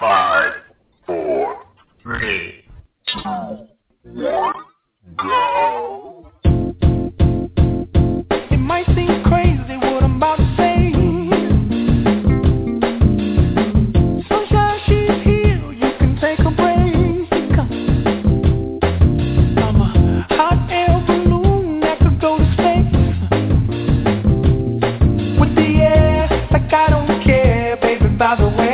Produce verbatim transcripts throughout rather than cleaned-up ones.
Five, four, three, two, one, go. It might seem crazy what I'm about to say. Sunshine, she's here, you can take a break. I'm a hot air balloon that could go to space. With the air, like I don't care, baby, by the way.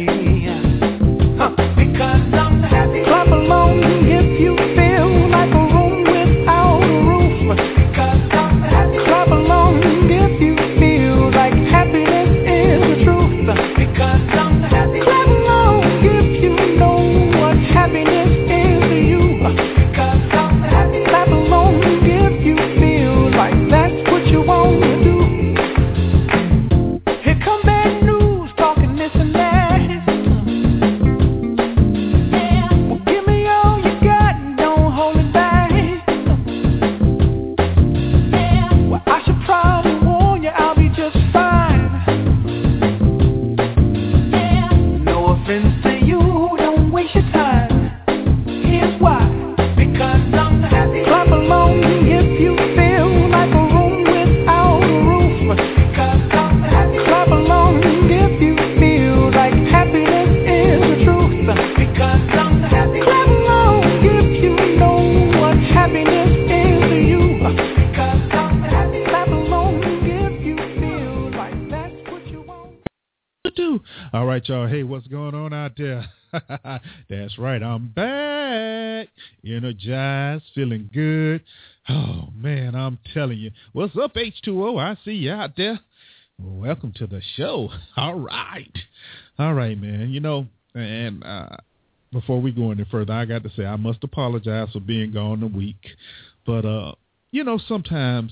Y'all, hey, what's going on out there? That's right, I'm back, energized, feeling good. Oh man, I'm telling you, what's up, H two O? I see you out there. Welcome to the show. All right, all right, man. You know, and uh, before we go any further, I got to say I must apologize for being gone a week, but uh, you know, sometimes.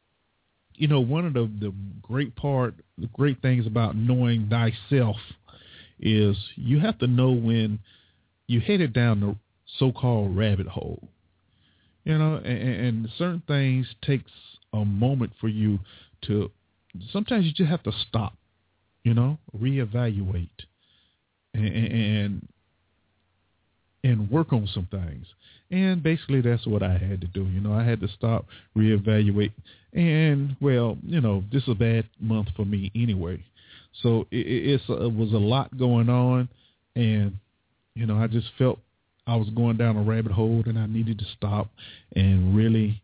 You know, one of the, the great part, the great things about knowing thyself is you have to know when you headed down the so-called rabbit hole. You know, and, and certain things takes a moment for you to, sometimes you just have to stop, you know, reevaluate and, and, and work on some things. And basically that's what I had to do. You know, I had to stop, reevaluate. And, well, you know, this is a bad month for me anyway. So it, it's, it was a lot going on. And, you know, I just felt I was going down a rabbit hole and I needed to stop and really,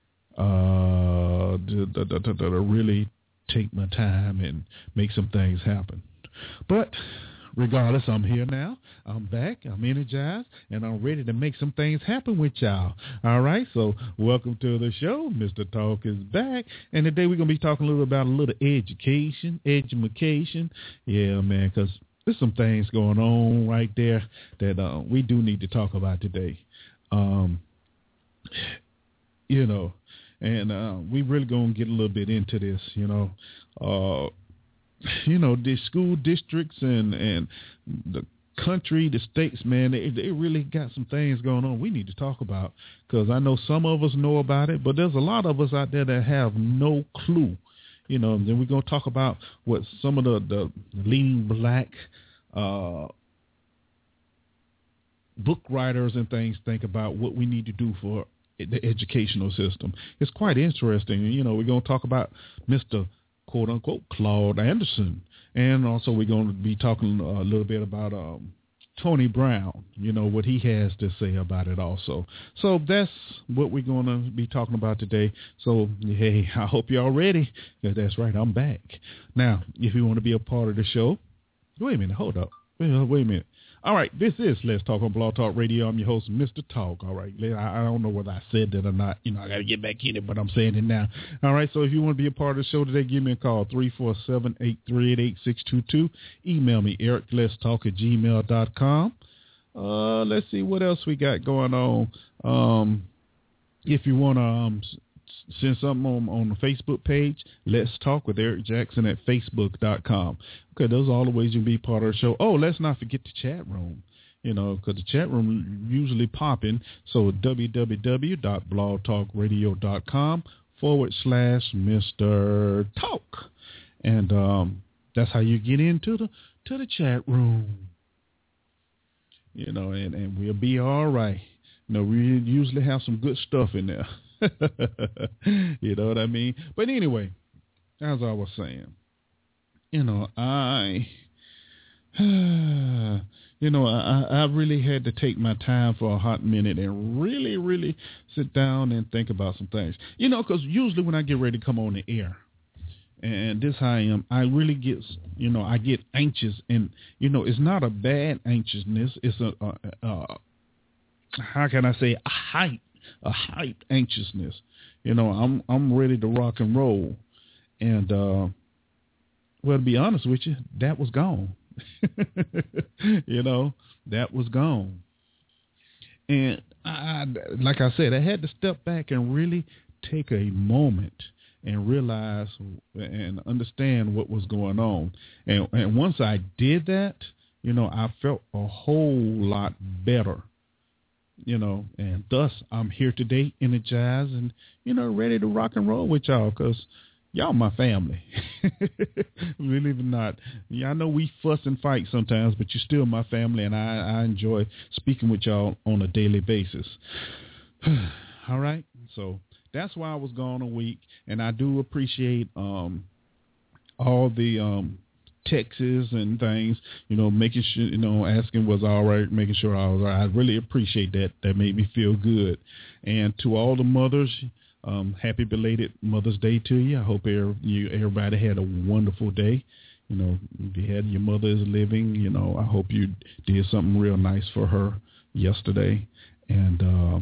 uh, to, to, to, to really take my time and make some things happen. But regardless, I'm here now. I'm back. I'm energized, and I'm ready to make some things happen with y'all. All right, so welcome to the show. Mister Talk is back, and today we're going to be talking a little about a little education, education. Yeah, man, because there's some things going on right there that uh, we do need to talk about today. Um, you know, and uh, we really going to get a little bit into this, you know. Uh You know, the school districts and, and the country, the states, man, they, they really got some things going on we need to talk about because I know some of us know about it, but there's a lot of us out there that have no clue. You know, and then we're going to talk about what some of the, the leading black uh, book writers and things think about what we need to do for the educational system. It's quite interesting. You know, we're going to talk about Mister quote unquote Claude Anderson, and also we're going to be talking a little bit about um, Tony Brown. You know what he has to say about it also. So that's what we're going to be talking about today. So hey, I hope y'all ready. Yeah, that's right, I'm back now. If you want to be a part of the show, wait a minute, hold up, wait, wait a minute. All right, this is Let's Talk on Blog Talk Radio. I'm your host, Mister Talk. All right, I, I don't know whether I said that or not. You know, I got to get back in it, but I'm saying it now. All right, so if you want to be a part of the show today, give me a call, three four seven, eight three eight, eight six two two. Email me, eric let's talk at gmail dot com. Uh, let's see what else we got going on. Um, if you want to um, send something on, on the Facebook page, Let's Talk with Eric Jackson at facebook dot com. Okay, those are all the ways you can be part of the show. Oh, let's not forget the chat room, you know, because the chat room usually popping. So www.blogtalkradio.com forward slash Mister Talk. And um, that's how you get into the to the chat room. you know, and, and we'll be all right. You know, we usually have some good stuff in there. You know what I mean? But anyway, as I was saying, you know, I, you know, I, I really had to take my time for a hot minute and really, really sit down and think about some things. You know, because usually when I get ready to come on the air, and this how I am, I really get, you know, I get anxious, and, you know, it's not a bad anxiousness. It's a, a, a how can I say, a hype, a hype anxiousness. You know, I'm I'm ready to rock and roll. And, uh, well, to be honest with you, that was gone. You know, that was gone. And I, I, like I said, I had to step back and really take a moment and realize and understand what was going on. And, and once I did that, you know, I felt a whole lot better, you know, and thus I'm here today, energized and, you know, ready to rock and roll with y'all, because y'all my family. Believe it or not. Yeah, I know we fuss and fight sometimes, but you're still my family, and I, I enjoy speaking with y'all on a daily basis. All right? So that's why I was gone a week, and I do appreciate um, all the um, texts and things, you know, making sure, you know, asking was I all right, making sure I was all right. I really appreciate that. That made me feel good. And to all the mothers, Um, happy belated Mother's Day to you. I hope er- you, everybody had a wonderful day. You know, if you had your mother is living, you know, I hope you did something real nice for her yesterday. And, uh,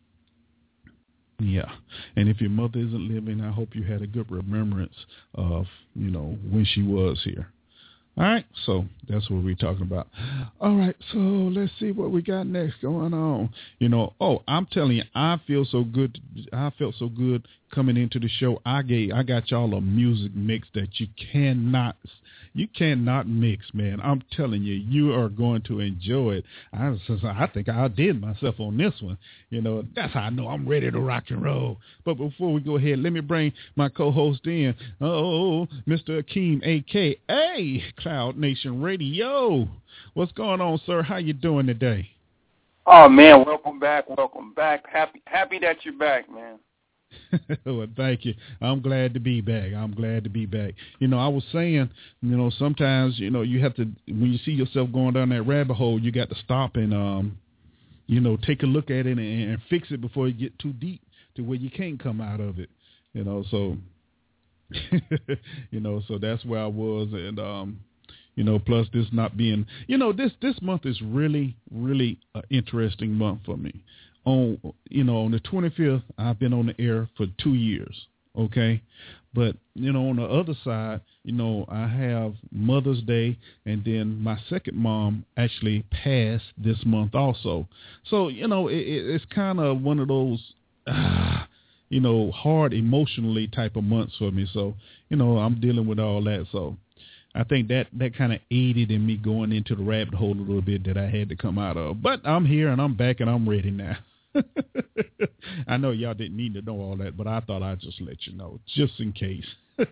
yeah. And if your mother isn't living, I hope you had a good remembrance of, you know, when she was here. All right, so that's what we're talking about. All right, so let's see what we got next going on. You know, oh, I'm telling you, I feel so good. I felt so good coming into the show. I gave, I got y'all a music mix that you cannot, you cannot mix, man. I'm telling you, you are going to enjoy it. I, I think I did myself on this one. You know, that's how I know I'm ready to rock and roll. But before we go ahead, let me bring my co-host in. Oh, Mister Akeem, A K A Cloud Nation Radio. What's going on, sir? How you doing today? Oh man, welcome back, welcome back. Happy, happy that you're back, man. Well, thank you. I'm glad to be back. I'm glad to be back. You know, I was saying, you know, sometimes, you know, you have to, when you see yourself going down that rabbit hole, you got to stop and, um, you know, take a look at it and, and fix it before you get too deep to where you can't come out of it. You know, so, you know, so that's where I was. And, um, you know, plus this not being, you know, this, this month is really, really an interesting month for me. On, you know, on the twenty-fifth, I've been on the air for two years, okay? But, you know, on the other side, you know, I have Mother's Day, and then my second mom actually passed this month also. So, you know, it, it's kind of one of those, ah, you know, hard emotionally type of months for me. So, you know, I'm dealing with all that. So I think that, that kind of aided in me going into the rabbit hole a little bit that I had to come out of. But I'm here, and I'm back, and I'm ready now. I know y'all didn't need to know all that, but I thought I'd just let you know, just in case.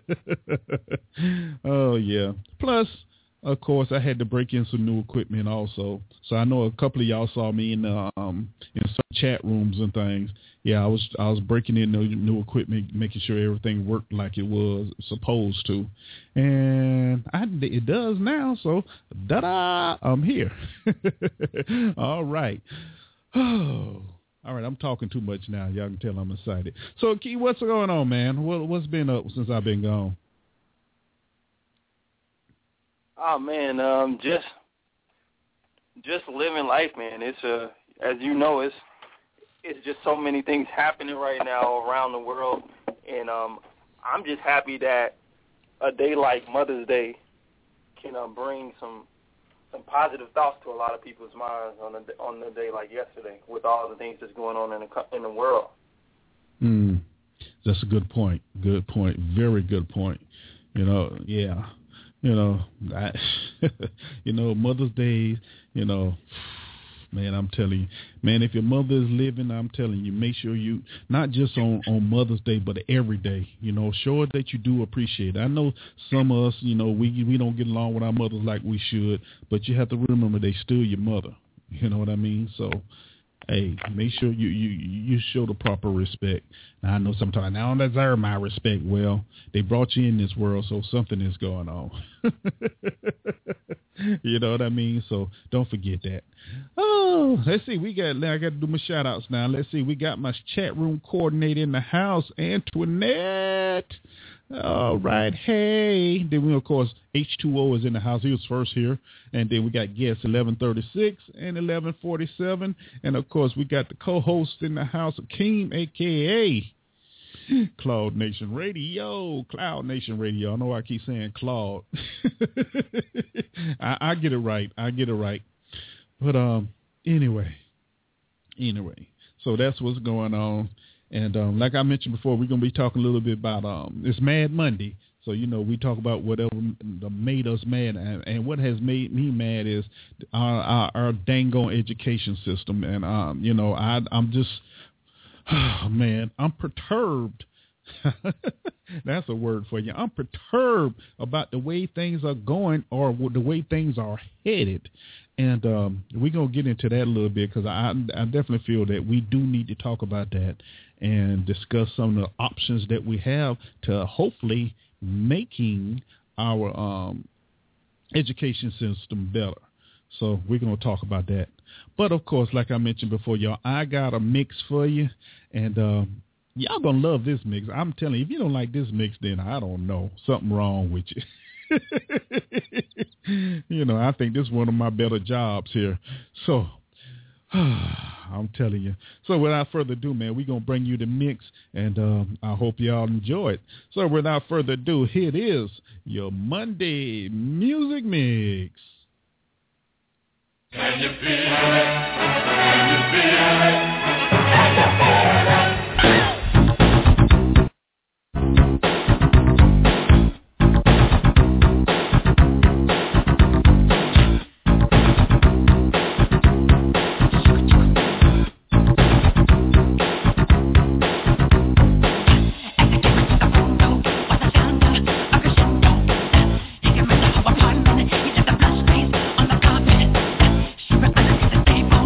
Oh, yeah. Plus, of course, I had to break in some new equipment also. So I know a couple of y'all saw me in uh, um in some chat rooms and things. Yeah, I was I was breaking in new, new equipment, making sure everything worked like it was supposed to, and I, it does now. So, da-da, I'm here. All right. Oh. All right, I'm talking too much now. Y'all can tell I'm excited. So, Key, what's going on, man? What, what's been up since I've been gone? Oh man, um, just just living life, man. It's uh, as you know, it's it's just so many things happening right now around the world, and um, I'm just happy that a day like Mother's Day can uh, bring some. some positive thoughts to a lot of people's minds on a, on a day like yesterday with all the things that's going on in the, in the world. Mm, that's a good point. Good point. Very good point. You know, yeah. You know, I, you know, Mother's Day, you know, man, I'm telling you, man, if your mother is living, I'm telling you, make sure you, not just on, on Mother's Day, but every day, you know, show her that you do appreciate it. I know some of us, you know, we we don't get along with our mothers like we should, but you have to remember they still your mother. You know what I mean? So, hey, make sure you, you, you show the proper respect. Now, I know sometimes I don't deserve my respect. Well, they brought you in this world, so something is going on. You know what I mean? So don't forget that. Oh, let's see. We got, I got to do my shout outs now. Let's see. We got my chat room coordinator in the house, Antoinette. All right. Hey. Then we, of course, H two O is in the house. He was first here. And then we got guests eleven thirty-six and eleven forty-seven. And, of course, we got the co-host in the house, Akeem, a k a. Cloud Nation Radio, Cloud Nation Radio. I know I keep saying Claude. I, I get it right. I get it right. But um, anyway, anyway, so that's what's going on. And um, like I mentioned before, we're gonna be talking a little bit about um, it's Mad Monday. So you know, we talk about whatever made us mad, and, and what has made me mad is our our, our dang on education system. And um, you know, I I'm just. Oh, man, I'm perturbed. That's a word for you. I'm perturbed about the way things are going or the way things are headed. And um, we're going to get into that a little bit because I, I definitely feel that we do need to talk about that and discuss some of the options that we have to hopefully making our um, education system better. So we're going to talk about that. But, of course, like I mentioned before, y'all, I got a mix for you. And um, y'all going to love this mix. I'm telling you, if you don't like this mix, then I don't know. Something wrong with you. You know, I think this is one of my better jobs here. So I'm telling you. So without further ado, man, we're going to bring you the mix. And um, I hope y'all enjoy it. So without further ado, here it is, your Monday Music Mix. Can you feel it? Can you feel it? Can you feel it? Table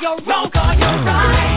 you're wrong or you're right.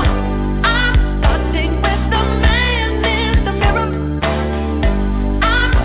I'm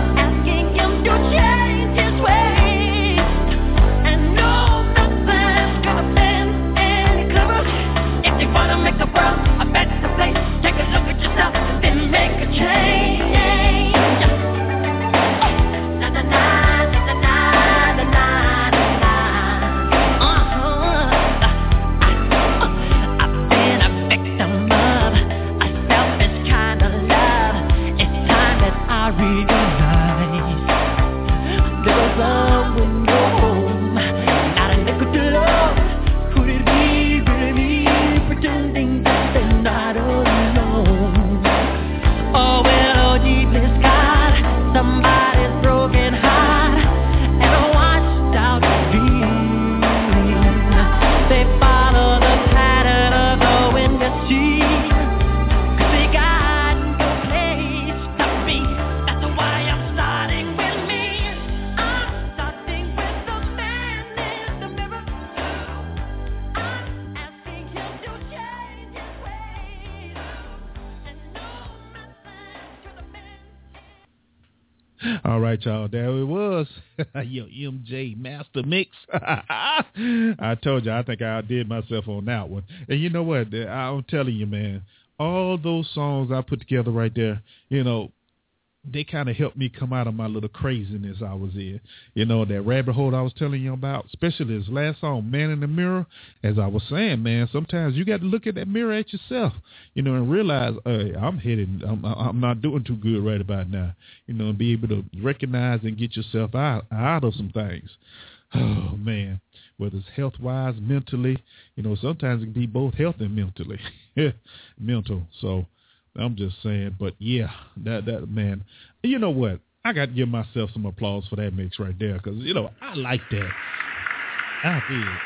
All right, y'all. There it was. Yo, M J Master Mix. I told you, I think I outdid myself on that one. And you know what? I'm telling you, man, all those songs I put together right there, you know, they kind of helped me come out of my little craziness I was in. You know, that rabbit hole I was telling you about, especially this last song, Man in the Mirror. As I was saying, man, sometimes you got to look at that mirror at yourself, you know, and realize, hey, I'm heading, I'm, I'm not doing too good right about now, you know, and be able to recognize and get yourself out, out of some things. Oh, man, whether it's health-wise, mentally, you know, sometimes it can be both health and mentally, mental. So, I'm just saying, but yeah, that, that, man, you know what? I got to give myself some applause for that mix right there because, you know, I like that. I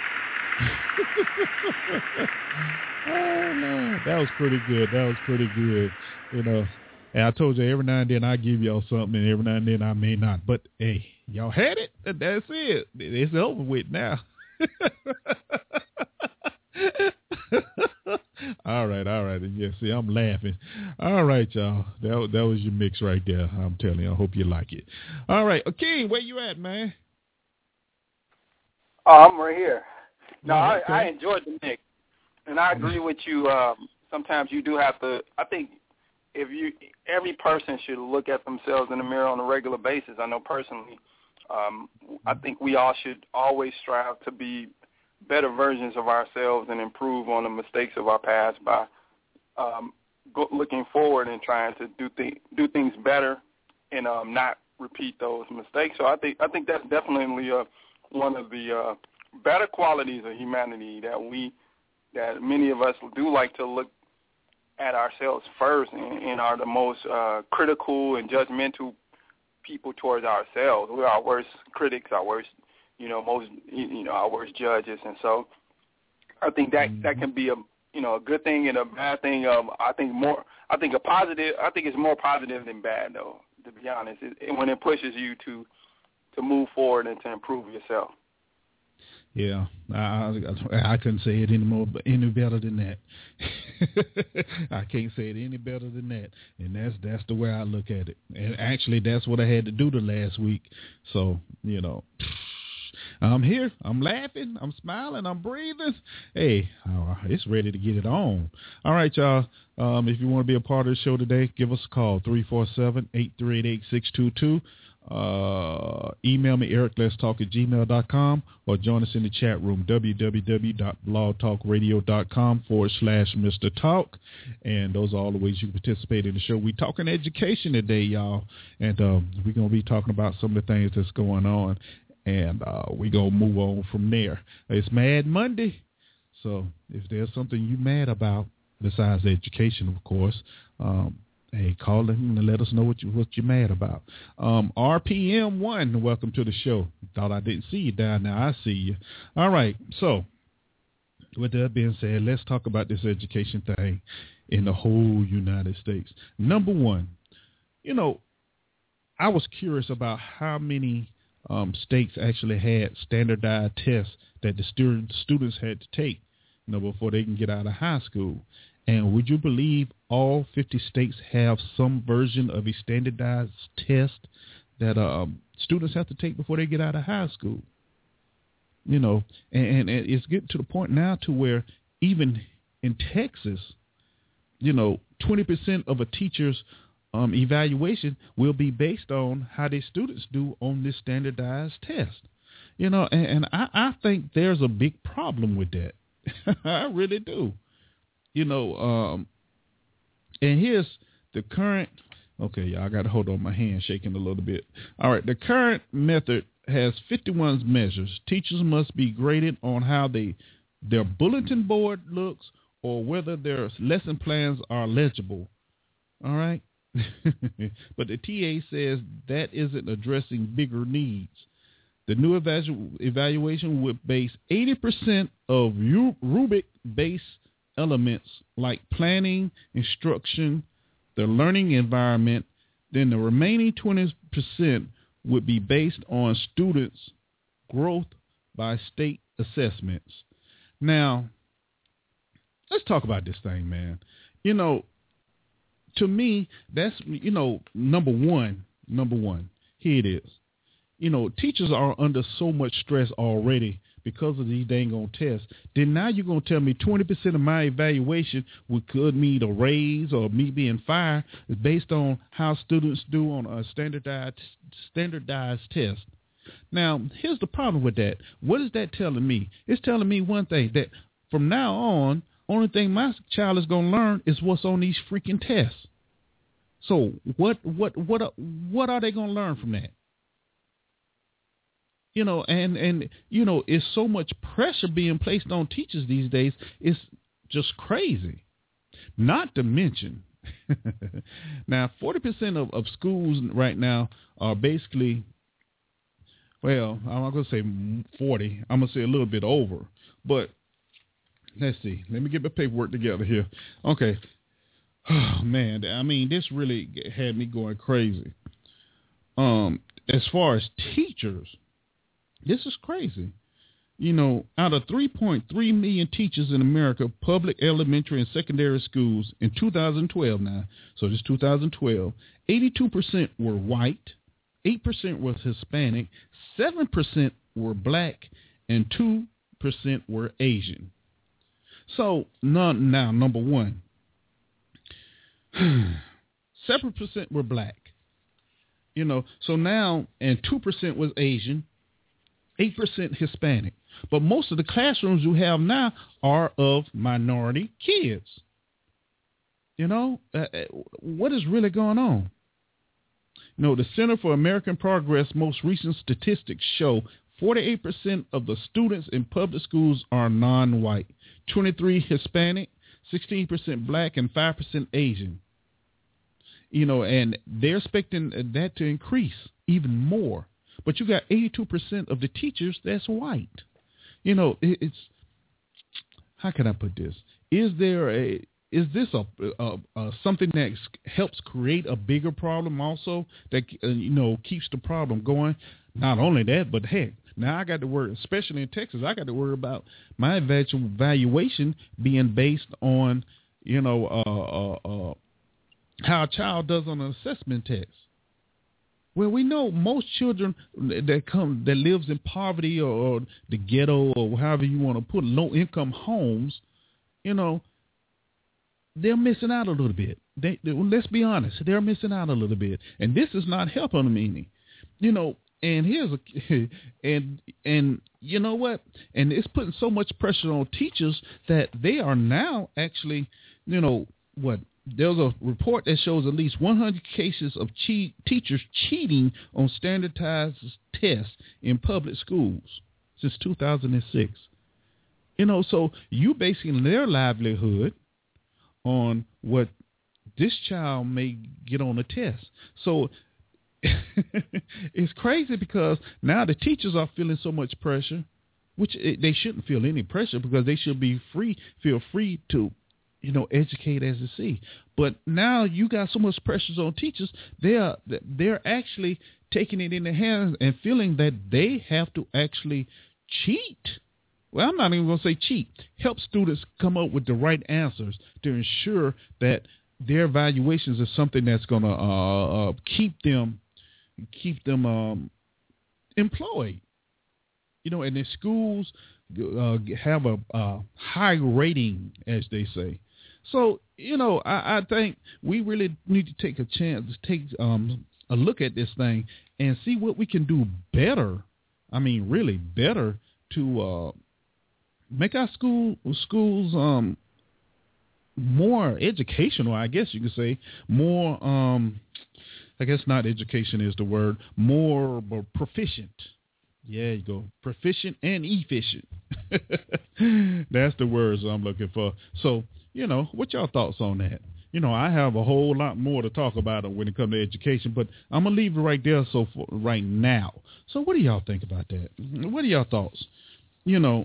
did. Oh, no. That was pretty good. That was pretty good, you know. And I told you every now and then I give y'all something and every now and then I may not. But, hey, y'all had it. That's it. It's over with now. all right, all right. Yeah, see, I'm laughing. All right, y'all. That that was your mix right there. I'm telling you. I hope you like it. All right, Akeem, where you at, man? Oh, I'm right here. No, Oh, I, okay. I enjoyed the mix, and I agree with you. Um, sometimes you do have to. I think if you, every person should look at themselves in the mirror on a regular basis. I know personally, um, I think we all should always strive to be better versions of ourselves and improve on the mistakes of our past by um, go, looking forward and trying to do th- do things better and um, not repeat those mistakes. So I think I think that's definitely uh, one of the uh, better qualities of humanity that we that many of us do like to look at ourselves first and, and are the most uh, critical and judgmental people towards ourselves. We're our worst critics, our worst you know, most, you know, our worst judges. And so I think that, mm-hmm. that can be a, you know, a good thing and a bad thing. Um, I think more, I think a positive, I think it's more positive than bad though, to be honest, it, when it pushes you to, to move forward and to improve yourself. Yeah, I, I, I couldn't say it any more, any better than that. I can't say it any better than that, and that's that's the way I look at it. And actually, that's what I had to do the last week. So, you know, I'm here. I'm laughing. I'm smiling. I'm breathing. Hey, oh, it's ready to get it on. All right, y'all. Um, if you want to be a part of the show today, give us a call, three four seven, eight three eight, six two two. Uh, email me, Eric Let's Talk at gmail dot com, or join us in the chat room, www.blogtalkradio.com forward slash Mr. Talk. And those are all the ways you can participate in the show. We're talking education today, y'all. And um, we're going to be talking about some of the things that's going on. And uh, we're going to move on from there. It's Mad Monday. So if there's something you're mad about, besides education, of course, um, hey, call in and let us know what, you, what you're mad about. Um, R P M one, welcome to the show. Thought I didn't see you down there. I see you. All right. So with that being said, let's talk about this education thing in the whole United States. Number one, you know, I was curious about how many um, states actually had standardized tests that the student, students had to take, you know, before they can get out of high school. And would you believe all fifty states have some version of a standardized test that um, students have to take before they get out of high school? You know, and, and it's getting to the point now to where even in Texas, you know, twenty percent of a teacher's um, evaluation will be based on how their students do on this standardized test. You know, and, and I, I think there's a big problem with that. I really do. You know, um, and here's the current, okay, y'all, I got to hold on, my hand shaking a little bit. All right, the current method has fifty-one measures. Teachers must be graded on how they their bulletin board looks or whether their lesson plans are legible. All right? But the T A says that isn't addressing bigger needs. The new evalu- evaluation would base eighty percent of rubric-based elements like planning, instruction, the learning environment. Then the remaining twenty percent would be based on students' growth by state assessments. Now, let's talk about this thing, man. You know, to me, that's, you know, number one, number one, here it is. You know, teachers are under so much stress already because of these dang on tests. Then now you're going to tell me twenty percent of my evaluation would could mean a raise or me being fired is based on how students do on a standardized standardized test. Now, here's the problem with that. What is that telling me? It's telling me one thing, that from now on, only thing my child is going to learn is what's on these freaking tests. So what what what what are they going to learn from that? You know, and, and, you know, it's so much pressure being placed on teachers these days. It's just crazy. Not to mention, now, forty percent of, of schools right now are basically, well, I'm not going to say forty. I'm going to say a little bit over. But let's see. Let me get my paperwork together here. Okay. Oh, man, I mean, this really had me going crazy. Um, as far as teachers, this is crazy. You know, out of three point three million teachers in America, public elementary and secondary schools in two thousand twelve now, so this two thousand twelve, eighty-two percent were white, eight percent was Hispanic, seven percent were black, and two percent were Asian. So now, now number one, seven percent were black. You know, so now, and two percent was Asian, eight percent Hispanic. But most of the classrooms you have now are of minority kids. You know, uh, what is really going on? You know, the Center for American Progress most recent statistics show forty-eight percent of the students in public schools are non-white, twenty-three percent Hispanic, sixteen percent black, and five percent Asian. You know, and they're expecting that to increase even more. But you got eighty-two percent of the teachers that's white. You know, it's, how can I put this? Is there a, is this a, a, a something that helps create a bigger problem also that, uh, you know, keeps the problem going? Not only that, but heck, now I got to worry, especially in Texas, I got to worry about my evaluation being based on, you know, uh, uh, uh, how a child does on an assessment test. Well, we know most children that come that lives in poverty or, or the ghetto or however you want to put low income homes, you know, they're missing out a little bit. They, they, let's be honest, they're missing out a little bit, and this is not helping them any. You know, and here's a and and you know what? And it's putting so much pressure on teachers that they are now actually, you know, what. There's a report that shows at least one hundred cases of cheat, teachers cheating on standardized tests in public schools since two thousand six. You know, so you basing their livelihood on what this child may get on a test. So it's crazy because now the teachers are feeling so much pressure, which it, they shouldn't feel any pressure because they should be free, feel free to, you know, educate as they see. But now you got so much pressures on teachers, they're, they're actually taking it in their hands and feeling that they have to actually cheat. Well, I'm not even going to say cheat. Help students come up with the right answers to ensure that their evaluations is something that's going to uh, uh, keep them keep them um, employed. You know, and the schools uh, have a, a high rating, as they say. So, you know, I, I think we really need to take a chance to take um, a look at this thing and see what we can do better. I mean, really better to uh, make our school schools um, more educational, I guess you could say, more, um, I guess not education is the word, more, more proficient. Yeah, you go. Proficient and efficient. That's the words I'm looking for. So, you know, what y'all thoughts on that? You know, I have a whole lot more to talk about when it comes to education, but I'm going to leave it right there so for right now. So what do y'all think about that? What are y'all thoughts? You know,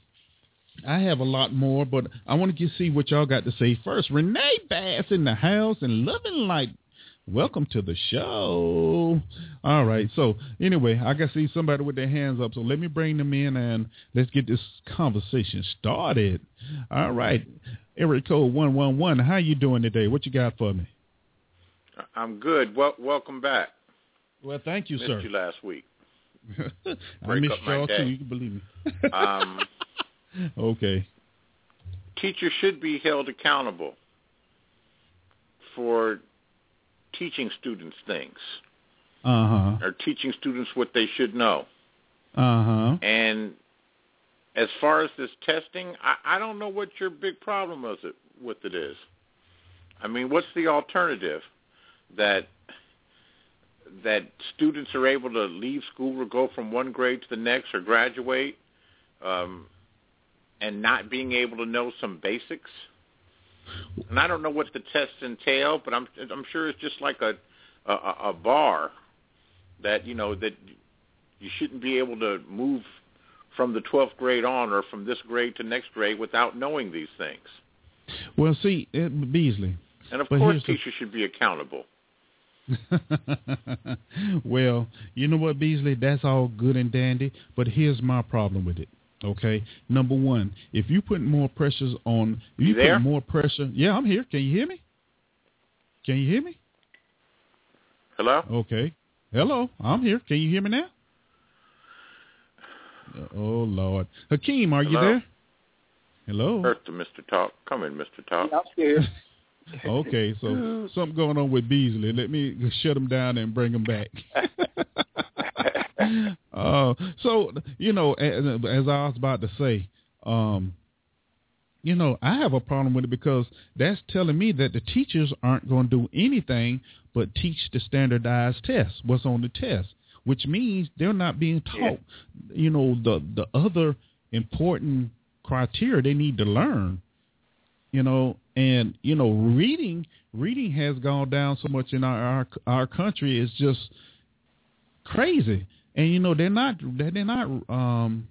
I have a lot more, but I want to get see what y'all got to say first. Renee Bass in the house and Loving Light. Welcome to the show. All right. So anyway, I can see somebody with their hands up. So let me bring them in and let's get this conversation started. All right. Area code one one one. How you doing today? What you got for me? I'm good. Well, welcome back. Well, thank you, Missed sir. you last week. I Break missed up my y'all day. too. You can believe me. Um, okay. Teachers should be held accountable for teaching students things, Uh huh. or teaching students what they should know. Uh huh. And as far as this testing, I, I don't know what your big problem is it, with it is. I mean, what's the alternative? That that students are able to leave school or go from one grade to the next or graduate um, and not being able to know some basics? And I don't know what the tests entail, but I'm I'm sure it's just like a a, a bar that, you know, that you shouldn't be able to move from the twelfth grade on or from this grade to next grade without knowing these things. Well, see, it, Beasley. And, of but course, here's the- teachers should be accountable. Well, you know what, Beasley? That's all good and dandy, but here's my problem with it. Okay, number one, if you put more pressures on, if you, You there? put more pressure. Yeah, I'm here. Can you hear me? Can you hear me? Hello? Okay. Hello, I'm here. Can you hear me now? Oh Lord, Hakeem, are you Hello? there? Hello. Earth to Mister Talk. Come in, Mister Talk. I'm scared. Okay, so something going on with Beasley. Let me shut him down and bring him back. uh, so, you know, as, as I was about to say, um, you know, I have a problem with it because that's telling me that the teachers aren't going to do anything but teach the standardized test, what's on the test, which means they're not being taught, yeah. you know, the, the other important criteria they need to learn. You know, and, you know, reading reading has gone down so much in our, our our country. It's just crazy. And, you know, they're not, they're not, um,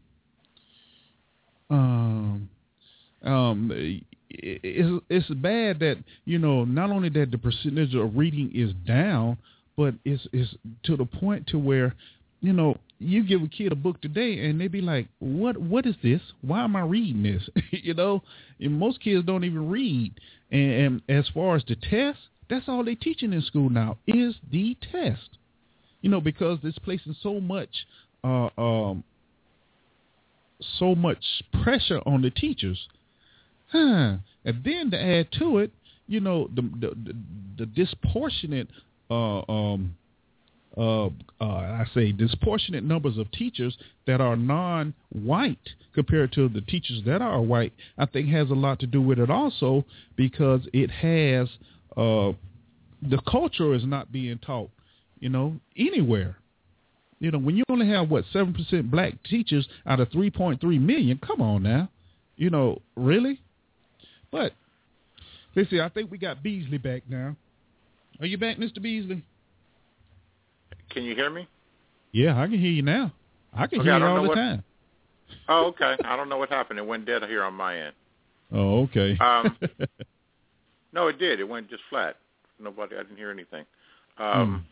um, um, it's, it's bad that, you know, not only that the percentage of reading is down, but it's, it's to the point to where, you know, you give a kid a book today and they be like, what, what is this? Why am I reading this? you know, and most kids don't even read. And, and as far as the test, that's all they teaching in school now is the test, you know, because it's placing so much, uh, um, so much pressure on the teachers. Huh. And then to add to it, you know, the, the, the, the disproportionate, uh, um, Uh, uh, I say disproportionate numbers of teachers that are non-white compared to the teachers that are white, I think has a lot to do with it also because it has, uh, the culture is not being taught, you know, anywhere. You know, when you only have, what, seven percent black teachers out of three point three million, come on now. You know, really? But, let's see, I think we got Beasley back now. Are you back, Mister Beasley? Can you hear me? Yeah, I can hear you now. I can Okay, hear I you don't all know the what- time. Oh, okay. I don't know what happened. It went dead here on my end. Oh, okay. Um, no, it did. It went just flat. Nobody. I didn't hear anything. Um,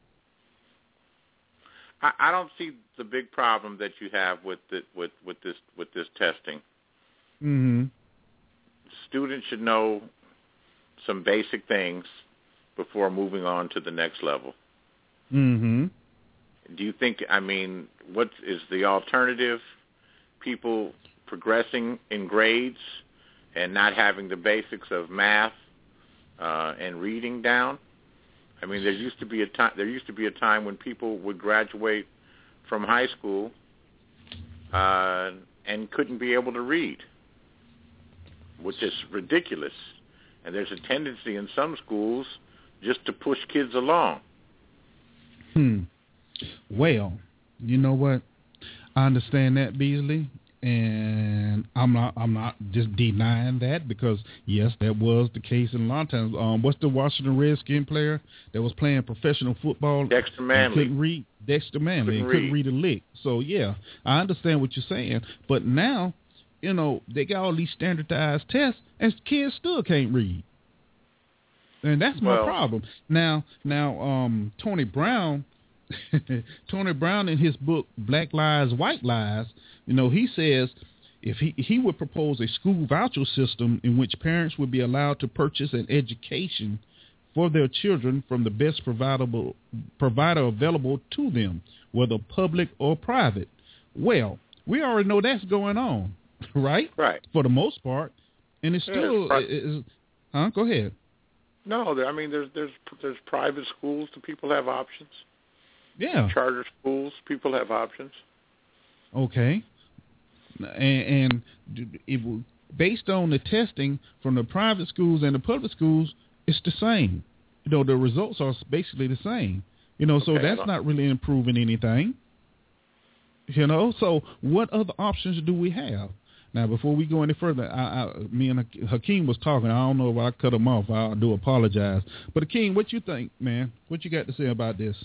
hmm. I, I don't see the big problem that you have with the, with with this with this testing. Mm-hmm. Students should know some basic things before moving on to the next level. Mm-hmm. Do you think, I mean, what is the alternative? People progressing in grades and not having the basics of math uh, and reading down? I mean, there used to be a time. There used to be a time when people would graduate from high school uh, and couldn't be able to read, which is ridiculous. And there's a tendency in some schools just to push kids along. Hmm. Well, you know what? I understand that, Beasley, and I'm not. I'm not just denying that because yes, that was the case in a lot of times. Um, what's the Washington Redskin player that was playing professional football? Dexter Manley. Couldn't read. Dexter Manley Couldn't and couldn't read. read a lick. So yeah, I understand what you're saying. But now, you know, they got all these standardized tests, and kids still can't read. And that's my Well, problem. Now, now, um, Tony Brown, Tony Brown in his book Black Lies, White Lies, you know, he says if he he would propose a school voucher system in which parents would be allowed to purchase an education for their children from the best providable, provider available to them, whether public or private. Well, we already know that's going on, right? Right. For the most part. And it's Yeah, still, it's pri- it's, huh? Go ahead. No, there, I mean, there's there's there's private schools. The people have options. Yeah. Charter schools, people have options. Okay. And, and if, based on the testing from the private schools and the public schools, it's the same. You know, the results are basically the same. You know, so Okay, that's not really improving anything. You know, so what other options do we have? Now, before we go any further, I, I, me and Hakeem was talking. I don't know if I cut him off. I do apologize. But, Hakeem, what you think, man? What you got to say about this?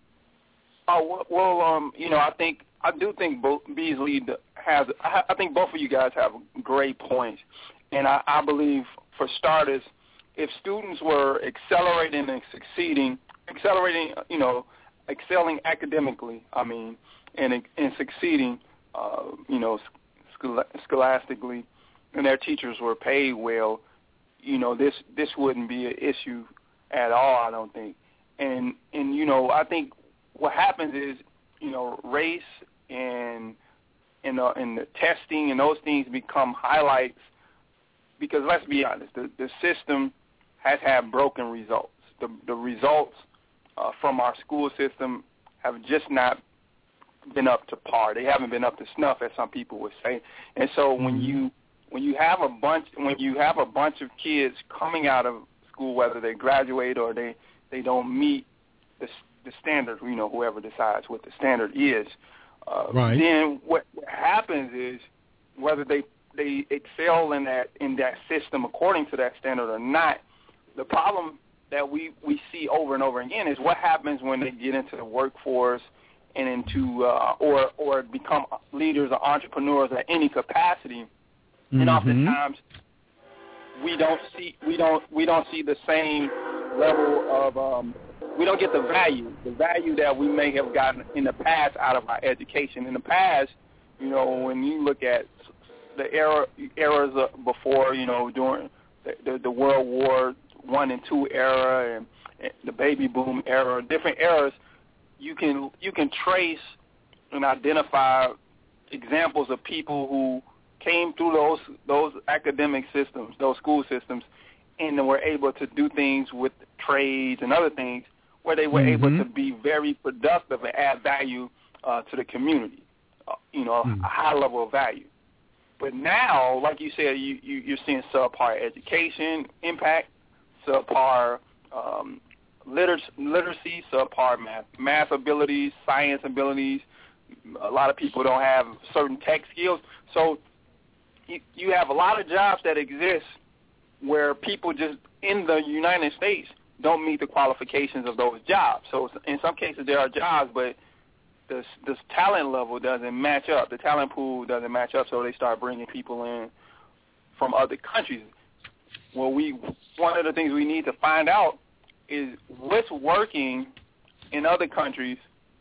Oh, well, um, you know, I think, I do think both Beasley has, I think both of you guys have great points. And I, I believe, for starters, if students were accelerating and succeeding, accelerating, you know, excelling academically, I mean, and, and succeeding, uh, you know, scholastically, and their teachers were paid well, you know, this this wouldn't be an issue at all, I don't think. And, and you know, I think what happens is, you know, race and, and, uh, and the testing and those things become highlights because, let's be honest, the, the system has had broken results. The, the results uh, from our school system have just not been up to par. They haven't been up to snuff, as some people would say. And so when Mm-hmm. you when you have a bunch when you have a bunch of kids coming out of school, whether they graduate or they, they don't meet the the standard, you know, whoever decides what the standard is, uh, Right. then what happens is whether they they excel in that in that system according to that standard or not, the problem that we, we see over and over again is what happens when they get into the workforce and into uh, or or become leaders or entrepreneurs at any capacity, Mm-hmm. and oftentimes we don't see we don't we don't see the same level of um, we don't get the value the value that we may have gotten in the past out of our education. In the past, you know, when you look at the era eras before, you know, during the, the, the World War One and Two era and, and the baby boom era, different eras. You can you can trace and identify examples of people who came through those those academic systems, those school systems, and were able to do things with trades and other things where they were Mm-hmm. able to be very productive and add value uh, to the community, uh, you know, Mm. a high level of value. But now, like you said, you, you, you're seeing subpar education impact, subpar um, liter- literacy, subpar math, math abilities, science abilities. A lot of people don't have certain tech skills. So you, you have a lot of jobs that exist where people just in the United States don't meet the qualifications of those jobs. So in some cases there are jobs, but the this talent level doesn't match up. The talent pool doesn't match up, so they start bringing people in from other countries. Well, we one of the things we need to find out is what's working in other countries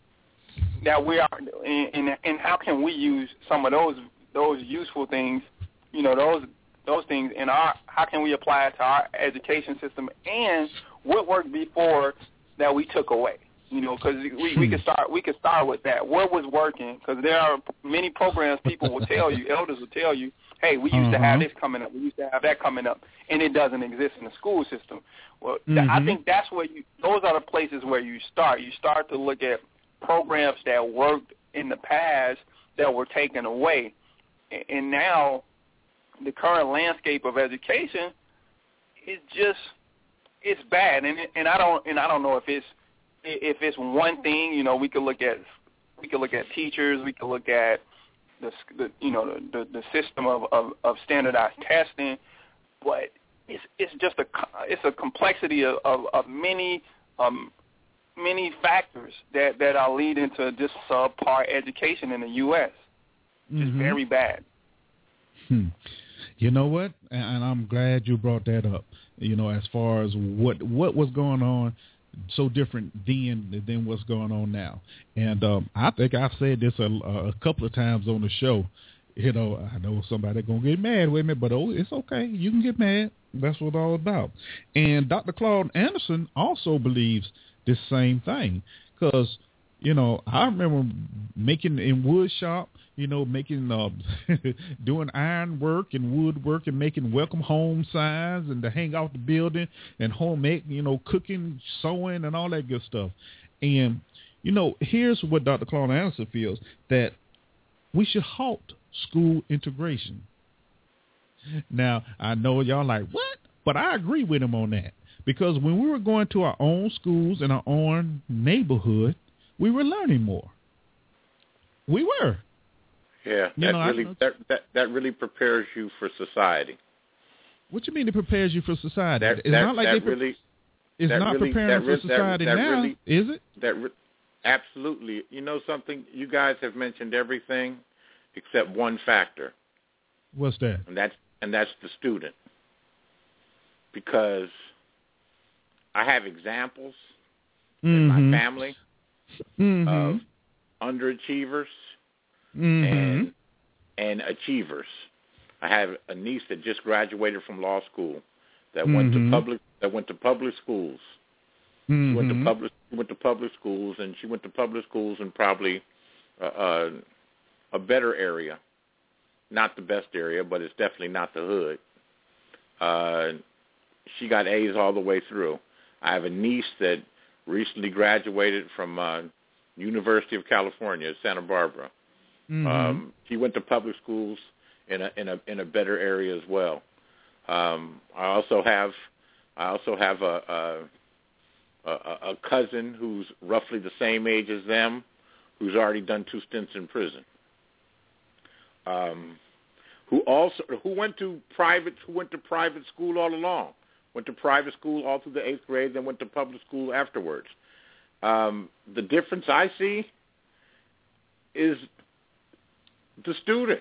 that we are, and, and, and how can we use some of those those useful things, you know, those those things in our, how can we apply it to our education system, and what worked before that we took away. You know, because we, we could start we could start with that. What was working? Because there are many programs people will tell you, elders will tell you, hey, we used uh-huh. to have this coming up, we used to have that coming up, and it doesn't exist in the school system. Well, Mm-hmm. th- I think that's where you. Those are the places where you start. You start to look at programs that worked in the past that were taken away, and, and now the current landscape of education is just it's bad, and and I don't and I don't know if it's if it's one thing. You know, we could look at we could look at teachers, we could look at the, the you know the, the the system of, of, of standardized testing, but it's it's just a it's a complexity of, of, of many um, many factors that, that are leading to just subpar education in the U S Just Mm-hmm. very bad. Hmm. You know what? And, and I'm glad you brought that up. You know, as far as what what was going on, so different then than what's going on now. And um, I think I've said this a, a couple of times on the show. You know, I know somebody gonna get mad with me, but oh, it's okay. You can get mad. That's what it's all about. And Doctor Claude Anderson also believes this same thing because, you know, I remember making in wood shop, you know, making, uh, doing iron work and woodwork and making welcome home signs and to hang out the building and homemade, you know, cooking, sewing and all that good stuff. And, you know, here's what Doctor Claude Anderson feels, that we should halt school integration. Now, I know y'all like, what? But I agree with him on that. Because when we were going to our own schools in our own neighborhood, we were learning more. We were. Yeah, you that know, really that, that that really prepares you for society. What you mean it prepares you for society? That, it's that, not like that they pre- really, it's that not really, preparing that, for society that, that now, really, is it? That re- absolutely. You know something? You guys have mentioned everything except one factor. What's that? And that's and that's the student. Because I have examples mm-hmm. in my family mm-hmm. of underachievers mm-hmm. and and achievers. I have a niece that just graduated from law school that mm-hmm. went to public that went to public schools. Mm-hmm. She went to public went to public schools, and she went to public schools in probably uh, uh, a better area, not the best area, but it's definitely not the hood. Uh, she got A's all the way through. I have a niece that recently graduated from uh, University of California at Santa Barbara. Mm-hmm. Um, she went to public schools in a in a in a better area as well. Um, I also have I also have a, a a a cousin who's roughly the same age as them, who's already done two stints in prison. Um, who also who went to private who went to private school all along, went to private school all through the eighth grade, then went to public school afterwards. Um, the difference I see is the student.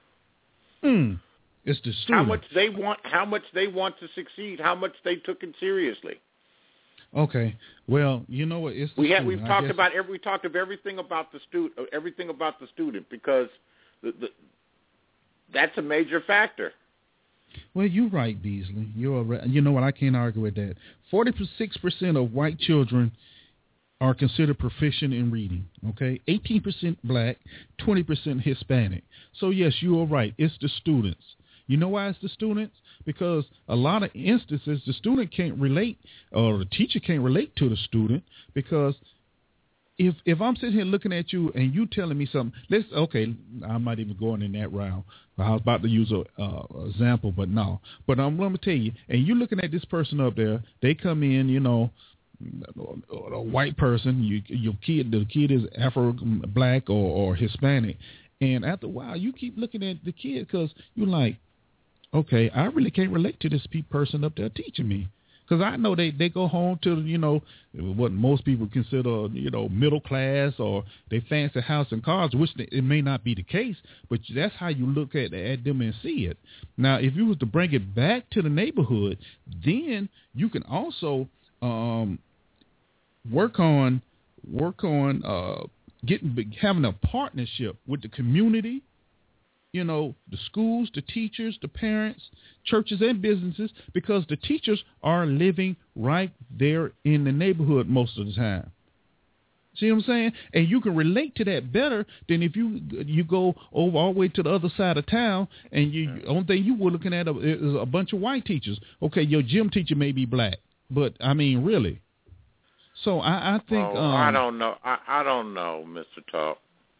Mm. It's the student. How much they want, how much they want to succeed, how much they took it seriously. Okay. Well, you know what? It's the we have student. we've I talked guess... about every we talked of everything about the student, everything about the student, because the, the, that's a major factor. Well, you're right, Beasley. You're a, you know what? I can't argue with that. forty-six percent of white children are considered proficient in reading, okay? eighteen percent black, twenty percent Hispanic. So, yes, you are right. It's the students. You know why it's the students? Because a lot of instances, the student can't relate, or the teacher can't relate to the student, because if if I'm sitting here looking at you and you telling me something, let's, okay, I'm not even going in that route. I was about to use a uh, example, but no. But I'm going to tell you, and you're looking at this person up there, they come in, you know, a white person, you, your kid, the kid is Afro black or, or Hispanic, and after a while, you keep looking at the kid because you're like, okay, I really can't relate to this person up there teaching me, because I know they, they go home to, you know, what most people consider, you know, middle class, or they fancy house and cars, which they, it may not be the case, but that's how you look at, at them and see it. Now, if you was to bring it back to the neighborhood, then you can also um, work on work on uh, getting having a partnership with the community. You know, the schools, the teachers, the parents, churches, and businesses, because the teachers are living right there in the neighborhood most of the time. See what I'm saying? And you can relate to that better than if you you go over all the way to the other side of town, and you the only thing you were looking at is a bunch of white teachers. Okay, your gym teacher may be black, but I mean, really. So I, I think oh, um, I don't know. I, I don't know, Mister Talk.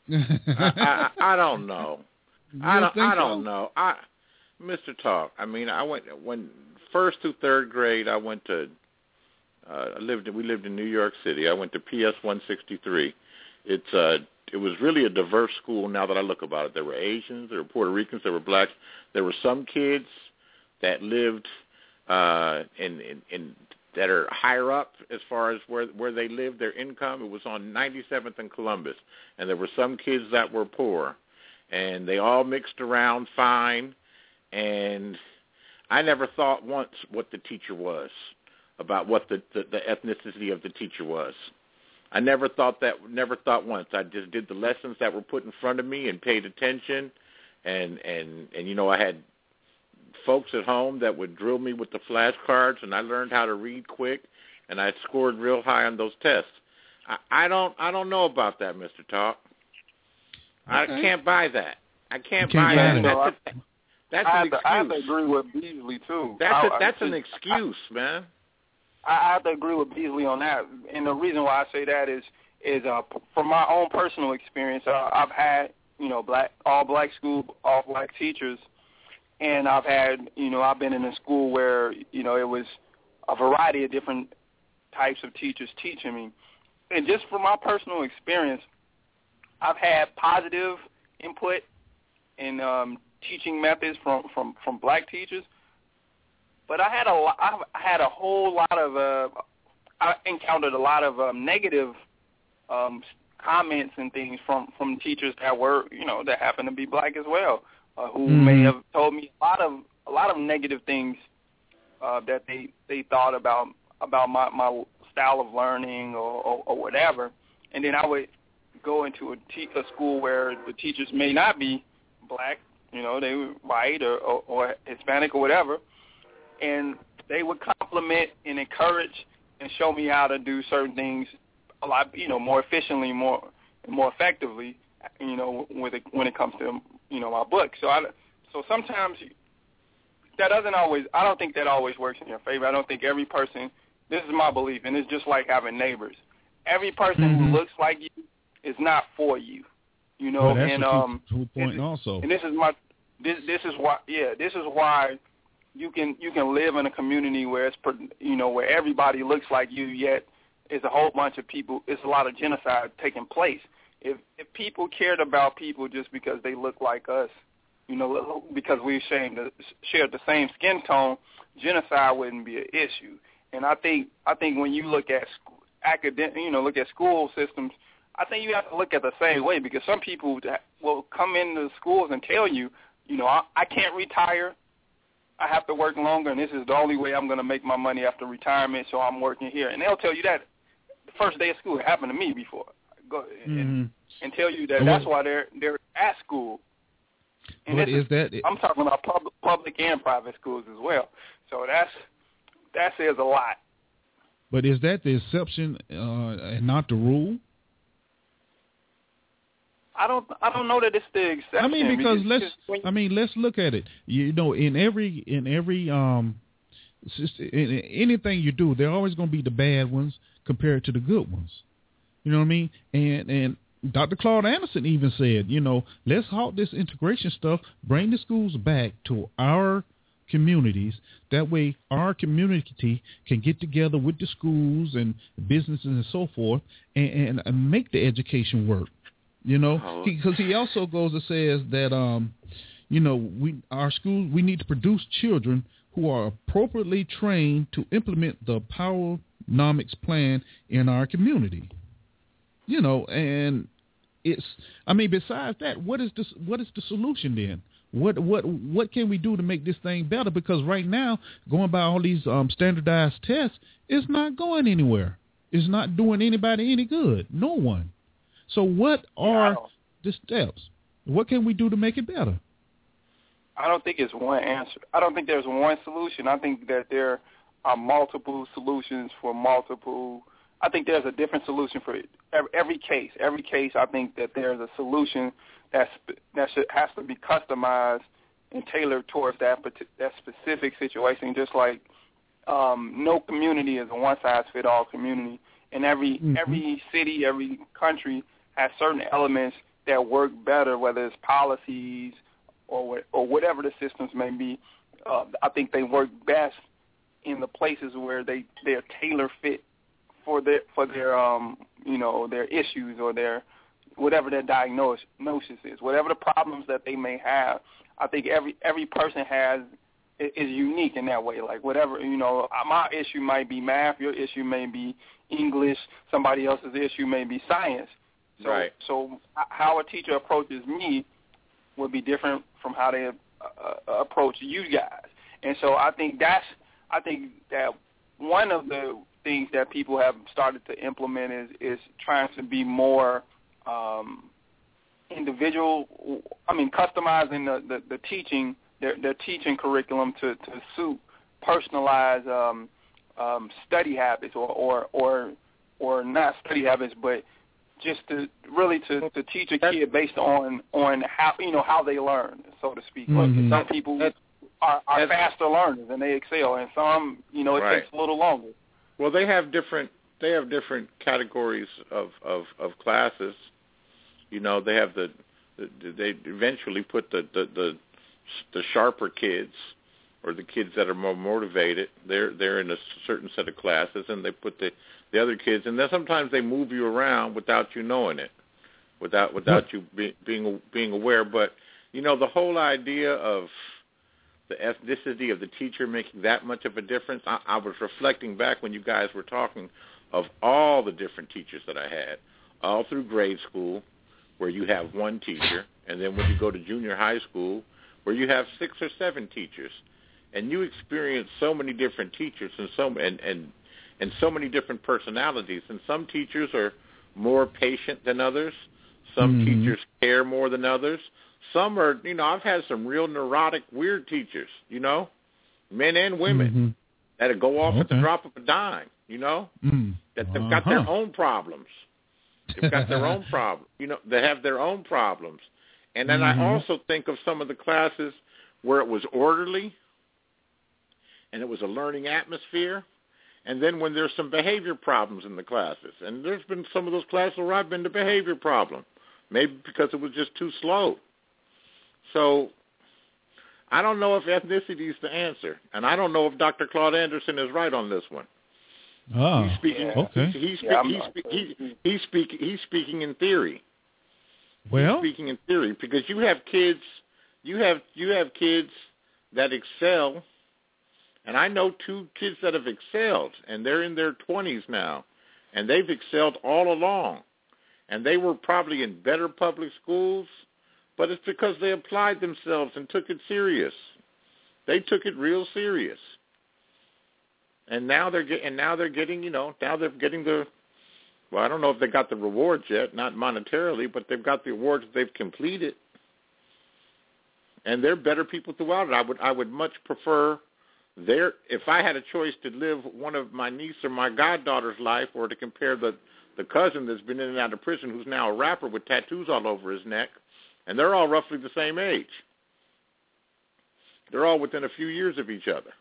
I, I, I don't know. I don't. I don't so? know. I, Mister Talk. I mean, I went when first through third grade. I went to. Uh, I lived. We lived in New York City. I went to P S one sixty-three. It's. Uh, it was really a diverse school. Now that I look about it, there were Asians, there were Puerto Ricans, there were blacks. There were some kids that lived uh, in, in in that are higher up as far as where where they lived. Their income. It was on ninety-seventh and Columbus, and there were some kids that were poor. And they all mixed around fine, and I never thought once what the teacher was, about what the, the, the ethnicity of the teacher was. I never thought that, never thought once. I just did the lessons that were put in front of me and paid attention, and, and, and you know, I had folks at home that would drill me with the flashcards, and I learned how to read quick, and I scored real high on those tests. I, I don't I don't know about that, Mister Talk. Okay. I can't buy that. I can't, can't buy that. That's, a, that's I an to, excuse. I have to agree with Beasley, too. That's, I, a, that's I, an excuse, I, man. I have to agree with Beasley on that. And the reason why I say that is, is uh, from my own personal experience, uh, I've had, you know, black all black school, all black teachers, and I've had, you know, I've been in a school where, you know, it was a variety of different types of teachers teaching me. And just from my personal experience, I've had positive input in um, teaching methods from, from, from black teachers, but I had a lot, I had a whole lot of uh, I encountered a lot of um, negative um, comments and things from, from teachers that were, you know, that happened to be black as well, uh, who mm-hmm. may have told me a lot of a lot of negative things uh, that they, they thought about about my, my style of learning or, or, or whatever, and then I would go into a, te- a school where the teachers may not be black, you know, they were white or, or, or Hispanic or whatever, and they would compliment and encourage and show me how to do certain things a lot, you know, more efficiently, more more effectively, you know, when it, when it comes to, you know, my book. So I, so sometimes that doesn't always, I don't think that always works in your favor. I don't think every person, this is my belief, and it's just like having neighbors. Every person mm-hmm. who looks like you is not for you, you know. Well, that's and a um, key point also. And this is my, this this is why, yeah, this is why you can you can live in a community where it's, you know, where everybody looks like you, yet it's a whole bunch of people. It's a lot of genocide taking place. If if people cared about people just because they look like us, you know, because we shared the, shared the same skin tone, genocide wouldn't be an issue. And I think I think when you look at academic, you know, look at school systems, I think you have to look at the same way, because some people will come into schools and tell you, you know, I, I can't retire. I have to work longer, and this is the only way I'm going to make my money after retirement, so I'm working here. And they'll tell you that the first day of school. It happened to me before. Go and, mm-hmm. and tell you that that's why they're they're at school. And what is, is that? I'm talking about public, public and private schools as well. So that's that says a lot. But is that the exception uh, and not the rule? I don't. I don't know that it's the exception. I mean, because, because let's. You, I mean, let's look at it. You know, in every in every um, in anything you do, there are always going to be the bad ones compared to the good ones. You know what I mean? And and Doctor Claude Anderson even said, you know, let's halt this integration stuff. Bring the schools back to our communities. That way, our community can get together with the schools and businesses and so forth, and, and, and make the education work. You know, because he, he also goes and says that, um, you know, we our schools, we need to produce children who are appropriately trained to implement the Powernomics plan in our community. You know, and it's, I mean, besides that, what is this? What is the solution then? What what what can we do to make this thing better? Because right now, going by all these um, standardized tests, it's not going anywhere. It's not doing anybody any good. No one. So what are yeah, the steps? What can we do to make it better? I don't think it's one answer. I don't think there's one solution. I think that there are multiple solutions for multiple. I think there's a different solution for every, every case. Every case, I think that there's a solution that's, that should, has to be customized and tailored towards that that specific situation. Just like um, no community is a one-size-fit-all community, and every mm-hmm. every city, every country has certain elements that work better, whether it's policies or or whatever the systems may be. Uh, I think they work best in the places where they they're tailor fit for their for their um you know their issues or their whatever their diagnosis is, whatever the problems that they may have. I think every every person has is unique in that way. Like whatever, you know, my issue might be math, your issue may be English, somebody else's issue may be science. So, right. so how a teacher approaches me would be different from how they uh, approach you guys. And so I think that's, I think that one of the things that people have started to implement is, is trying to be more um, individual, I mean, customizing the, the, the teaching they're, they're teaching curriculum to, to suit personalized um, um, study habits, or, or or or not study habits, but just to really to, to teach a kid based on on how you know how they learn, so to speak. Mm-hmm. Like some people are, are faster learners and they excel, and some you know it Right. takes a little longer. Well, they have different they have different categories of, of, of classes. You know, they have the, the they eventually put the, the the the sharper kids, or the kids that are more motivated. They're they're in a certain set of classes, and they put the, the other kids, and then sometimes they move you around without you knowing it, without without you be, being being aware. But you know, the whole idea of the ethnicity of the teacher making that much of a difference. I, I was reflecting back when you guys were talking of all the different teachers that I had, all through grade school, where you have one teacher, and then when you go to junior high school, where you have six or seven teachers, and you experience so many different teachers and so and and and so many different personalities. And some teachers are more patient than others. Some Mm-hmm. teachers care more than others. Some are, you know, I've had some real neurotic, weird teachers, you know, men and women, Mm-hmm. that go off at the Okay. drop of a dime, you know, Mm. that they've got their Uh-huh. own problems. They've got their own problems. You know, they have their own problems. And then Mhm. I also think of some of the classes where it was orderly and it was a learning atmosphere. And then when there's some behavior problems in the classes, and there's been some of those classes where I've been the behavior problem, maybe because it was just too slow. So I don't know if ethnicity is the answer, and I don't know if Doctor Claude Anderson is right on this one. Oh, He's speaking. okay. He's, he's, Yeah, I'm he's, not spe- sure. he, he's speaking. He's speaking in theory. Well, He's speaking in theory because you have kids. You have you have kids that excel, and I know two kids that have excelled, and they're in their twenties now, and they've excelled all along, and they were probably in better public schools, but it's because they applied themselves and took it serious. They took it real serious. And now they're get, and now they're getting, you know, now they're getting the, well, I don't know if they got the rewards yet, not monetarily, but they've got the awards they've completed. And they're better people throughout it. I would I would much prefer their, if I had a choice to live one of my niece or my goddaughter's life, or to compare the, the cousin that's been in and out of prison who's now a rapper with tattoos all over his neck, and they're all roughly the same age. They're all within a few years of each other.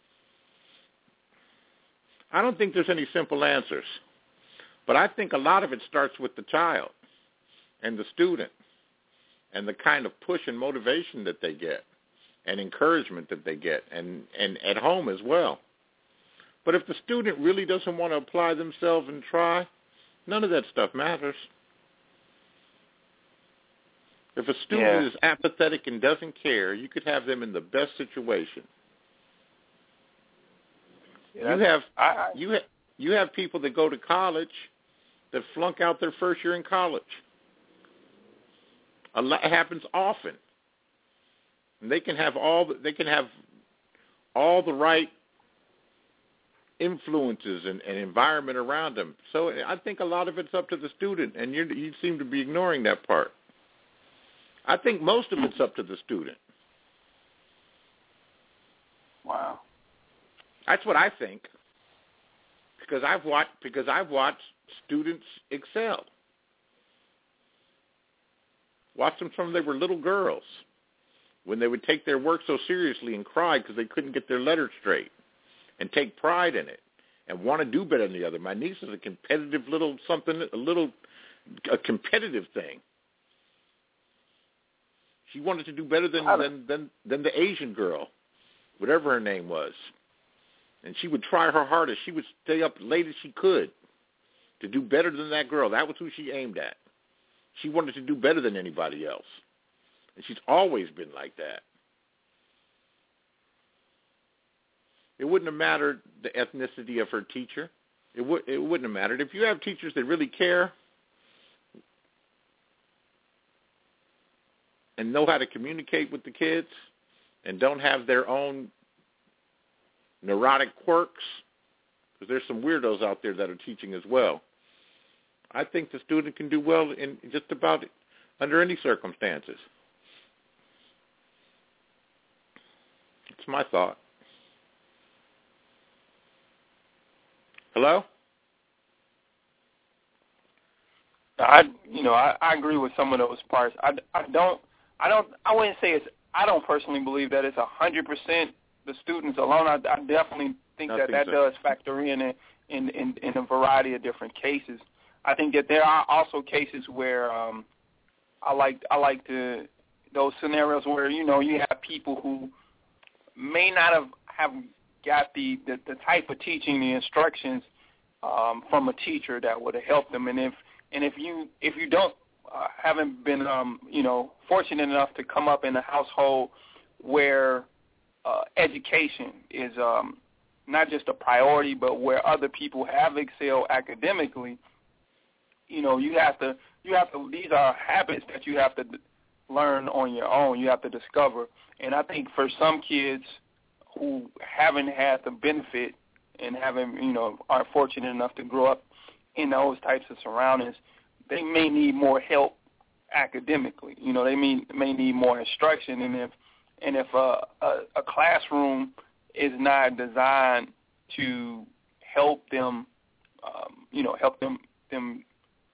I don't think there's any simple answers, but I think a lot of it starts with the child and the student and the kind of push and motivation that they get and encouragement that they get, and, and at home as well. But if the student really doesn't want to apply themselves and try, none of that stuff matters. If a student Yeah. is apathetic and doesn't care, you could have them in the best situation. Yeah, You have I, I, you have you have people that go to college that flunk out their first year in college. A lot, it happens often. And they can have all the, they can have all the right influences and, and environment around them. So I think a lot of it's up to the student, and you you seem to be ignoring that part. I think most of it's up to the student. wow. That's what I think, because I've watched because I've watched students excel. Watched them from they were little girls, when they would take their work so seriously and cry because they couldn't get their letters straight, and take pride in it and want to do better than the other. My niece is a competitive little something, a little a competitive thing. She wanted to do better than than than, than the Asian girl, whatever her name was. And she would try her hardest. She would stay up late as she could to do better than that girl. That was who she aimed at. She wanted to do better than anybody else. And she's always been like that. It wouldn't have mattered the ethnicity of her teacher. It, would, it wouldn't have mattered. If you have teachers that really care and know how to communicate with the kids and don't have their own neurotic quirks, because there's some weirdos out there that are teaching as well, I think the student can do well in just about under any circumstances. It's my thought. Hello? I, you know, I, I agree with some of those parts. I, I don't, I don't, I wouldn't say it's. I don't personally believe that it's a hundred percent the students alone. I, I definitely think I that think that so. does factor in, in in in a variety of different cases. I think that there are also cases where um, I like I like to those scenarios where you know you have people who may not have have got the the, the type of teaching, the instructions um, from a teacher that would have helped them, and if And if you if you don't uh, haven't been um, you know fortunate enough to come up in a household where uh, education is um, not just a priority, but where other people have excelled academically, you know you have to you have to these are habits that you have to learn on your own. You have to discover. And I think for some kids who haven't had the benefit and haven't you know aren't fortunate enough to grow up in those types of surroundings, they may need more help academically. You know, they may may need more instruction, and if and if a, a, a classroom is not designed to help them, um, you know, help them them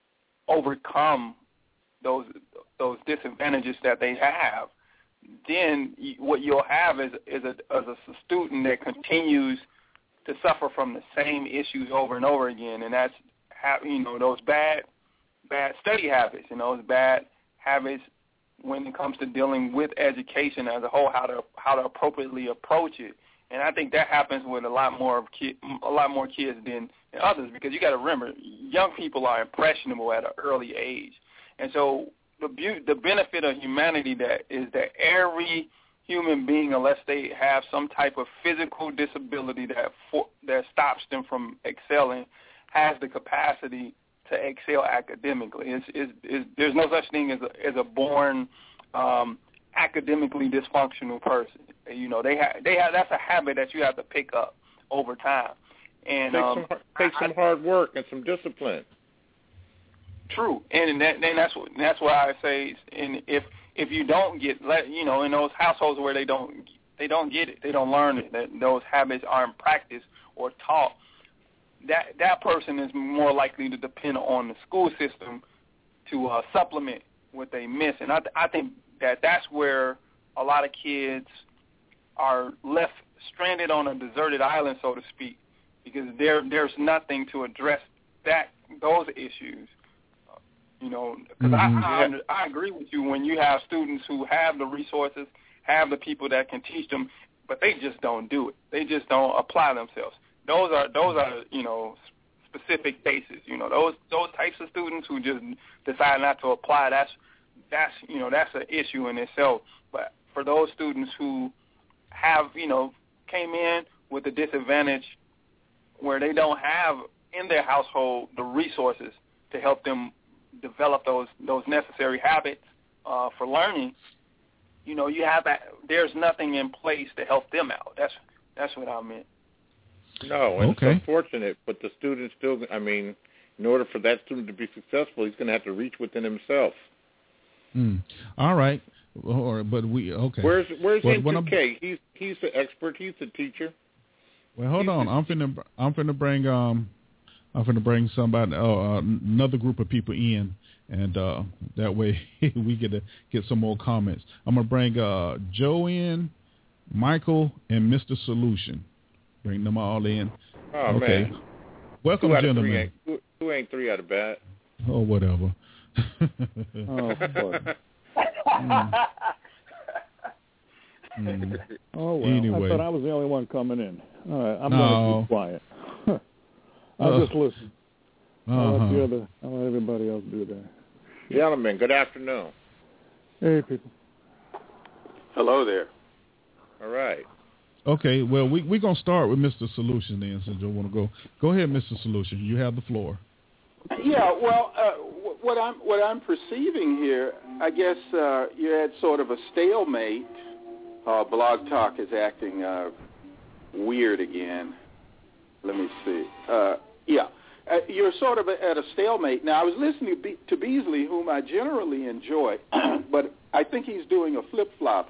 overcome those those disadvantages that they have, then what you'll have is is a, is a student that continues to suffer from the same issues over and over again, and that's Have, you know, those bad bad study habits, you know, those bad habits when it comes to dealing with education as a whole, how to how to appropriately approach it. And I think that happens with a lot more of kid, a lot more kids than, than others, because you got to remember, young people are impressionable at an early age. And so the be- the benefit of humanity that is that every human being, unless they have some type of physical disability that for, that stops them from excelling, has the capacity to excel academically. It's, it's, it's, there's no such thing as a, as a born um, academically dysfunctional person. You know, they have they have that's a habit that you have to pick up over time. And take um, some, take I, some hard work and some discipline. True, and that, and that's what that's why I say. And if if you don't get, let you know, in those households where they don't they don't get it, they don't learn it, that those habits aren't practiced or taught, that that person is more likely to depend on the school system to uh, supplement what they miss. And I, th- I think that that's where a lot of kids are left stranded on a deserted island, so to speak, because there there's nothing to address that those issues. Uh, you know, because mm-hmm. I, I I agree with you when you have students who have the resources, have the people that can teach them, but they just don't do it. They just don't apply themselves. Those are those are you know specific cases. You know those those types of students who just decide not to apply. That's that's you know that's an issue in itself. But for those students who have you know came in with a disadvantage where they don't have in their household the resources to help them develop those those necessary habits uh, for learning, you know you have that. There's nothing in place to help them out. That's that's what I meant. No, and okay. It's unfortunate, but the student still, I mean, in order for that student to be successful, he's going to have to reach within himself. Mm. All right. Or, but we, okay. Where's Where's well, N two K? He's he's the expert. He's the teacher. Well, hold he's on. The, I'm finna I'm finna bring um I'm finna bring somebody uh, uh, another group of people in, and uh, that way we get to get some more comments. I'm gonna bring uh, Joe in, Michael, and Mister Solution. Bring them all in. Oh, okay. man. Welcome, two gentlemen. Ain't, two, two ain't three out of bat. Oh, whatever. oh, boy. mm. Mm. Oh, well, anyway. I thought I was the only one coming in. All right, I'm no. going to be quiet. I'll uh, just listen. I'll, uh-huh. let the other, I'll let everybody else do that. Gentlemen, good afternoon. Hey, people. Hello there. All right. Okay, well, we, we're going to start with Mister Solution then, since you want to go. Go ahead, Mister Solution. You have the floor. Yeah, well, uh, what I'm what I'm perceiving here, I guess uh, you're at sort of a stalemate. Uh, Blog Talk is acting uh, weird again. Let me see. Uh, yeah, uh, you're sort of at a stalemate. Now, I was listening to, Be- to Beasley, whom I generally enjoy, but I think he's doing a flip-flop here.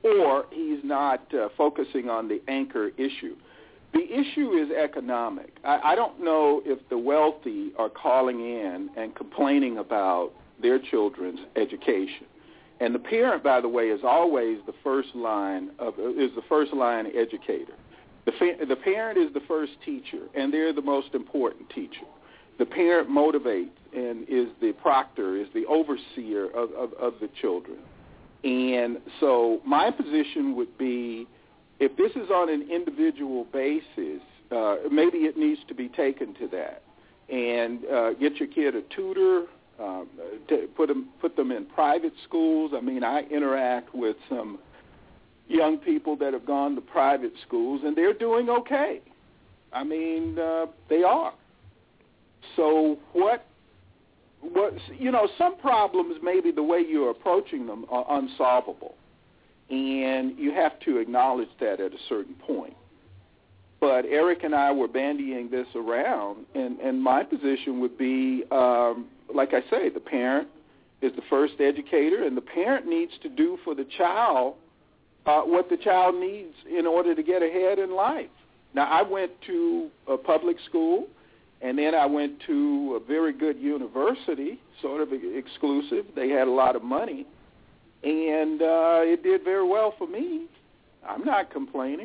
or he's not uh, focusing on the anchor issue. The issue is economic. I, I don't know if the wealthy are calling in and complaining about their children's education. And the parent, by the way, is always the first line of is the first line educator. The fa- the parent is the first teacher, and they're the most important teacher. The parent motivates and is the proctor, is the overseer of, of, of the children. And so my position would be, if this is on an individual basis, uh, maybe it needs to be taken to that. And uh, get your kid a tutor, um, to put them, put them in private schools. I mean, I interact with some young people that have gone to private schools, and they're doing okay. I mean, uh, they are. So what, what, you know, some problems, maybe the way you're approaching them are unsolvable. And you have to acknowledge that at a certain point. But Eric and I were bandying this around, and, and my position would be, um, like I say, the parent is the first educator, and the parent needs to do for the child uh, what the child needs in order to get ahead in life. Now, I went to a public school, and then I went to a very good university, sort of exclusive. They had a lot of money, and uh, it did very well for me. I'm not complaining.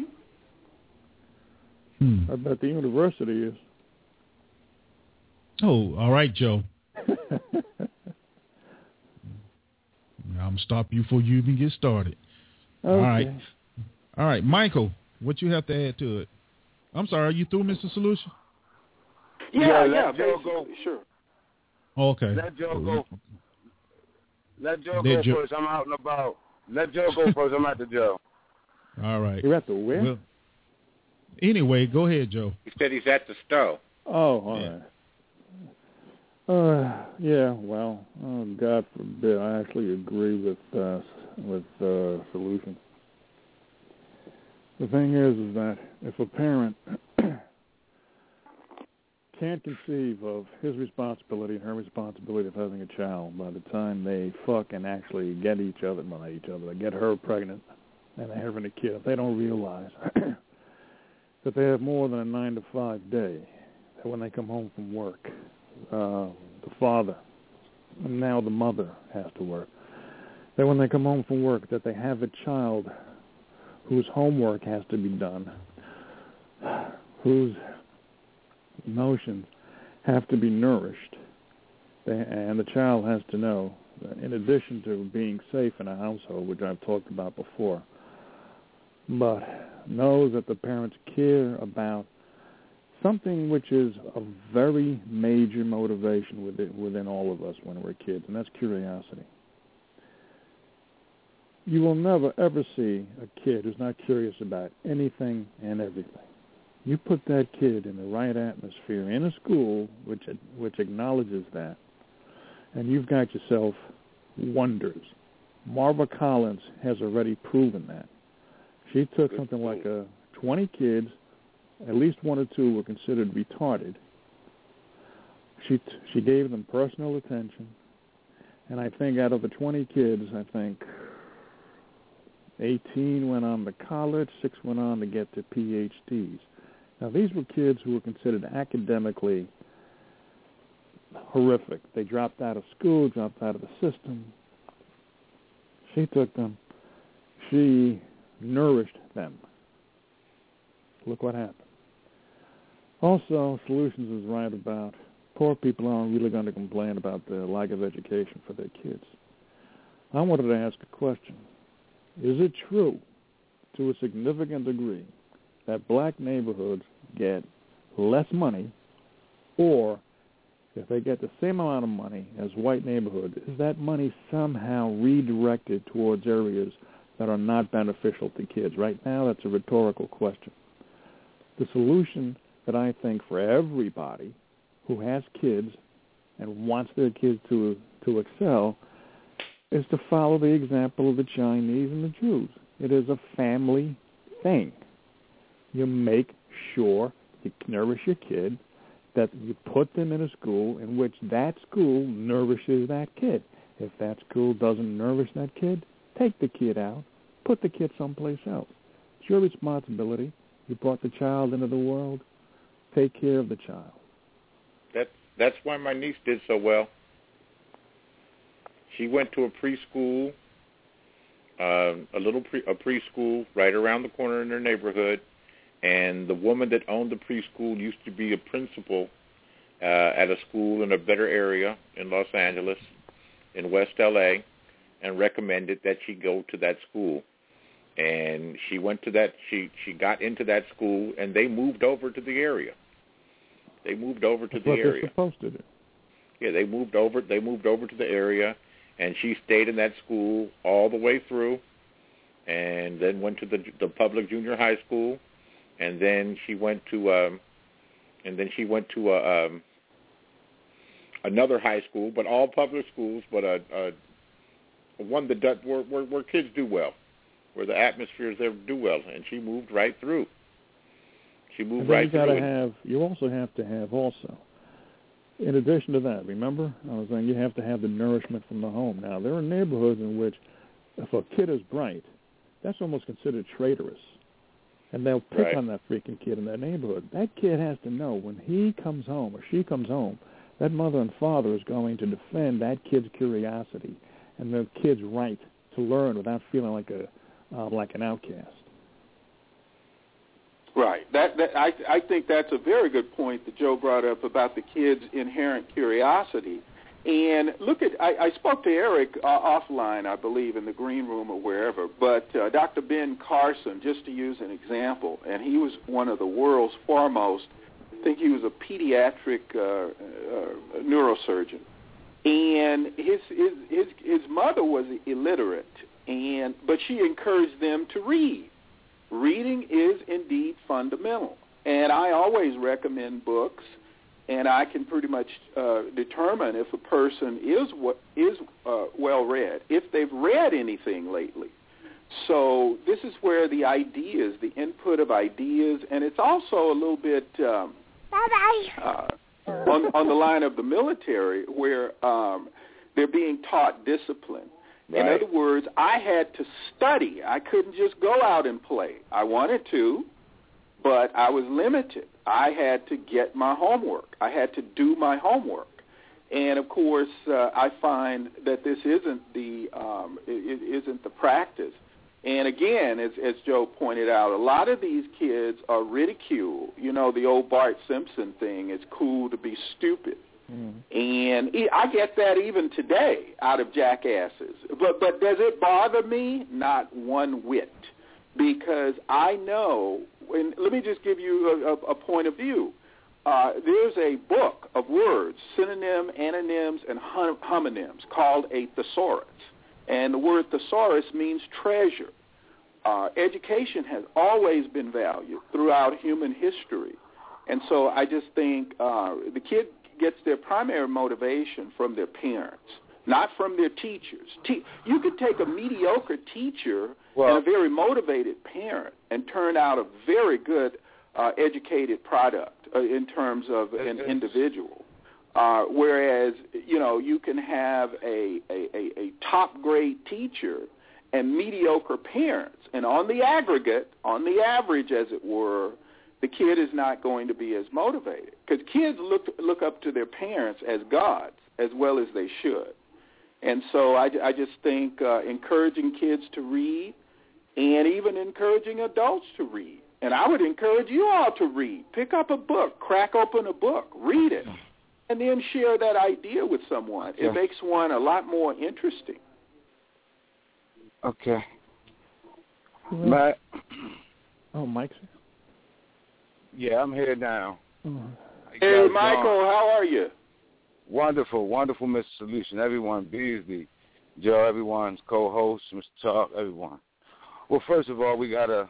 Hmm. I bet the university is. Oh, all right, Joe. I'm going to stop you before you even get started. Okay. All right. All right, Michael, what you have to add to it? I'm sorry, are you through, Mister Solution? Yeah, Yeah, yeah, let Joe basically, go. sure. Okay. Let Joe go. Let Joe Let go Joe- first. I'm out and about. Let Joe go first. I'm at the Joe. All right. You're at the where? Well, anyway, go ahead, Joe. He said he's at the stove. Oh, all Yeah. right. Uh, yeah, well, oh, God forbid, I actually agree with uh, with uh, Solution. The thing is, is that if a parent can't conceive of his responsibility and her responsibility of having a child by the time they fuck and actually get each other, well, not each other, they get her pregnant and they're having a kid, if they don't realize that they have more than a nine to five day, that when they come home from work, uh, the father, and now the mother has to work, that when they come home from work, that they have a child whose homework has to be done, whose emotions have to be nourished, they, and the child has to know, that in addition to being safe in a household, which I've talked about before, but knows that the parents care about something which is a very major motivation within, within all of us when we're kids, and that's curiosity. You will never, ever see a kid who's not curious about anything and everything. You put that kid in the right atmosphere in a school which which acknowledges that, and you've got yourself wonders. Marva Collins has already proven that. She took something like a twenty kids, at least one or two were considered retarded. She she gave them personal attention, and I think out of the twenty kids, I think eighteen went on to college, six went on to get to P H Ds. Now, these were kids who were considered academically horrific. They dropped out of school, dropped out of the system. She took them. She nourished them. Look what happened. Also, Solutions is right about poor people aren't really going to complain about the lack of education for their kids. I wanted to ask a question. Is it true, to a significant degree, that black neighborhoods get less money, or if they get the same amount of money as white neighborhoods, is that money somehow redirected towards areas that are not beneficial to kids? Right now, that's a rhetorical question. The solution that I think for everybody who has kids and wants their kids to to excel is to follow the example of the Chinese and the Jews. It is a family thing. You make sure you nourish your kid, that you put them in a school in which that school nourishes that kid. If that school doesn't nourish that kid, take the kid out, put the kid someplace else. It's your responsibility. You brought the child into the world. Take care of the child. That, that's why my niece did so well. She went to a preschool, uh, a little pre, a preschool right around the corner in their neighborhood, and the woman that owned the preschool used to be a principal uh, at a school in a better area in Los Angeles, in West L A, and recommended that she go to that school. And she went to that, she, she got into that school, and they moved over to the area. They moved over to That's the what area. They're supposed to do. Yeah, they moved over, they moved over to the area, and she stayed in that school all the way through, and then went to the the public junior high school, and then she went to, um, and then she went to a, um, another high school, but all public schools, but a, a one that does, where, where where kids do well, where the atmospheres there do well, and she moved right through. She moved and then right you gotta through. have. You also have to have also. In addition to that, remember, I was saying you have to have the nourishment from the home. Now, there are neighborhoods in which if a kid is bright, that's almost considered traitorous. And they'll pick Right. on that freaking kid in that neighborhood. That kid has to know when he comes home or she comes home, that mother and father is going to defend that kid's curiosity and the kid's right to learn without feeling like a uh, like an outcast. Right. That, that I, I think that's a very good point that Joe brought up about the kid's inherent curiosity. And look at, I, I spoke to Eric uh, offline, I believe, in the green room or wherever, but uh, Doctor Ben Carson, just to use an example, and he was one of the world's foremost, I think he was a pediatric uh, uh, neurosurgeon. And his, his, his, his mother was illiterate, and but she encouraged them to read. Reading is indeed fundamental, and I always recommend books, and I can pretty much uh, determine if a person is what is uh, well read, if they've read anything lately. So this is where the ideas, the input of ideas, and it's also a little bit um, uh, on, on the line of the military, where um, they're being taught discipline. Right. In other words, I had to study. I couldn't just go out and play. I wanted to, but I was limited. I had to get my homework. I had to do my homework. And, of course, uh, I find that this isn't the um, it, it isn't the practice. And, again, as, as Joe pointed out, a lot of these kids are ridiculed. You know, the old Bart Simpson thing, it's cool to be stupid. Mm. And I get that even today out of jackasses. But but does it bother me? Not one whit. Because I know, and let me just give you a, a, a point of view. Uh, there's a book of words, synonym, antonyms, and hum- homonyms called a thesaurus. And the word thesaurus means treasure. Uh, education has always been valued throughout human history. And so I just think uh, the kid gets their primary motivation from their parents, not from their teachers. Te- you could take a mediocre teacher well, and a very motivated parent and turn out a very good uh, educated product uh, in terms of an individual. Uh, whereas, you know, you can have a, a, a, a top-grade teacher and mediocre parents. And on the aggregate, on the average, as it were, the kid is not going to be as motivated, because kids look look up to their parents as gods as well as they should. And so I, I just think uh, encouraging kids to read and even encouraging adults to read. And I would encourage you all to read. Pick up a book, crack open a book, read it, and then share that idea with someone. It makes one a lot more interesting. Okay. Well, Matt. Oh, Mike's. Yeah, I'm here now. Oh. Hey, Michael, how are you? Wonderful, wonderful, Mister Solution. Everyone, Beasley, Joe, everyone's co-host, Mister Talk, everyone. Well, first of all, we got to,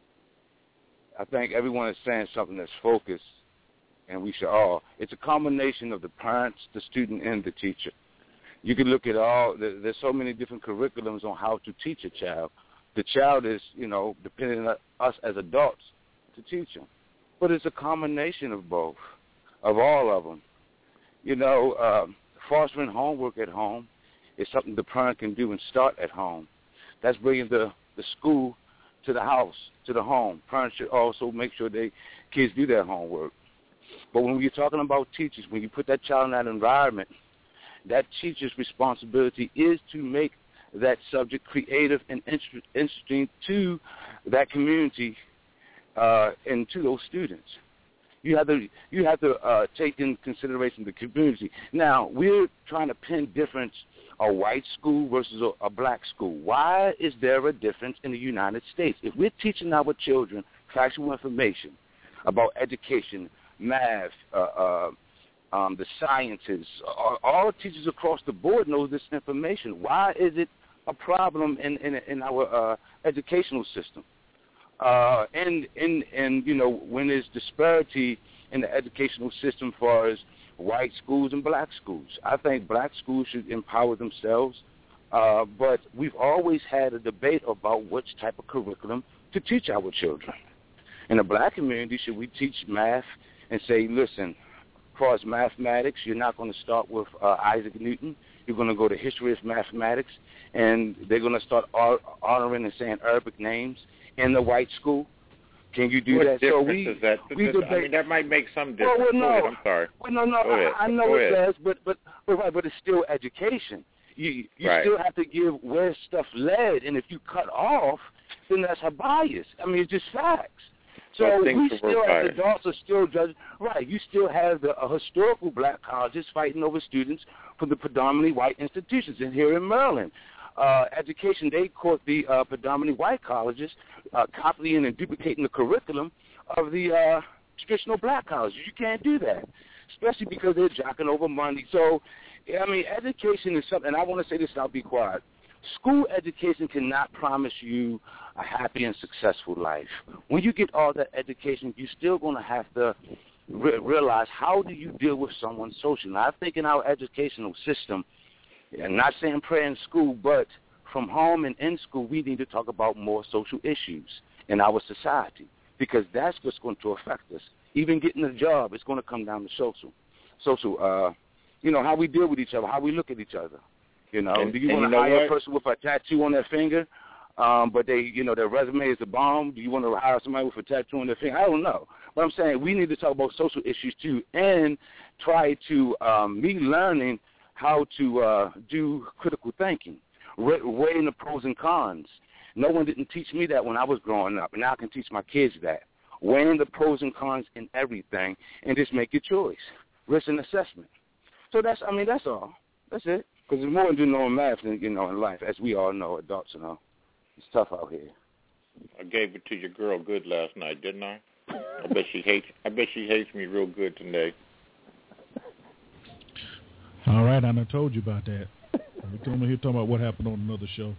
I think everyone is saying something that's focused, and we should all. It's a combination of the parents, the student, and the teacher. You can look at all, there's so many different curriculums on how to teach a child. The child is, you know, depending on us as adults to teach them. But it's a combination of both, of all of them. You know, um, fostering homework at home is something the parent can do and start at home. That's bringing the the school to the house, to the home. Parents should also make sure they kids do their homework. But when you're talking about teachers, when you put that child in that environment, that teacher's responsibility is to make that subject creative and inter- interesting to that community uh, and to those students. You have to you have to uh, take in consideration the community. Now, we're trying to pin difference a white school versus a, a black school. Why is there a difference in the United States? If we're teaching our children factual information about education, math, uh, uh, um, the sciences, all, all teachers across the board know this information. Why is it a problem in, in, in our uh, educational system? Uh, and, and, and, you know, when there's disparity in the educational system as far as white schools and black schools, I think black schools should empower themselves. Uh, but we've always had a debate about which type of curriculum to teach our children. In the black community, should we teach math and say, listen, across mathematics, you're not going to start with uh, Isaac Newton. You're going to go to history of mathematics, and they're going to start honoring and saying Arabic names in the white school. Can you do what that? Difference so we, is that? we This, debate. I mean, that might make some difference. Well, well, no, Go ahead. I'm sorry. Well, no, no, Go ahead. I, I know Go it ahead. does, but but but right, but it's still education. You you right. still have to give where stuff led, and if you cut off, then that's a bias. I mean, it's just facts. So Well, we still, as biased. adults, are still judging. Right, you still have the uh, historical black colleges fighting over students from the predominantly white institutions. And here in Maryland, uh, education, they caught the uh, predominantly white colleges uh, copying and duplicating the curriculum of the uh, traditional black colleges. You can't do that, especially because they're jocking over money. So, I mean, education is something, and I want to say this and I'll be quiet. School education cannot promise you a happy and successful life. When you get all that education, you're still going to have to re- realize how do you deal with someone socially. Now, I think in our educational system, I'm not saying prayer in school, but from home and in school, we need to talk about more social issues in our society because that's what's going to affect us. Even getting a job, it's going to come down to social, social, uh, you know, how we deal with each other, how we look at each other. You know, and, do you want to hire what? a person with a tattoo on their finger, um, but they, you know, their resume is a bomb? Do you want to hire somebody with a tattoo on their finger? I don't know. But I'm saying we need to talk about social issues too, and try to um, me learning how to uh, do critical thinking, weighing the pros and cons. No one didn't teach me that when I was growing up, and now I can teach my kids that. Weighing the pros and cons in everything, and just make your choice. Risk and assessment. So that's, I mean, that's all. That's it. Because there's more to do knowing math than, you know, in life, as we all know, adults and all. It's tough out here. I gave it to your girl good last night, didn't I? I bet she hates. I bet she hates me real good today. All right, I done told you about that. We told me here talking about what happened on another show.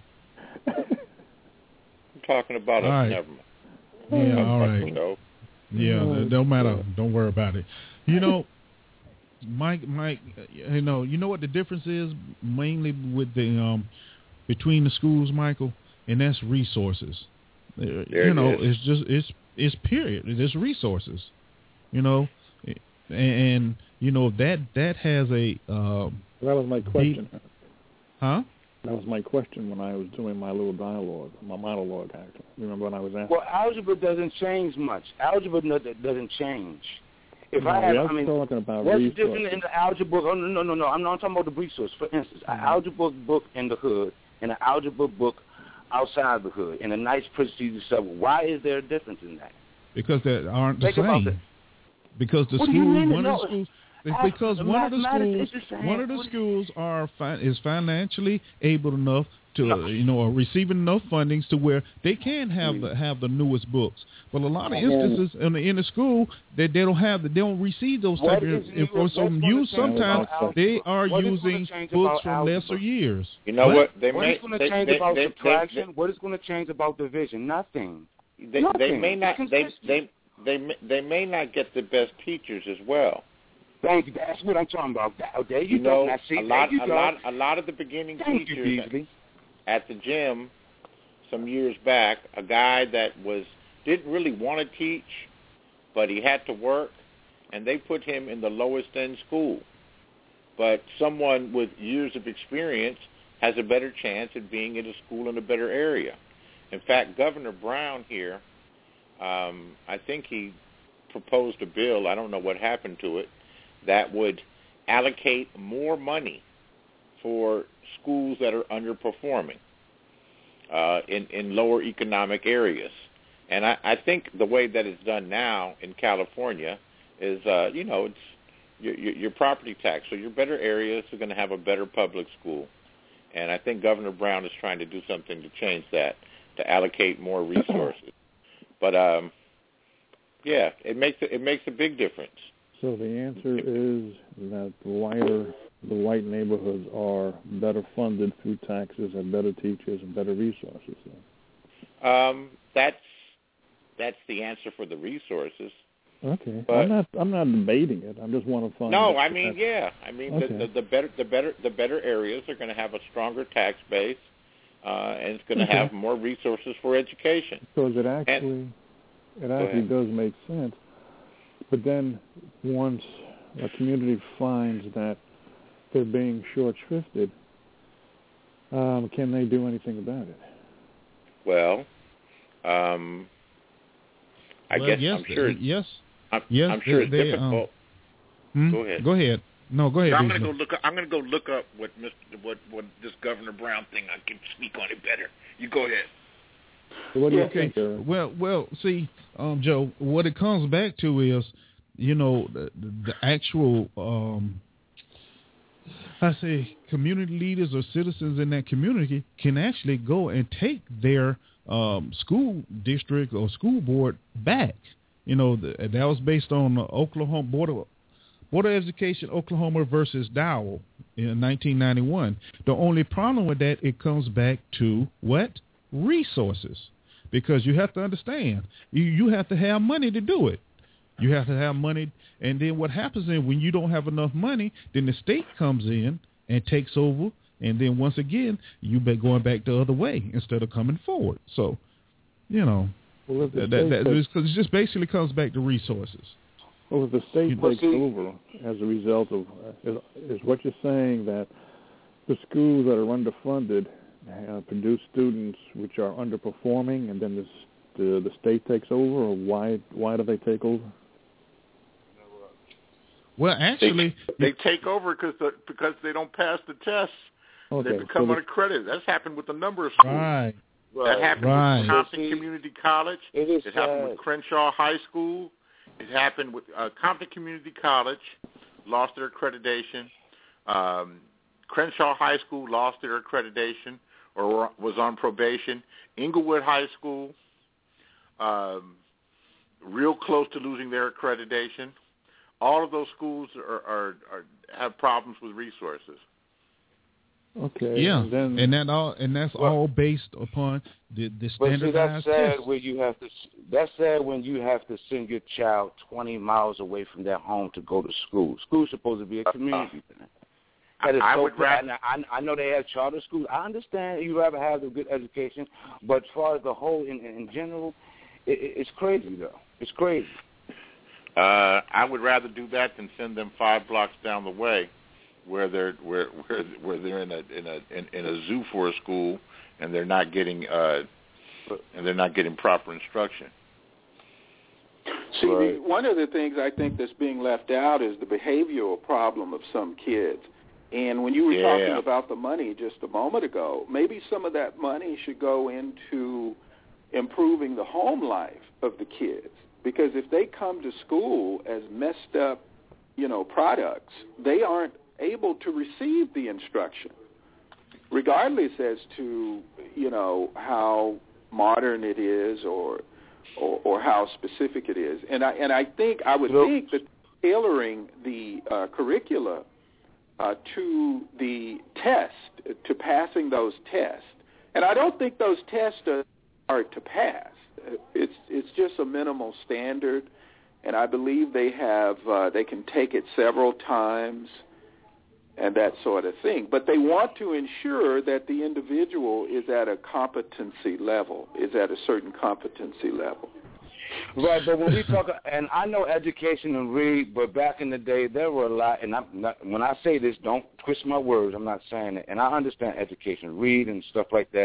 I'm talking about all us. Right. Never mind. Yeah, all right. Show. Yeah, it don't matter. Don't worry about it. You know. Mike, Mike, you know, you know what the difference is mainly with the um, between the schools, Michael, and that's resources. There you know, it it's just it's it's period. It's resources. You know, and, and you know that that has a. Um, that was my question. Deep, huh? That was my question when I was doing my little dialogue, my monologue. Actually, remember when I was asking? Well, algebra doesn't change much. Algebra doesn't change. If no, I have, I'm I mean, talking about what's resources. different in the algebra? Oh, no, no, no, no. I'm not talking about the resource. For instance, mm-hmm. an algebra book in the hood and an algebra book outside the hood in a nice prestigious subway. Why is there a difference in that? Because they aren't the Think about same. it. Because the what school, do you mean one no, of the schools, it's because one of the schools, the one of the what schools are fi- is financially able enough to, no. uh, you know, are receiving enough fundings to where they can have mm-hmm. the have the newest books. But a lot of mm-hmm. instances in the in the school that they, they don't have the, they don't receive those what type of. And for some use, sometimes they are what using books from algebra? lesser years. You know what? what? They what may, is going to they, change they, about they, subtraction? They, what is going to change about division? Nothing. They, Nothing. they may not. It's They consistent. they they may, they may not get the best teachers as well. Thank you. That's what I'm talking about. There you, you go. know, Now, see, a lot, there you a go. lot, a lot of the beginning Thank teachers you, Beasley. at the gym some years back, a guy that was didn't really want to teach, but he had to work, and they put him in the lowest end school. But someone with years of experience has a better chance at being in a school in a better area. In fact, Governor Brown here, um, I think he proposed a bill, I don't know what happened to it, that would allocate more money for schools that are underperforming uh, in, in lower economic areas. And I, I think the way that it's done now in California is, uh, you know, it's your, your, your property tax. So your better areas are going to have a better public school. And I think Governor Brown is trying to do something to change that, to allocate more resources. But, um, yeah, it makes a, it makes a big difference. So the answer is that the whiter, the white neighborhoods are better funded through taxes and better teachers and better resources. Then. Um, that's that's the answer for the resources. Okay, but, I'm not I'm not debating it. I just want to find. No, I mean, yeah, I mean okay. the, the, the better the better the better areas are going to have a stronger tax base, uh, and it's going to okay. have more resources for education. Because it actually and, it actually does make sense. But then once a community finds that they're being short-shrifted, um, can they do anything about it? Well, um, I well, guess yes, I'm sure. Yes. I'm, yes, I'm sure they, it's they, difficult. Um, hmm? Go ahead. Go ahead. No, go ahead. So I'm going to go look. Up, I'm going to go look up what Mister what what this Governor Brown thing. I can speak on it better. You go ahead. So what do you okay. think, Eric? Well, well, see, um, Joe, what it comes back to is, you know, the, the actual, um, I say, community leaders or citizens in that community can actually go and take their um, school district or school board back. You know, the, that was based on the Oklahoma Board of, Board of Education, Oklahoma versus Dowell in nineteen ninety-one. The only problem with that, it comes back to what? Resources. Because you have to understand, you, you have to have money to do it. You have to have money, and then what happens is when you don't have enough money, then the state comes in and takes over, and then once again, you've been going back the other way instead of coming forward. So, you know, well, that, that, that, takes, it just basically comes back to resources. Well, if the state you know, takes over as a result of, uh, is, is what you're saying that the schools that are underfunded Uh, produce students which are underperforming, and then this, the the state takes over, or why why do they take over? Well, actually, they, they take over because the, because they don't pass the tests. Okay, they become so unaccredited. That's happened with a number of schools. Right. That happened right. with Compton Community College. It, is it happened sad. with Crenshaw High School. It happened with uh, Compton Community College, lost their accreditation. Um, Crenshaw High School lost their accreditation or was on probation. Inglewood High School, um, real close to losing their accreditation. All of those schools are, are, are have problems with resources. Okay. Yeah, and, then, and that all and that's well, all based upon the the but see, standardized that's sad test. when you have to. That's sad when you have to send your child twenty miles away from their home to go to school. School's supposed to be a community thing. That is I so would rather. I, I know they have charter schools. I understand you rather have a good education, but as far as the whole in, in general, it, it's crazy though. It's crazy. Uh, I would rather do that than send them five blocks down the way, where they're where where, where they're in a in a in, in a zoo for a school, and they're not getting uh, and they're not getting proper instruction. See, Right. the, one of the things I think that's being left out is the behavioral problem of some kids. And when you were Yeah. talking about the money just a moment ago, maybe some of that money should go into improving the home life of the kids. Because if they come to school as messed up, you know, products, they aren't able to receive the instruction, regardless as to, you know, how modern it is or or, or how specific it is. And I and I think I would Nope. think that tailoring the uh, curricula uh, to the test, to passing those tests, and I don't think those tests are hard to pass. It's it's just a minimal standard, and I believe they have uh, they can take it several times and that sort of thing. But they want to ensure that the individual is at a competency level, is at a certain competency level. Right, but when we talk, and I know education and read, but back in the day there were a lot, and I'm not, when I say this, don't twist my words, I'm not saying it, and I understand education, read and stuff like that,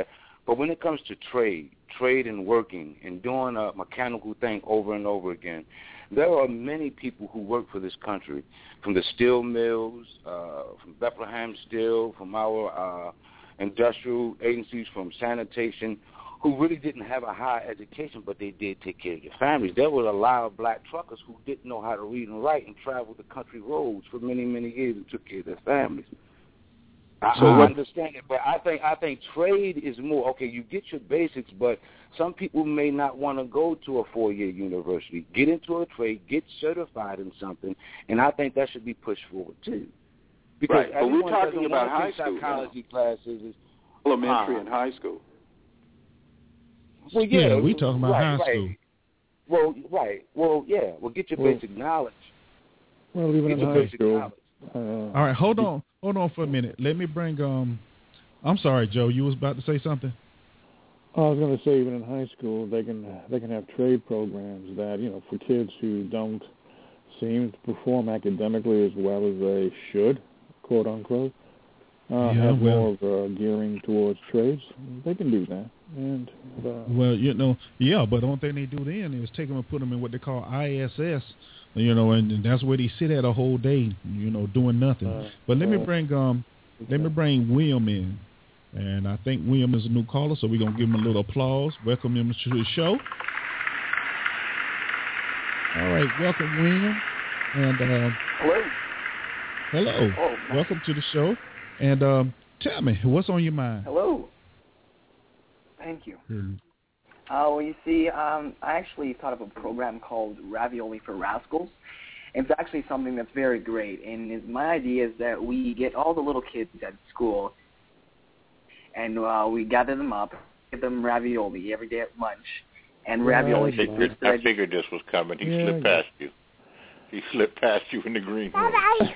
But when it comes to trade, trade and working and doing a mechanical thing over and over again, there are many people who work for this country, from the steel mills, uh, from Bethlehem Steel, from our uh, industrial agencies, from sanitation, who really didn't have a high education, but they did take care of their families. There was a lot of black truckers who didn't know how to read and write and traveled the country roads for many, many years and took care of their families. I, So I what- understand it, but I think I think trade is more, okay, you get your basics, but some people may not want to go to a four-year university. Get into a trade, get certified in something, and I think that should be pushed forward, too. Because Right, but we're everyone talking doesn't about want to high take school psychology classes. Is, Elementary Uh, and high school. well, yeah, Yeah, we talking about right, high right. school. Well, right. Well, yeah. Well, get your Well- basic knowledge. Well, even Get in your high basic school. knowledge. Uh, All right, hold on, hold on for a minute. Let me bring. Um, I'm sorry, Joe. You was about to say something. I was going to say, even in high school, they can they can have trade programs that, you know, for kids who don't seem to perform academically as well as they should, quote unquote, uh, Yeah, have well- more of a gearing towards trades. They can do that, and uh, Well, you know, yeah, but the only thing they do then is take them and put them in what they call I S S, you know, and that's where they sit at a whole day, you know, doing nothing. Uh, but let me uh, bring um, let me bring William in, and I think William is a new caller, so we're gonna give him a little applause. Welcome him to the show. All right, welcome William, and uh, Hello. hello, Oh, nice. welcome to the show, and um, tell me what's on your mind. Hello. Thank you. Hmm. Uh, well, you see, um, I actually thought of a program called Ravioli for Rascals. It's actually something that's very great, and is, my idea is that we get all the little kids at school, and uh, we gather them up, give them ravioli every day at lunch, and ravioli. I figured, I figured this was coming. He Yeah, slipped yeah. past you. He slipped past you in the green room.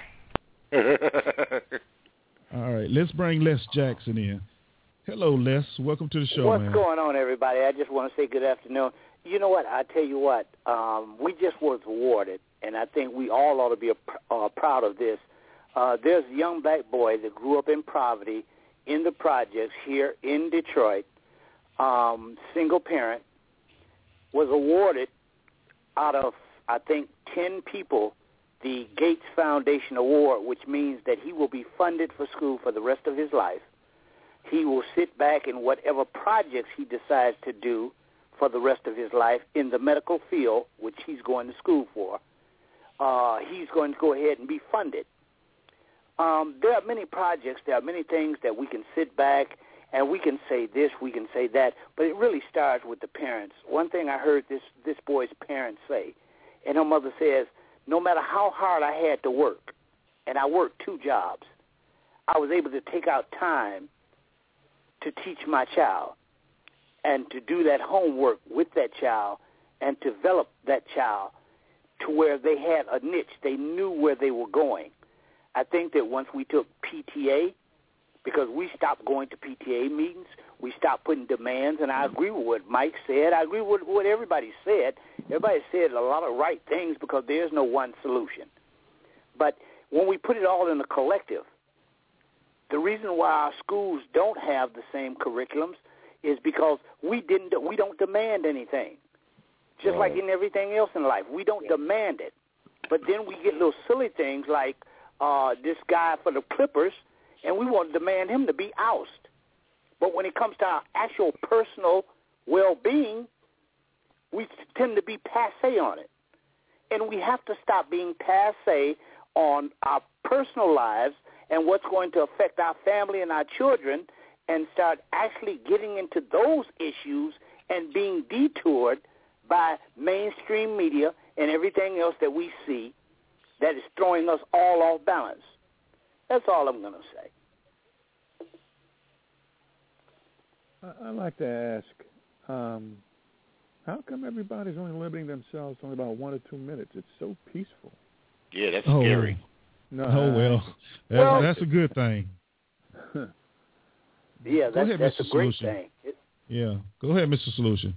All right, let's bring Les Jackson in. Hello, Les. Welcome to the show, What's man. going on, everybody? I just want to say good afternoon. You know what? I tell you what, um, we just was awarded, and I think we all ought to be uh, proud of this. Uh, there's a young black boy that grew up in poverty in the projects here in Detroit, um, single parent, was awarded out of, I think, ten people, the Gates Foundation Award, which means that he will be funded for school for the rest of his life. He will sit back in whatever projects he decides to do for the rest of his life in the medical field, which he's going to school for. Uh, he's going to go ahead and be funded. Um, there are many projects, there are many things that we can sit back and we can say this, we can say that, but it really starts with the parents. One thing I heard this, this boy's parents say, and her mother says, no matter how hard I had to work, and I worked two jobs, I was able to take out time to teach my child and to do that homework with that child and develop that child to where they had a niche. They knew where they were going. I think that once we took P T A, because we stopped going to P T A meetings, we stopped putting demands, and I agree with what Mike said. I agree with what everybody said. Everybody said a lot of right things because there's no one solution. But when we put it all in a collective, the reason why our schools don't have the same curriculums is because we didn't. We don't demand anything. Just like in everything else in life, we don't demand it. But then we get little silly things like uh, this guy for the Clippers, and we want to demand him to be ousted. But when it comes to our actual personal well-being, we tend to be passé on it. And we have to stop being passé on our personal lives and what's going to affect our family and our children and start actually getting into those issues and being detoured by mainstream media and everything else that we see that is throwing us all off balance. That's all I'm going to say. I- I'd like to ask, um, how come everybody's only limiting themselves to only about one or two minutes? It's so peaceful. Yeah, that's Oh. scary. No, Oh, well, that's, Well- that's a good thing. Yeah, Go that's, ahead, that's Mister a great Solution. thing. It, Yeah. Go ahead, Mister Solution.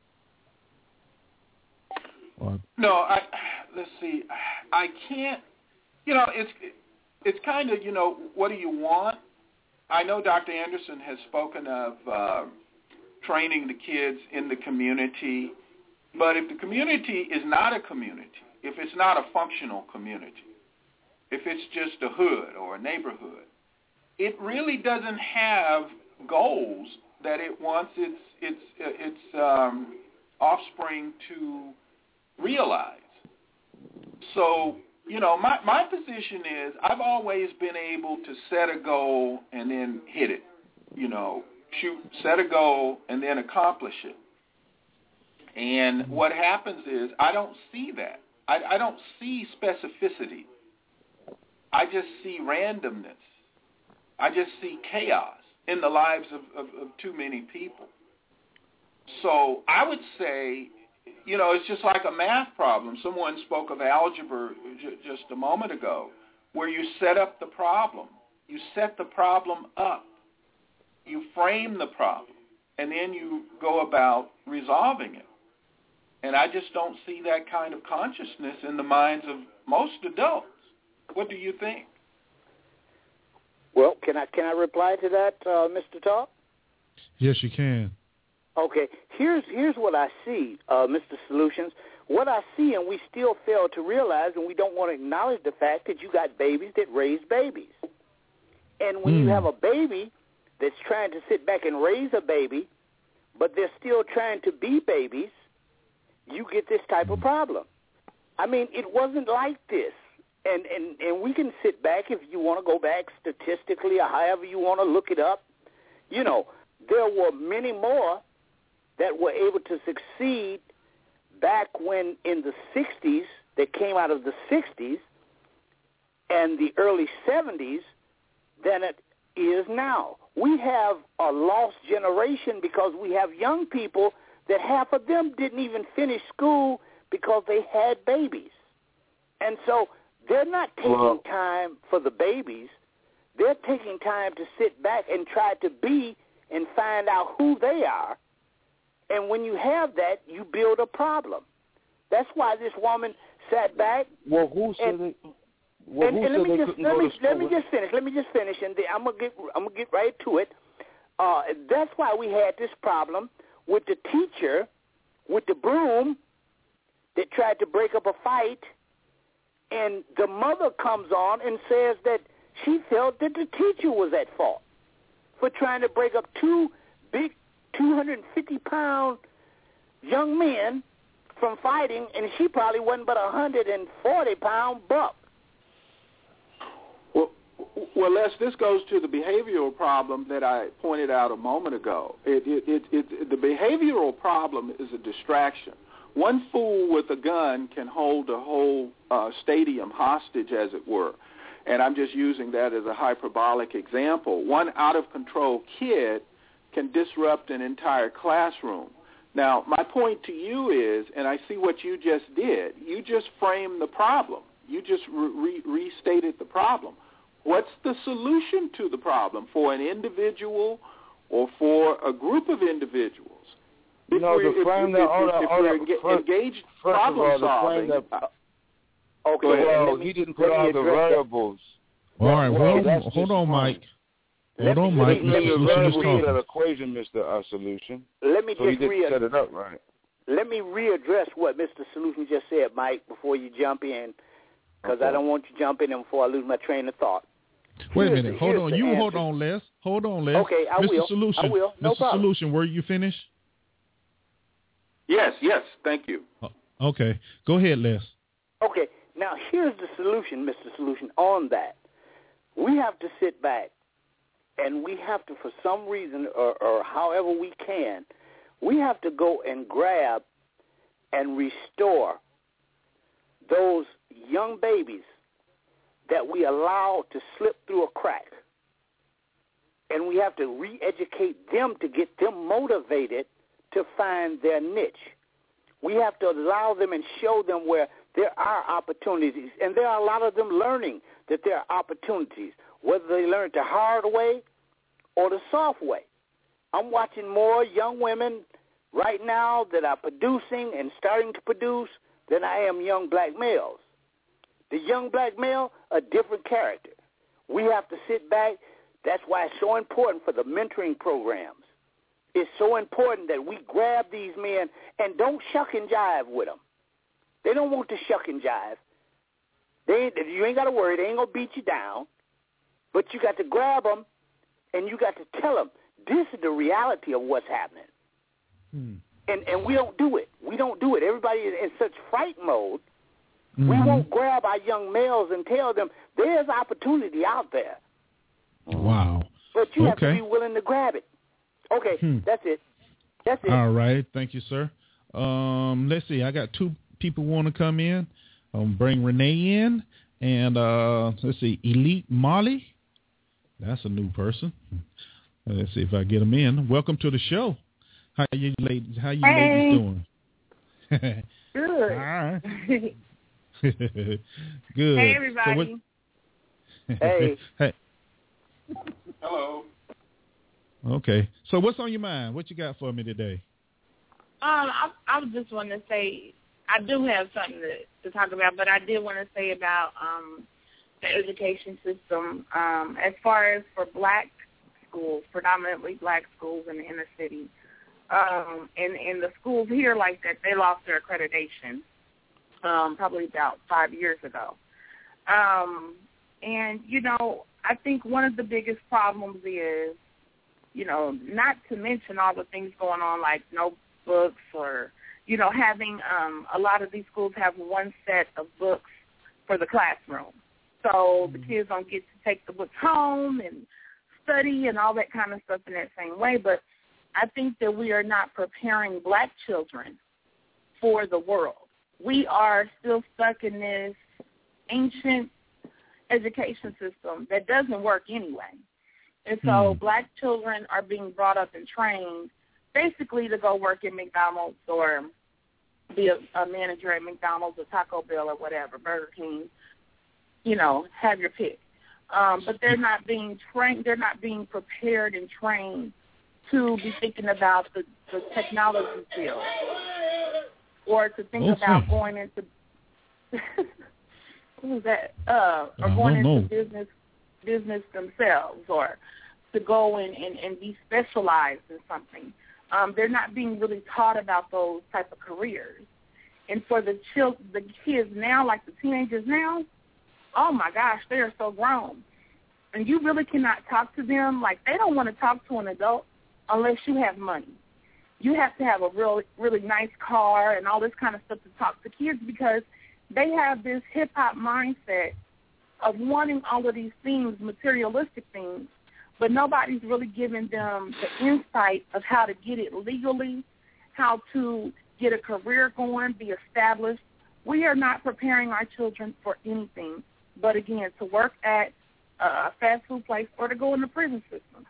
Or- No, I let's see. I can't. You know, it's it's kind of, you know, what do you want? I know Doctor Anderson has spoken of uh, training the kids in the community. But if the community is not a community, if it's not a functional community, if it's just a hood or a neighborhood, it really doesn't have goals that it wants its its its um, offspring to realize. So, you know, my, my position is I've always been able to set a goal and then hit it. You know, shoot, set a goal and then accomplish it. And what happens is I don't see that. I, I don't see specificity. I just see randomness. I just see chaos in the lives of, of, of too many people. So I would say, you know, it's just like a math problem. Someone spoke of algebra j- just a moment ago, where you set up the problem. You set the problem up. You frame the problem, and then you go about resolving it. And I just don't see that kind of consciousness in the minds of most adults. What do you think? Well, can I can I reply to that, uh, Mister Talk? Yes, you can. Okay, here's here's what I see, uh, Mister Solutions. What I see, and we still fail to realize, and we don't want to acknowledge the fact that you got babies that raise babies. And when mm. you have a baby that's trying to sit back and raise a baby, but they're still trying to be babies, you get this type of problem. I mean, it wasn't like this. And, and, and we can sit back if you want to go back statistically or however you want to look it up. You know, there were many more that were able to succeed back when in the sixties, that came out of the sixties and the early seventies than it is now. We have a lost generation because we have young people that half of them didn't even finish school because they had babies. And so they're not taking well, time for the babies. They're taking time to sit back and try to be and find out who they are. And when you have that, you build a problem. That's why this woman sat back. Well, who said and, they? Well, and, who and said let me they just couldn't let go me to school? let me just finish. Let me just finish, and then I'm gonna get I'm gonna get right to it. Uh, that's why we had this problem with the teacher with the broom that tried to break up a fight, and the mother comes on and says that she felt that the teacher was at fault for trying to break up two big two hundred fifty pound young men from fighting, and she probably wasn't but a one hundred forty pound buck. Well, well, Les, this goes to the behavioral problem that I pointed out a moment ago. It, it, it, it, the behavioral problem is a distraction. One fool with a gun can hold a whole uh, stadium hostage, as it were. And I'm just using that as a hyperbolic example. One out-of-control kid can disrupt an entire classroom. Now, my point to you is, and I see what you just did, you just framed the problem. You just re- restated the problem. What's the solution to the problem for an individual or for a group of individuals? You know, to frame that, all that, all that, first, engaged first problem of all, solving. That, uh, okay, well, me, he didn't put all the variables. All right, well, hold on, hold on, Mike. Hold let on, me, Mike. Let me, Mister let Solution me, is talking. talking. That equation, Mister Uh, Solution. Let me so just he didn't re- set it up right. Let me readdress what Mister Solution just said, Mike, before you jump in, because okay. I don't want you jumping in before I lose my train of thought. Wait here's a minute. The, hold on. You answer. hold on, Les. Hold on, Les. Okay, I Mister will. Solution. I will. No Mister problem. Solution, were you finished? Yes, yes. Thank you. Oh, okay. Go ahead, Les. Okay. Now, here's the solution, Mister Solution, on that. We have to sit back, and we have to, for some reason or, or however we can, we have to go and grab and restore those young babies that we allow to slip through a crack. And we have to re-educate them to get them motivated to find their niche. We have to allow them and show them where there are opportunities. And there are a lot of them learning that there are opportunities, whether they learn the hard way or the soft way. I'm watching more young women right now that are producing and starting to produce than I am young black males. The young black male, a different character. We have to sit back. That's why it's so important for the mentoring programs. It's so important that we grab these men and don't shuck and jive with them. They don't want to shuck and jive. They ain't, you ain't got to worry. They ain't going to beat you down. But you got to grab them, and you got to tell them, this is the reality of what's happening. Hmm. And and we don't do it. We don't do it. Everybody is in such fright mode. Mm-hmm. We won't grab our young males and tell them there's opportunity out there. Wow. But you okay. have to be willing to grab it. Okay, hmm. that's it. That's it. All right. Thank you, sir. Um, let's see. I got two people want to come in. Um, bring Renee in. And uh, let's see, Elite Molly. That's a new person. Let's see if I get them in. Welcome to the show. How you ladies? How you hey. ladies doing? Good. All right. Good. Hey, everybody. So what, hey. Hey. Hello. Okay. So what's on your mind? What you got for me today? Um, I, I just want to say I do have something to, to talk about, but I did want to say about um, the education system um, as far as for black schools, predominantly black schools in the inner city. Um, and, and the schools here like that, they lost their accreditation um, probably about five years ago. Um, and, you know, I think one of the biggest problems is, you know, not to mention all the things going on like notebooks or, you know, having um, a lot of these schools have one set of books for the classroom. So the kids don't get to take the books home and study and all that kind of stuff in that same way. But I think that we are not preparing black children for the world. We are still stuck in this ancient education system that doesn't work anyway. And so mm. black children are being brought up and trained basically to go work at McDonald's or be a, a manager at McDonald's or Taco Bell or whatever, Burger King, you know, have your pick. Um, but they're not being trained, they're not being prepared and trained to be thinking about the, the technology field or to think okay. about going into what was that? Uh, or going into know. business business themselves or to go in and, and be specialized in something. Um, they're not being really taught about those type of careers. And for the chil- the kids now, like the teenagers now, oh, my gosh, they are so grown. And you really cannot talk to them. Like, they don't want to talk to an adult unless you have money. You have to have a real, really nice car and all this kind of stuff to talk to kids because they have this hip-hop mindset of wanting all of these things, materialistic things, but nobody's really giving them the insight of how to get it legally, how to get a career going, be established. We are not preparing our children for anything but, again, to work at a fast food place or to go in the prison system.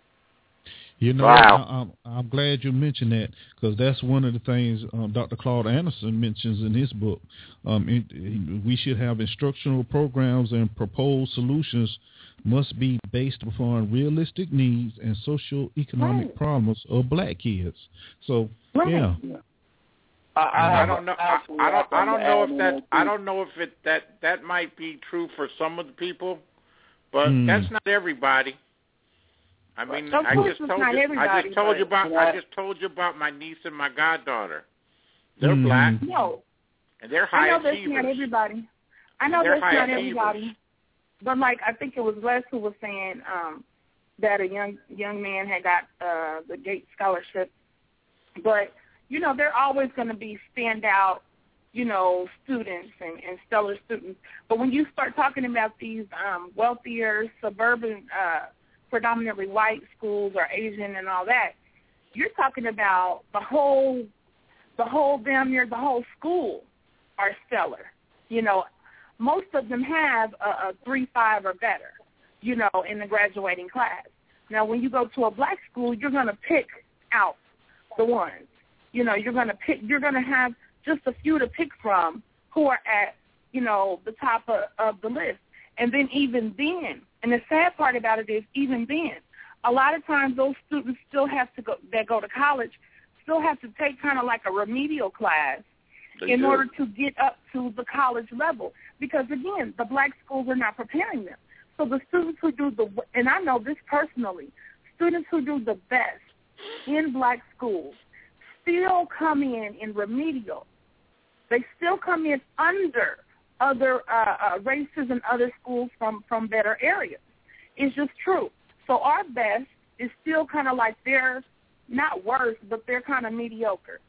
You know, wow. I, I'm, I'm glad you mentioned that because that's one of the things um, Doctor Claude Anderson mentions in his book. Um, it, it, we should have instructional programs and proposed solutions must be based upon realistic needs and social-economic right. problems of black kids. So, right. yeah. I, I, I don't know. I, I don't. I don't know if that. I don't know if it that that might be true for some of the people, but mm. that's not everybody. I mean, I just told you. I just told you about. I just told you about my niece and my goddaughter. They're mm. black. No, and they're high I know achievers. That's not everybody. I know they're that's not achievers. everybody. But like, I think it was Les who was saying um, that a young young man had got uh, the Gates Scholarship. But you know, they're always going to be standout, you know, students and, and stellar students. But when you start talking about these um, wealthier suburban. Uh, predominantly white schools or Asian and all that, you're talking about the whole, the whole damn near the whole school are stellar. You know, most of them have a, a three five or better, you know, in the graduating class. Now, when you go to a black school, you're going to pick out the ones. You know, you're going to pick, you're going to have just a few to pick from who are at, you know, the top of, of the list. And then even then, and the sad part about it is even then, a lot of times those students still have to go, that go to college, still have to take kind of like a remedial class they in do. order to get up to the college level. Because, again, the black schools are not preparing them. So the students who do the, and I know this personally, students who do the best in black schools still come in in remedial. They still come in under other uh, uh, races and other schools from, from better areas. It's just true. So our best is still kind of like they're not worse, but they're kind of mediocre.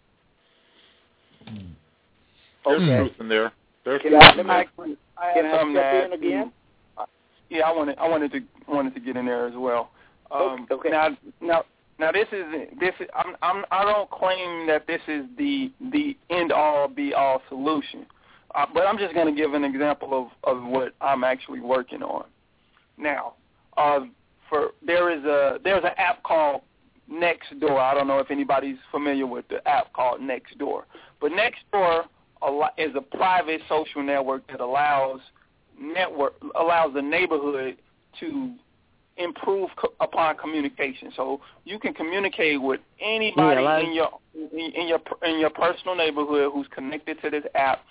There's Okay. truth in there. There's Can truth I, in I, there. I Can have I something step to add in again? to- Yeah, I wanted I wanted to wanted to get in there as well. Um, Okay. Now, now, now, this is this. Is, I'm, I'm I don't claim that this is the the end all be all solution, uh, but I'm just going to give an example of, of what I'm actually working on. Now, uh, for there is a there's an app called Nextdoor. I don't know if anybody's familiar with the app called Nextdoor, but Nextdoor is a private social network that allows network allows the neighborhood to improve co- upon communication. So you can communicate with anybody Yeah, in your in, in your in your personal neighborhood who's connected to this app.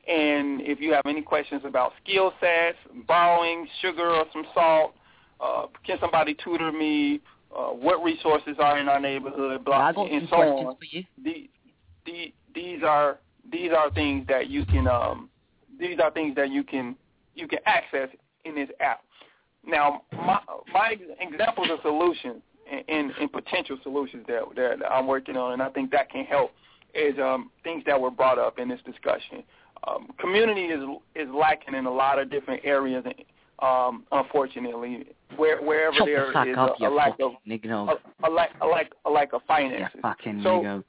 And if you have any questions about skill sets, borrowing sugar or some salt, uh, can somebody tutor me? Uh, what resources are in our neighborhood? Blah, I got and some so questions on. for you. The, the, these are these are things that you can um, these are things that you can you can access in this app. Now, my, my examples of solutions and, and, and potential solutions that, that I'm working on, and I think that can help, is um, things that were brought up in this discussion. Um, community is is lacking in a lot of different areas, um, unfortunately, where, wherever Shut there the fuck is up, a, you a lack of nigga. a, a lack a lack a lack of finances. You fucking so, nigga.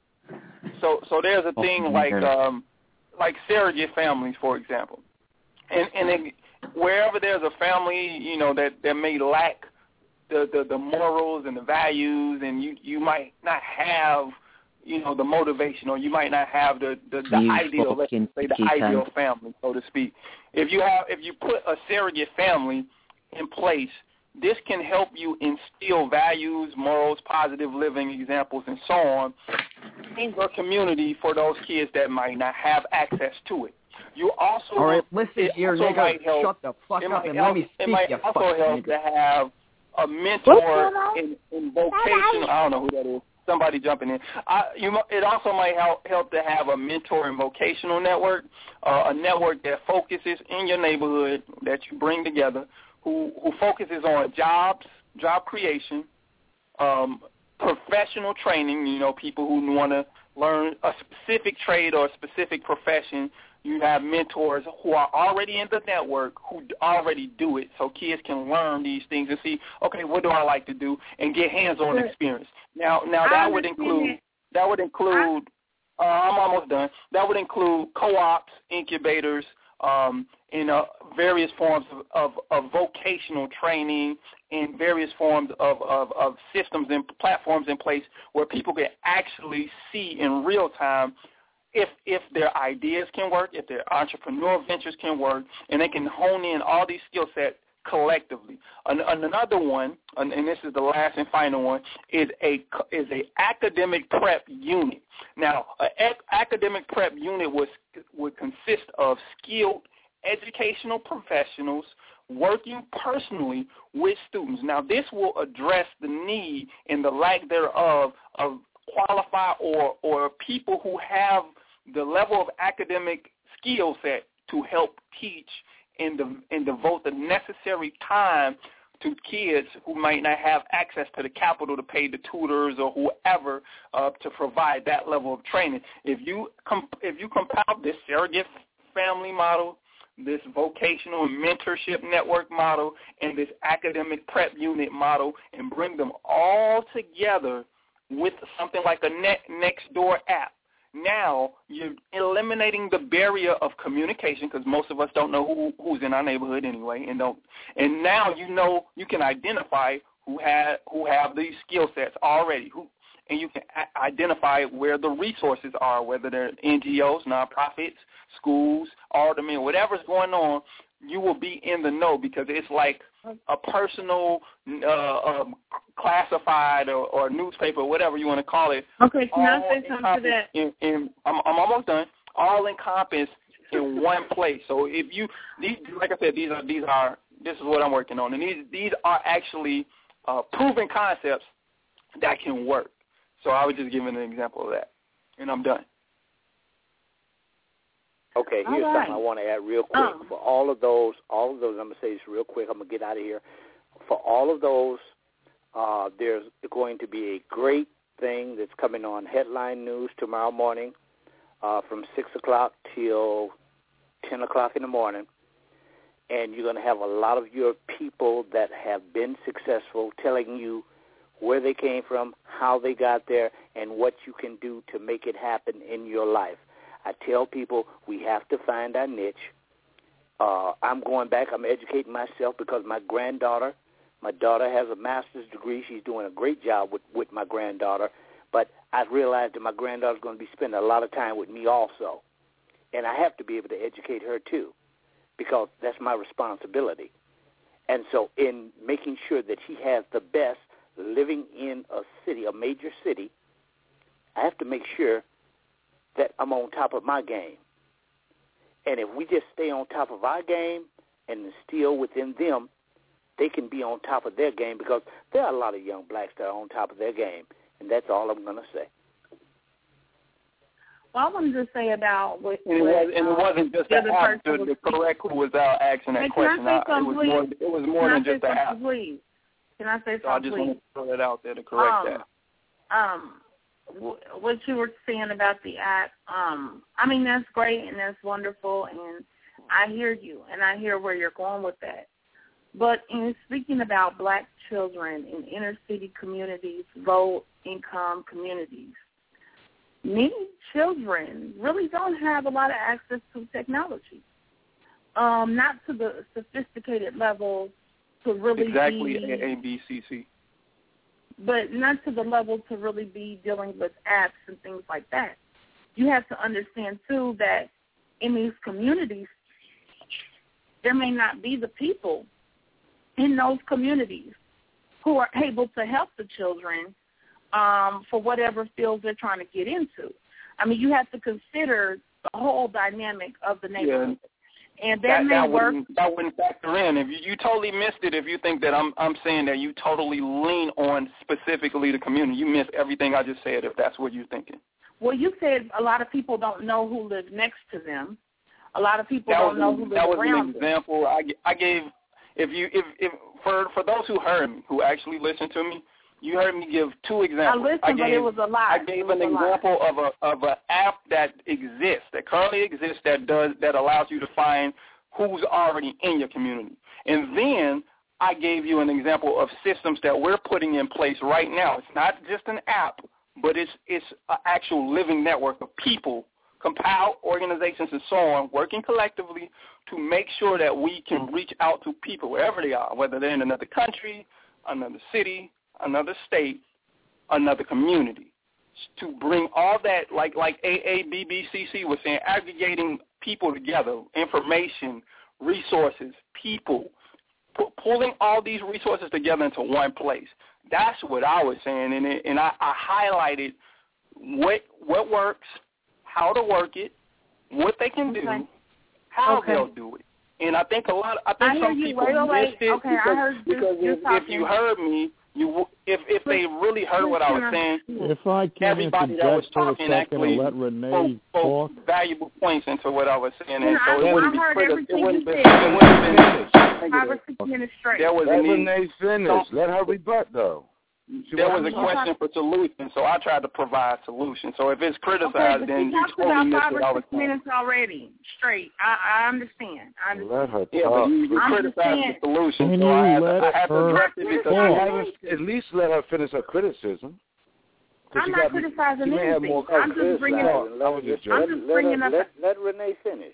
so so there's a thing Fucking like nigger. um, like surrogate families, for example, and and it, wherever there's a family, you know, that, that may lack the, the, the morals and the values, and you, you might not have, you know, the motivation, or you might not have the, the, the You ideal, let's fucking say the picky ideal cunt. family, so to speak. If you have, if you put a surrogate family in place, this can help you instill values, morals, positive living examples, and so on in your community for those kids that might not have access to it. You also, All right, listen it here, also nigga. might help, Shut the fuck it up might and help, let me it speak, might you also fucking help nigga. to have a mentor in, in vocational. I don't know who that is. Somebody jumping in. I, you, it also might help help to have a mentor and vocational network, uh, a network that focuses in your neighborhood that you bring together, who who focuses on jobs, job creation, um, professional training. You know, people who want to learn a specific trade or a specific profession. You have mentors who are already in the network who already do it, so kids can learn these things and see, okay, what do I like to do, and get hands-on experience. Now, now that would include that would include. Uh, I'm almost done. That would include co-ops, incubators, um, in uh, various forms of, of, of vocational training, and various forms of, of, of systems and platforms in place where people can actually see in real time if if their ideas can work, if their entrepreneurial ventures can work, and they can hone in all these skill sets collectively. An, another one, and this is the last and final one, is a is a academic prep unit. Now, an academic prep unit was would consist of skilled educational professionals working personally with students. Now, this will address the need and the lack thereof of qualified or or people who have the level of academic skill set to help teach and, de- and devote the necessary time to kids who might not have access to the capital to pay the tutors or whoever uh, to provide that level of training. If you comp- if you compile this surrogate family model, this vocational and mentorship network model, and this academic prep unit model, and bring them all together with something like a net Nextdoor app, now you're eliminating the barrier of communication, because most of us don't know who, who's in our neighborhood anyway, and don't. And now you know you can identify who had who have these skill sets already, who, and you can a- identify where the resources are, whether they're N G Os, nonprofits, schools, aldermen, whatever's going on. You will be in the know, because it's like a personal uh, um, classified or, or newspaper, whatever you want to call it. Okay, can I say something to that? In, in, I'm, I'm almost done. All encompassed in one place. So if you, these, like I said, these are these are this is what I'm working on, and these these are actually uh, proven concepts that can work. So I was just giving an example of that, and I'm done. Okay, here's all right. something I want to add real quick. Um. For all of those, all of those, I'm going to say this real quick. I'm going to get out of here. For all of those, uh, there's going to be a great thing that's coming on Headline News tomorrow morning uh, from six o'clock till ten o'clock in the morning. And you're going to have a lot of your people that have been successful telling you where they came from, how they got there, and what you can do to make it happen in your life. I tell people we have to find our niche. Uh, I'm going back. I'm educating myself because my granddaughter, my daughter has a master's degree. She's doing a great job with, with my granddaughter. But I realized that my granddaughter's going to be spending a lot of time with me also. And I have to be able to educate her too, because that's my responsibility. And so in making sure that she has the best living in a city, a major city, I have to make sure that I'm on top of my game. And if we just stay on top of our game and instill within them, they can be on top of their game, because there are a lot of young blacks that are on top of their game. And that's all I'm going to say. Well, I wanted to say about what, And it, what, was, and it um, wasn't just the the other app person to, was to correct who was out asking that Hey, question. can I say I, it was something, more, please? it was more Can than I say just the something, app. please? Can I say So I something, just please? want to throw that out there to correct um, that. Um, w- what you were saying about the app, um, I mean, that's great and that's wonderful, and I hear you, and I hear where you're going with that. But in speaking about black children in inner-city communities, low-income communities, many children really don't have a lot of access to technology, um, not to the sophisticated level to really Exactly, be, A B C C. but not to the level to really be dealing with apps and things like that. You have to understand, too, that in these communities, there may not be the people in those communities who are able to help the children um, for whatever fields they're trying to get into. I mean, you have to consider the whole dynamic of the neighborhood. Yeah. And that, that may that work. Wouldn't, that wouldn't factor in. If you, you totally missed it, if you think that I'm I'm saying that you totally lean on specifically the community, you missed everything I just said. If that's what you're thinking. Well, you said a lot of people don't know who lives next to them. A lot of people that don't know an, who lives that was around an example. them. I, I gave if you if if for for those who heard me, who actually listened to me, you heard me give two examples. I listened, I gave, but it was a lot. I gave an example of a of an app that exists, that currently exists, that does that allows you to find who's already in your community. And then I gave you an example of systems that we're putting in place right now. It's not just an app, but it's it's an actual living network of people, compiled organizations and so on, working collectively to make sure that we can reach out to people wherever they are, whether they're in another country, another city, another state, another community, to bring all that, like like A A B B C C was saying, aggregating people together, information, resources, people, pu- pulling all these resources together into one place. That's what I was saying, and it, and I, I highlighted what what works, how to work it, what they can do, okay. how okay. they'll do it. And I think a lot. Of, I think I some hear you. people wait, wait. missed it okay, because, I heard you, because if, if you heard me, you if if they really heard what I was saying, if I can everybody that was interject for a talking second actually and let Renee spoke, spoke talk. valuable points into what I was saying, and and so I, it wouldn't I be heard criti- everything it wouldn't you be, said. it wouldn't have been Five or six minutes straight. there was Let a need. Renee finish. So, let her rebut, though. She there was wants a to- question for solutions, so I tried to provide solutions. So if it's criticized, Okay, but then you you talked totally about missed five what I or was six saying. minutes already, straight. I, I understand. I understand. Let her talk. Yeah, but you, you I'm criticized just saying- the solution, Can so I you had to, let I had to her address it because You talk? haven't- at least let her finish her criticism. 'Cause I'm she not got- criticizing she may have anything. more I'm just bringing up. up. I was just I'm joking. just bringing up. Let, let Renee finish.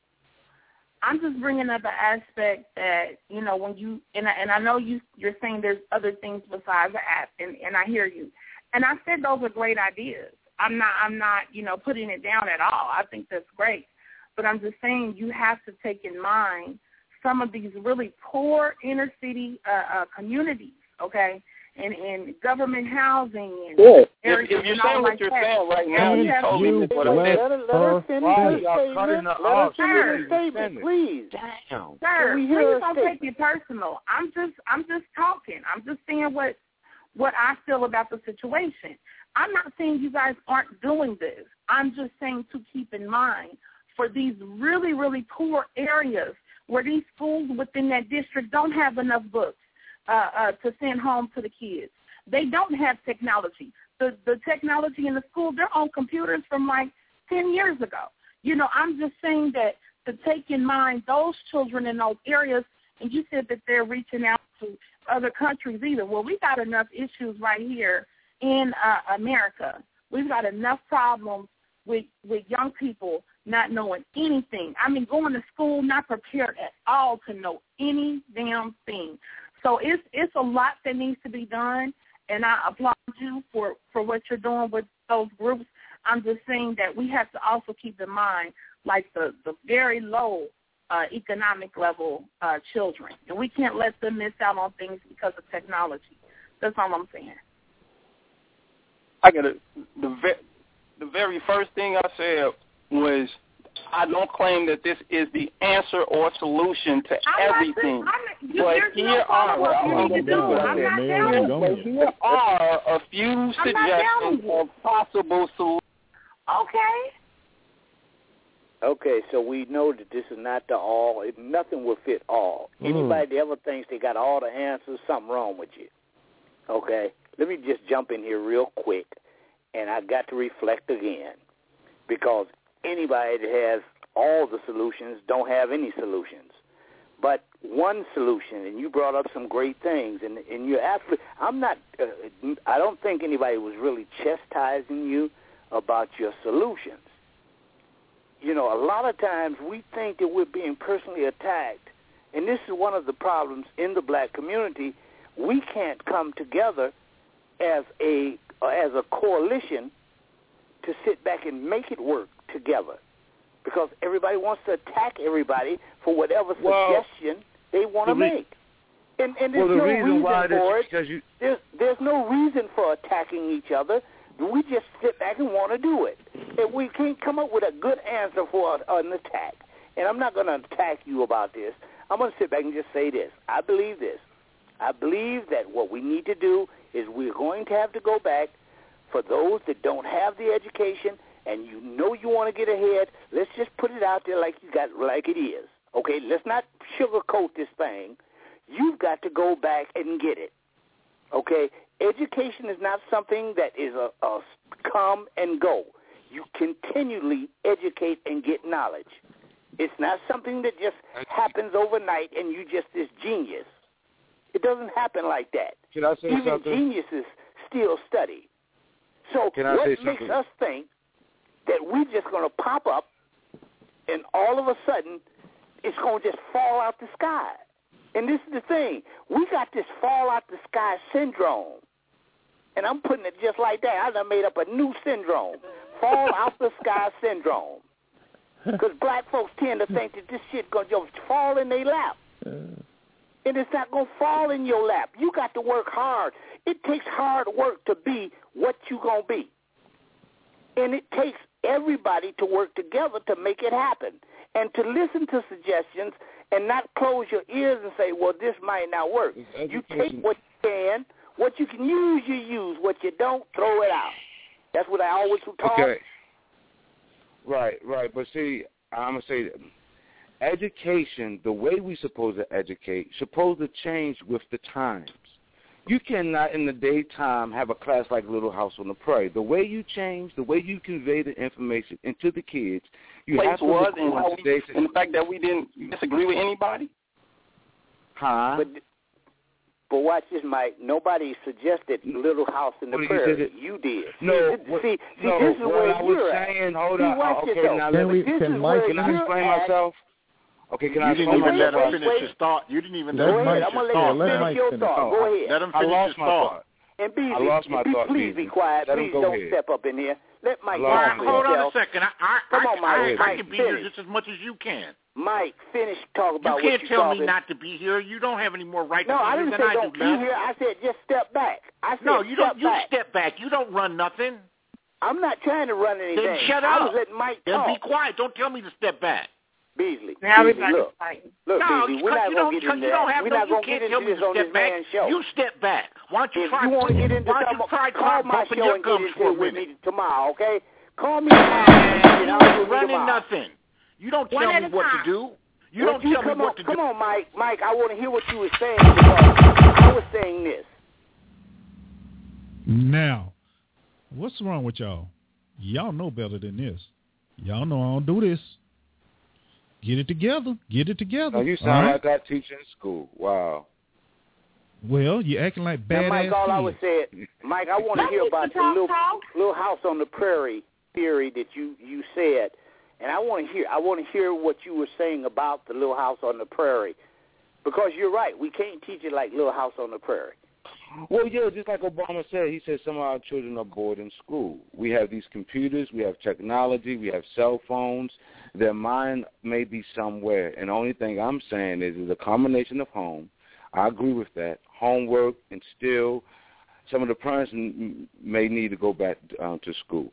I'm just bringing up an aspect that, you know, when you, and I, and I know you, you're saying there's other things besides the app, and, and I hear you. And I said those are great ideas. I'm not, I'm not, you know, putting it down at all. I think that's great. But I'm just saying you have to take in mind some of these really poor inner city uh, uh, communities, okay, and, and government housing and yeah. areas If, if you're and all saying what like you're that. saying right now, And you we have totally to- missed what I let said. Let her, let her her finish Why her y'all cutting statement. her Let her off? finish Sir. her statement, Finish. please. Damn. Sir, we hear please her don't statement? take it personal. I'm just I'm just talking. I'm just saying what what I feel about the situation. I'm not saying you guys aren't doing this. I'm just saying to keep in mind for these really, really poor areas where these schools within that district don't have enough books uh, uh, to send home to the kids. They don't have technology. The the technology in the school, they're on computers from like ten years ago. You know, I'm just saying that to take in mind those children in those areas, and you said that they're reaching out to other countries either. Well, we got enough issues right here in uh, America. We've got enough problems with with young people not knowing anything. I mean, going to school not prepared at all to know any damn thing. So it's it's a lot that needs to be done, and I applaud you for, for what you're doing with those groups. I'm just saying that we have to also keep in mind, like, the, the very low uh, economic level uh, children, and we can't let them miss out on things because of technology. That's all I'm saying. I got it. The, ve- the very first thing I said was, I don't claim that this is the answer or solution to I'm everything. Not, I'm, but here no are what you need to do. I'm not down with you. Here are a few suggestions of possible solutions. Okay. Okay, so we know that this is not the all. Nothing will fit all. Mm. Anybody that ever thinks they got all the answers, something wrong with you. Okay? Let me just jump in here real quick, and I got to reflect again, because anybody that has all the solutions don't have any solutions. But one solution, and you brought up some great things, and, and you're absolutely, I'm not, uh, I don't think anybody was really chastising you about your solutions. You know, a lot of times we think that we're being personally attacked, and this is one of the problems in the black community. We can't come together as a as a coalition to sit back and make it work together, because everybody wants to attack everybody for whatever well, suggestion they want to the re- make. And, and there's well, the no reason reason why for it. Because you... There's, there's no reason for attacking each other. We just sit back and want to do it. And we can't come up with a good answer for a, an attack. And I'm not going to attack you about this. I'm going to sit back and just say this. I believe this. I believe that what we need to do is we're going to have to go back for those that don't have the education and you know you want to get ahead. Let's just put it out there like you got, like it is. Okay, let's not sugarcoat this thing. You've got to go back and get it. Okay, education is not something that is a, a come and go. You continually educate and get knowledge. It's not something that just happens overnight and you just this genius. It doesn't happen like that. Can I say Even something? geniuses still study. So Can I what say makes something? us think that we're just going to pop up and all of a sudden it's going to just fall out the sky? And this is the thing. We got this fall out the sky syndrome. And I'm putting it just like that. I done made up a new syndrome. Fall out the sky syndrome. Because black folks tend to think that this shit going to just fall in their lap. And it's not going to fall in your lap. You got to work hard. It takes hard work to be what you going to be. And it takes everybody to work together to make it happen. And to listen to suggestions and not close your ears and say, well, this might not work. You take what you can. What you can use, you use. What you don't, throw it out. That's what I always talk. Okay. Right, right. But see, I'm going to say that education, the way we supposed to educate, supposed to change with the times. You cannot in the daytime have a class like Little House on the Prairie. The way you change, the way you convey the information into the kids, you Place have to was look and, how on we, today's... and the fact that we didn't disagree with anybody? Huh? But, but watch this, Mike. Nobody suggested Little House in the Well, Prairie. You did. You did. No, see, what, see, see no, this is what where I was you're saying, at. hold see, on. watch Okay, yourself. now Can let we- me, this can is Mike- where can I you're explain at. myself? Okay, can You I didn't explain even wait, let myself? him wait, finish wait. his thought. You didn't even Let let him Mike- finish I'm his going to yeah, let thought. you let finish Mike your finish. thought. Oh, Go ahead. Let him I finish lost his my thought. thought. And Beasley, I lost my be, thought, please Beasley. be quiet. Let him Please go don't ahead. step up in here. Let Mike I All lost right, finish my hold on a himself. second. I, I, Come I, on, Mike. I, I Mike, can be here finish. just as much as you can. Mike, finish talk about You what can't you're tell talking. me not to be here. You don't have any more right No, to be I here didn't than say I don't do, be Les. here. I said just step back. I said No, you step don't. You back. step back. You don't run nothing. I'm not trying to run anything. Then shut I up. was letting Mike Then talk. be quiet. Don't tell me to step back. Beasley, Now Beasley, everybody's look, fighting. look, No, Beasley, you, we're not you gonna don't. get You into don't that. have We're no. not You gonna can't get tell into me this to on step this back. man's show. You step back. Why don't you if try? you want to get into why don't some, you try call my bumping show your and get gums into for a it with minute? me tomorrow, okay? Call me tomorrow. You I'll do ain't it running tomorrow. nothing. You don't One tell at me a what time. to do. You What don't tell me come what on, to come do. on, Mike. Mike, I want to hear what you were saying because I was saying this. Now, what's wrong with y'all? Y'all know better than this. Y'all know I don't do this. Get it together. Get it together. Now you sound all right? like I teach in school. Wow. Well, you acting like Now, badass Mike, all I kids. would say, Mike, I want to hear about the little, little house on the prairie theory that you, you said, and I want to hear I want to hear what you were saying about the Little House on the Prairie, because you're right. We can't teach it like Little House on the Prairie. Well, yeah, just like Obama said, he said some of our children are bored in school. We have these computers, we have technology, we have cell phones. Their mind may be somewhere, and the only thing I'm saying is it's a combination of home. I agree with that. Homework, and still some of the parents may need to go back um, to school.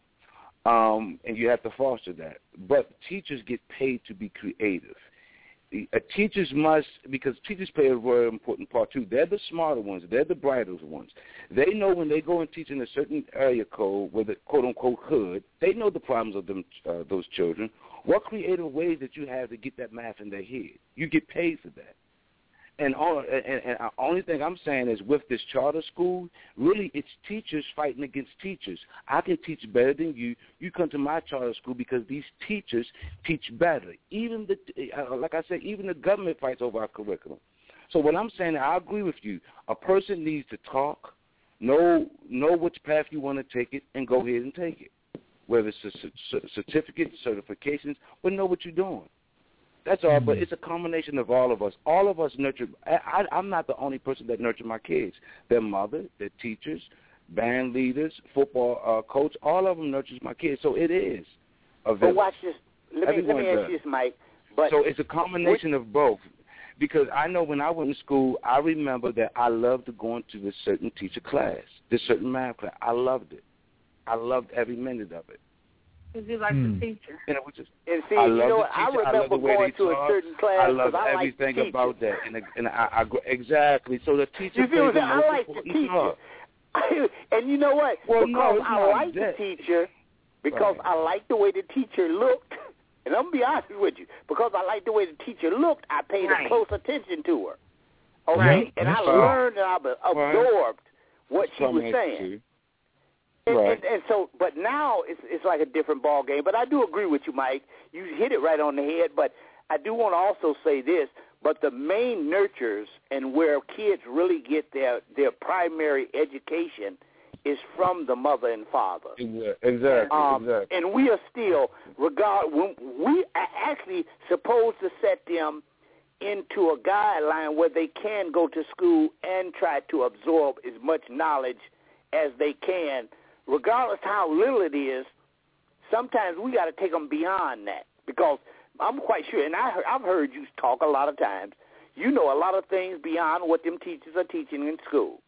Um, and you have to foster that. But teachers get paid to be creative. Uh, teachers must, because teachers play a very important part too. They're the smarter ones. They're the brighter ones. They know when they go and teach in a certain area code, where the quote-unquote hood, they know the problems of them, uh, those children. What creative ways that you have to get that math in their head? You get paid for that. And, all, and, and the only thing I'm saying is with this charter school, really it's teachers fighting against teachers. I can teach better than you. You come to my charter school because these teachers teach better. Even the, like I said, even the government fights over our curriculum. So what I'm saying, I agree with you. A person needs to talk, know know which path you want to take it, and go ahead and take it. Whether it's a c- certificate, certifications, but know what you're doing. That's all, but it's a combination of all of us. All of us nurture. I, I, I'm not the only person that nurture my kids. Their mother, their teachers, band leaders, football uh, coach, all of them nurtures my kids. So it is a village. But watch this. Let me, let me ask you this, Mike. But so it's a combination of both. Because I know when I went to school, I remember that I loved going to this certain teacher class, this certain math class. I loved it. I loved every minute of it. Because you like hmm. the teacher. And it was just, and see, I you love know the what? I teacher. remember I love the way going they to a talk. certain class I love I everything like about that. And, and I, I, exactly. So the teacher you feel plays me? the I most like the important teacher. part. And you know what? Well, because no, it's I not like that. the teacher, because Right. I like the way the teacher looked, and I'm going to be honest with you, because I like the way the teacher looked, I paid right. a close attention to her. Okay? Right. And That's I right. learned and I absorbed what That's she was probably saying. too. And, Right. and, and so, but now it's it's like a different ball game. But I do agree with you, Mike. You hit it right on the head. But I do want to also say this. But the main nurtures and where kids really get their their primary education is from the mother and father. Exactly. Um, exactly. And we are still regard when we are actually supposed to set them into a guideline where they can go to school and try to absorb as much knowledge as they can, regardless how little it is. Sometimes we got to take them beyond that, because I'm quite sure, and I, I've heard you talk a lot of times, you know a lot of things beyond what them teachers are teaching in school.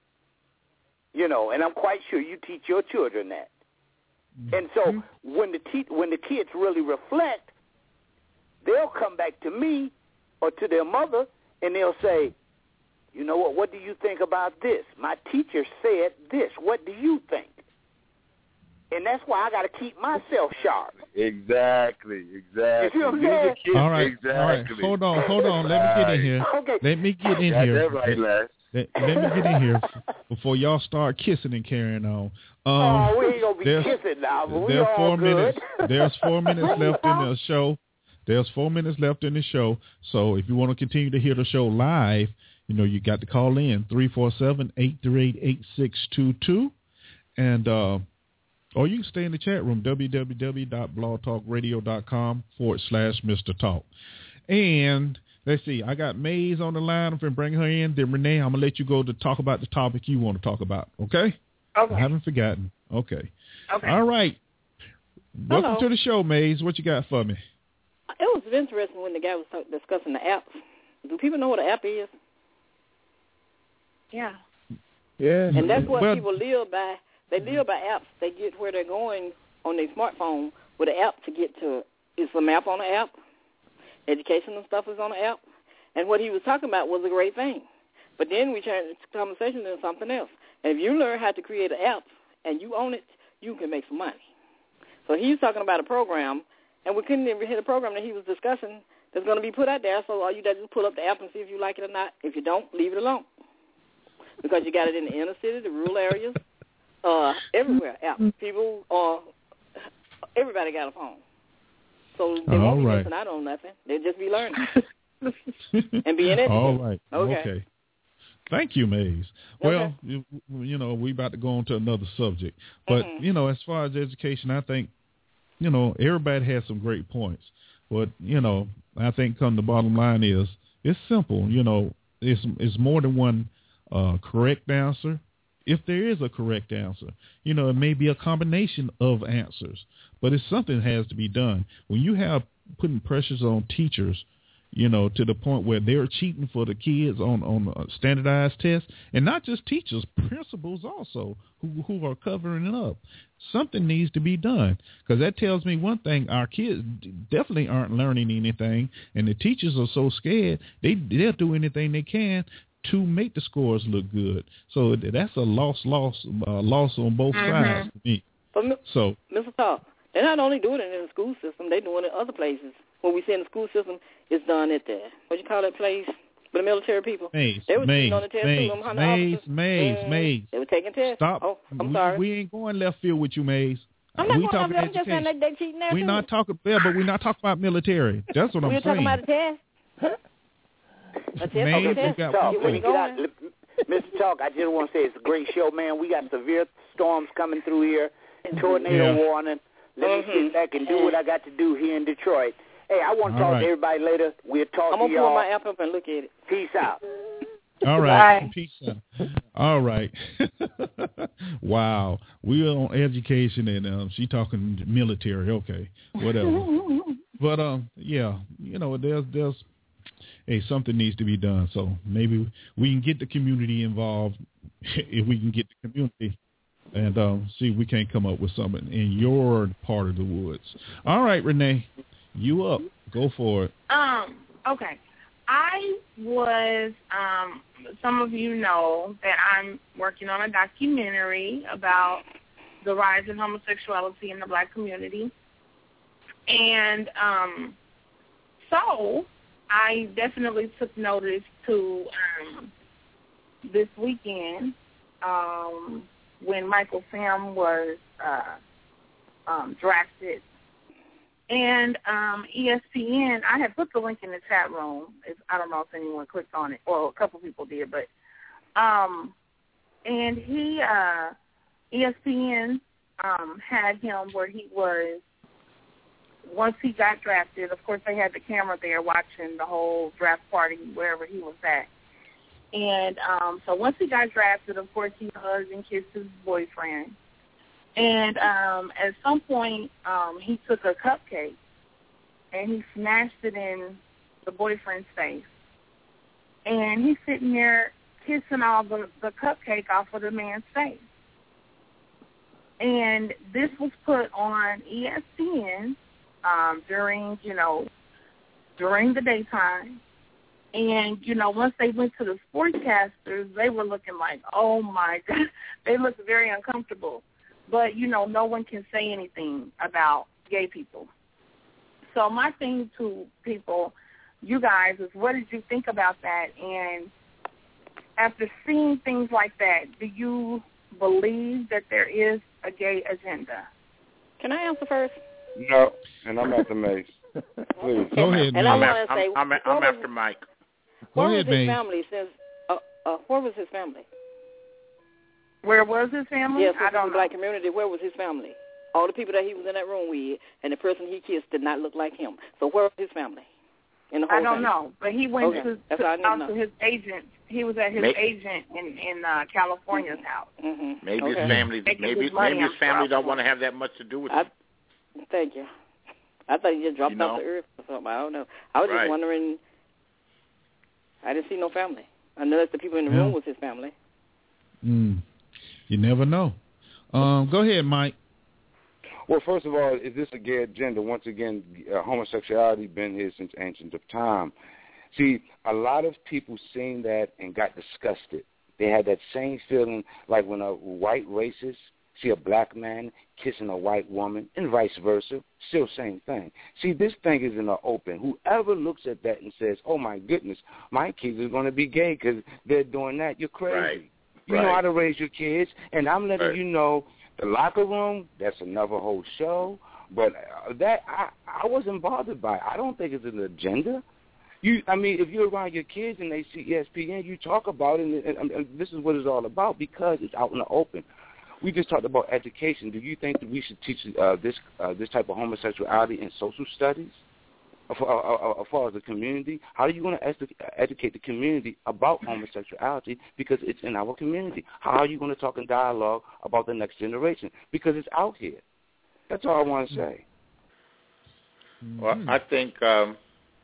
You know, and I'm quite sure you teach your children that. And so when the te- when the kids really reflect, they'll come back to me or to their mother, and they'll say, you know what, what do you think about this? My teacher said this. What do you think? And that's why I got to keep myself sharp. Exactly, exactly. You see what I'm Use saying? the kids, All right, exactly. all right. Hold on, hold on. Let me get in here. Okay. Let me get in Got here. that right, Les. Let, let me get in here before y'all start kissing and carrying on. Um, oh, we ain't going to be there's, kissing now, but we there's all four good. minutes. There's four minutes left in the show. There's four minutes left in the show. So if you want to continue to hear the show live, you know, you got to call in three four seven, eight three eight, eight six two two. And, uh, or you can stay in the chat room, www.blogtalkradio.com forward slash Mr. Talk. And let's see, I got Maze on the line. I'm going to bring her in. Then Renee, I'm going to let you go to talk about the topic you want to talk about. Okay? Okay. I haven't forgotten. Okay. Okay. All right. Welcome Hello. to the show, Maze. What you got for me? It was interesting when the guy was talk- discussing the apps. Do people know what an app is? Yeah. Yeah. And that's what Well- people live by. They live by apps. They get where they're going on their smartphone with an app to get to. It's a map on the app. Educational stuff is on the app. And what he was talking about was a great thing. But then we turned the conversation into something else. And if you learn how to create an app and you own it, you can make some money. So he's talking about a program, and we couldn't even hit a program that he was discussing that's going to be put out there. So all you got to do is pull up the app and see if you like it or not. If you don't, leave it alone. Because you got it in the inner city, the rural areas, uh, everywhere. App. People, uh, everybody got a phone. So they won't be right. missing out on nothing. They'll just be learning and being educated. All right. Okay. okay. Thank you, Maze. Okay. Well, you, you know, we about to go on to another subject. But, mm-hmm. you know, as far as education, I think, you know, everybody has some great points. But, you know, I think come the bottom line is it's simple. You know, it's, it's more than one uh, correct answer. If there is a correct answer, you know, it may be a combination of answers, but it's something that has to be done. When you have putting pressures on teachers, you know, to the point where they're cheating for the kids on, on standardized tests, and not just teachers, principals also who who are covering it up. Something needs to be done, because that tells me one thing: our kids definitely aren't learning anything, and the teachers are so scared they they'll do anything they can to make the scores look good. So that's a loss, loss, uh, loss on both mm-hmm. sides for me. But, so, Mister Talk, they're not only doing it in the school system; they're doing it other places. What we see in the school system is done at the, what you call that place, with the military people? Maze, they were Maze, on the test Maze, too, them Maze, officers. Maze, mm, Maze. They were taking tests. Stop. Oh, I'm we, sorry. We ain't going left field with you, Maze. I'm not we going talking left field. I'm just saying they, they cheating there We're too. not talking, yeah, but we're not talking about military. That's what I'm we're saying. We're talking about a test. A test, Maze, okay, we got Talk, one when you thing. get out, Mister Talk, I just want to say it's a great show, man. We got severe storms coming through here, tornado Yeah. warning. Let mm-hmm. me sit back and do what I got to do here in Detroit. Hey, I want to All talk right. to everybody later. We'll talk I'm to going to pull y'all. my app up and look at it. Peace out. All right. Bye. Peace out. All right. Wow. We're on education, and um, she talking military. Okay, whatever. But um, yeah, you know, there's there's hey, something needs to be done. So maybe we can get the community involved. If we can get the community and um, see if we can't come up with something in your part of the woods. All right, Renee, you up? Go for it. Um. Okay. I was, um, some of you know that I'm working on a documentary about the rise of homosexuality in the black community. And um, so I definitely took notice to um, this weekend um, when Michael Sam was uh, um, drafted. And um, E S P N, I had put the link in the chat room. It's, I don't know if anyone clicked on it. Well, a couple people did, but um, and he uh, E S P N um, had him where he was. Once he got drafted, of course, they had the camera there watching the whole draft party wherever he was at. And um, so once he got drafted, of course, he hugged and kissed his boyfriend. And um, at some point, um, he took a cupcake and he smashed it in the boyfriend's face. And he's sitting there kissing all the, the cupcake off of the man's face. And this was put on E S P N um, during, you know, during the daytime. And, you know, once they went to the sportscasters, they were looking like, oh, my God. They looked very uncomfortable. But, you know, no one can say anything about gay people. So my thing to people, you guys, is what did you think about that? And after seeing things like that, do you believe that there is a gay agenda? Can I answer first? No, and I'm at the Maze. Please. Go ahead, And I Maze. want to say, I'm, I'm, I'm after Mike. where Go was ahead, his Maze. family since, uh, uh, where was his family? Where was his family? Yes, I don't the know. black community, where was his family? All the people that he was in that room with and the person he kissed did not look like him. So where was his family? In the whole I don't thing? know, but he went Okay. to, That's to all I need to out know. to his agent. He was at his Maybe. agent in in uh, California's house. Mm-hmm. Maybe okay. his family, Making maybe his money maybe his on family don't Bravo. want to have that much to do with I, it. thank you. I thought he just dropped You know? off the earth or something. I don't know. I was Right. just wondering. I didn't see no family. Unless the people in the Yeah. room was his family. Mm. You never know. Um, go ahead, Mike. Well, first of all, is this a gay agenda? Once again, uh, homosexuality been here since ancient of time. See, a lot of people seen that and got disgusted. They They had that same feeling like when a white racist see a black man kissing a white woman and vice versa. Still same thing. See, this thing is in the open. Whoever looks at that and says, oh, my goodness, my kids are going to be gay because they're doing that, you're crazy. Right. You right. know how to raise your kids, and I'm letting right. you know the locker room, that's another whole show. But that I, I wasn't bothered by. I don't think it's an agenda. You, I mean, if you're around your kids and they see E S P N, you talk about it, and, and, and this is what it's all about because it's out in the open. We just talked about education. Do you think that we should teach uh, this uh, this type of homosexuality in social studies as far, as far as the community? How are you going to edu- educate the community about homosexuality because it's in our community? How are you going to talk in dialogue about the next generation because it's out here? That's all I want to say. Well, I think um,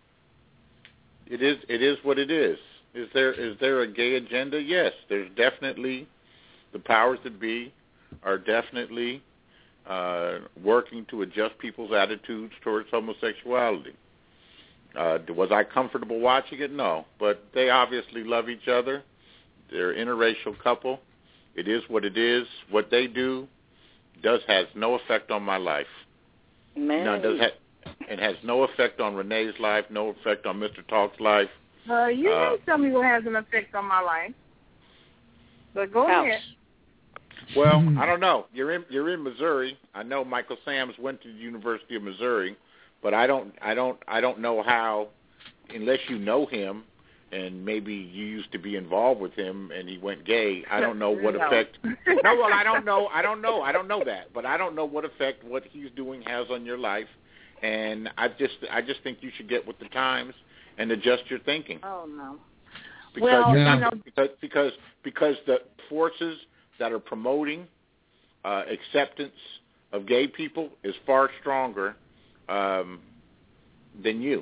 it is it is what it is. Is there is there a gay agenda? Yes, there's definitely the powers that be are definitely uh, working to adjust people's attitudes towards homosexuality. Uh, was I comfortable watching it? No, but they obviously love each other. They're an interracial couple. It is what it is. What they do does has no effect on my life. Man. No, it does ha- it has no effect on Renee's life, no effect on Mister Talk's life. Uh, you uh, may tell me what has an effect on my life. But go Ouch. ahead. Well, I don't know. You're in you're in Missouri. I know Michael Sams went to the University of Missouri, but I don't I don't I don't know how, unless you know him and maybe you used to be involved with him and he went gay. I don't know what no. effect. No, well, I don't know. I don't know. I don't know that, but I don't know what effect what he's doing has on your life. And I just I just think you should get with the times and adjust your thinking. Oh no. Because well, you're not, you know, because because because the forces that are promoting uh, acceptance of gay people is far stronger um, than you.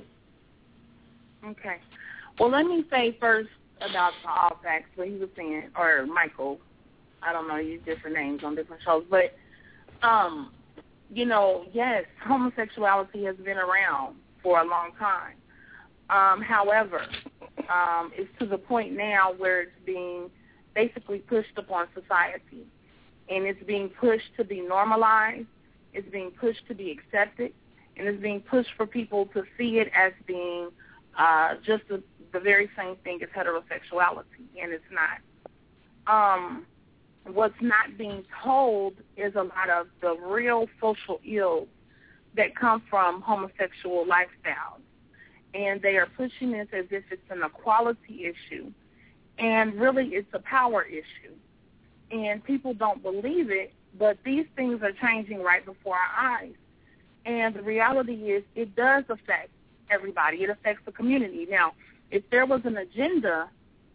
Okay. Well, let me say first about the all facts, what he was saying, or Michael. I don't know, use different names on different shows. But, um, you know, yes, homosexuality has been around for a long time. Um, however, um, it's to the point now where it's being basically pushed upon society. And it's being pushed to be normalized. It's being pushed to be accepted. And it's being pushed for people to see it as being uh, just a the very same thing as heterosexuality, and it's not. Um, what's not being told is a lot of the real social ills that come from homosexual lifestyles, and they are pushing this as if it's an equality issue, and really it's a power issue, and people don't believe it, but these things are changing right before our eyes, and the reality is it does affect everybody. It affects the community. Now, if there was an agenda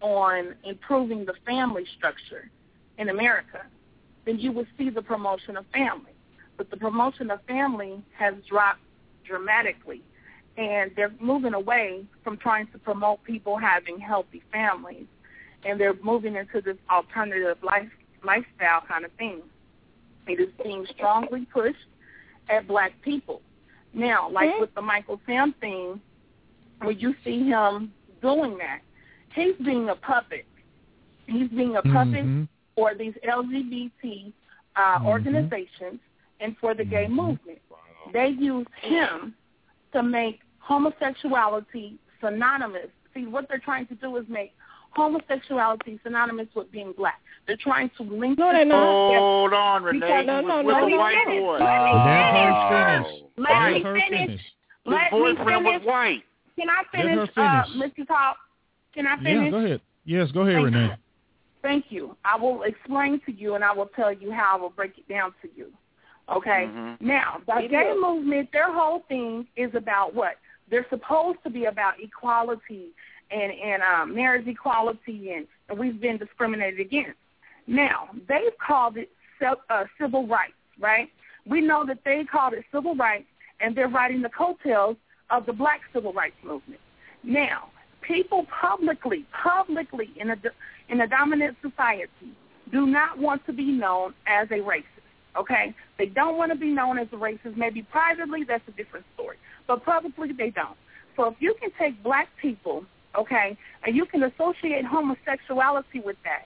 on improving the family structure in America, then you would see the promotion of family. But the promotion of family has dropped dramatically, and they're moving away from trying to promote people having healthy families, and they're moving into this alternative life lifestyle kind of thing. It is being strongly pushed at black people. Now, like mm-hmm. with the Michael Sam thing, when you see him doing that, he's being a puppet. He's being a puppet mm-hmm. for these L G B T uh, mm-hmm. organizations and for the gay movement. They use him to make homosexuality synonymous. See, what they're trying to do is make homosexuality synonymous with being black. They're trying to link no, they're not. Hold on, Renee. Because, no, no, with no, a no, white finish. boy. Let me finish. Let Let me her finish. finish. His Let me boyfriend was finish. white. Can I Let finish, her uh, finish. Mister Talk? Can I finish? Yeah, go ahead. Yes, go ahead, Thank Renee. you. Thank you. I will explain to you, and I will tell you how I will break it down to you. Okay? Mm-hmm. Now, the gay movement, their whole thing is about what? They're supposed to be about equality and, and um, marriage equality, and, and we've been discriminated against. Now, they've called it uh, civil rights, right? We know that they called it civil rights, and they're riding the coattails of the black civil rights movement. Now, people publicly, publicly in a, in a dominant society do not want to be known as a racist, okay? They don't want to be known as a racist. Maybe privately, that's a different story. But publicly, they don't. So if you can take black people, okay, and you can associate homosexuality with that,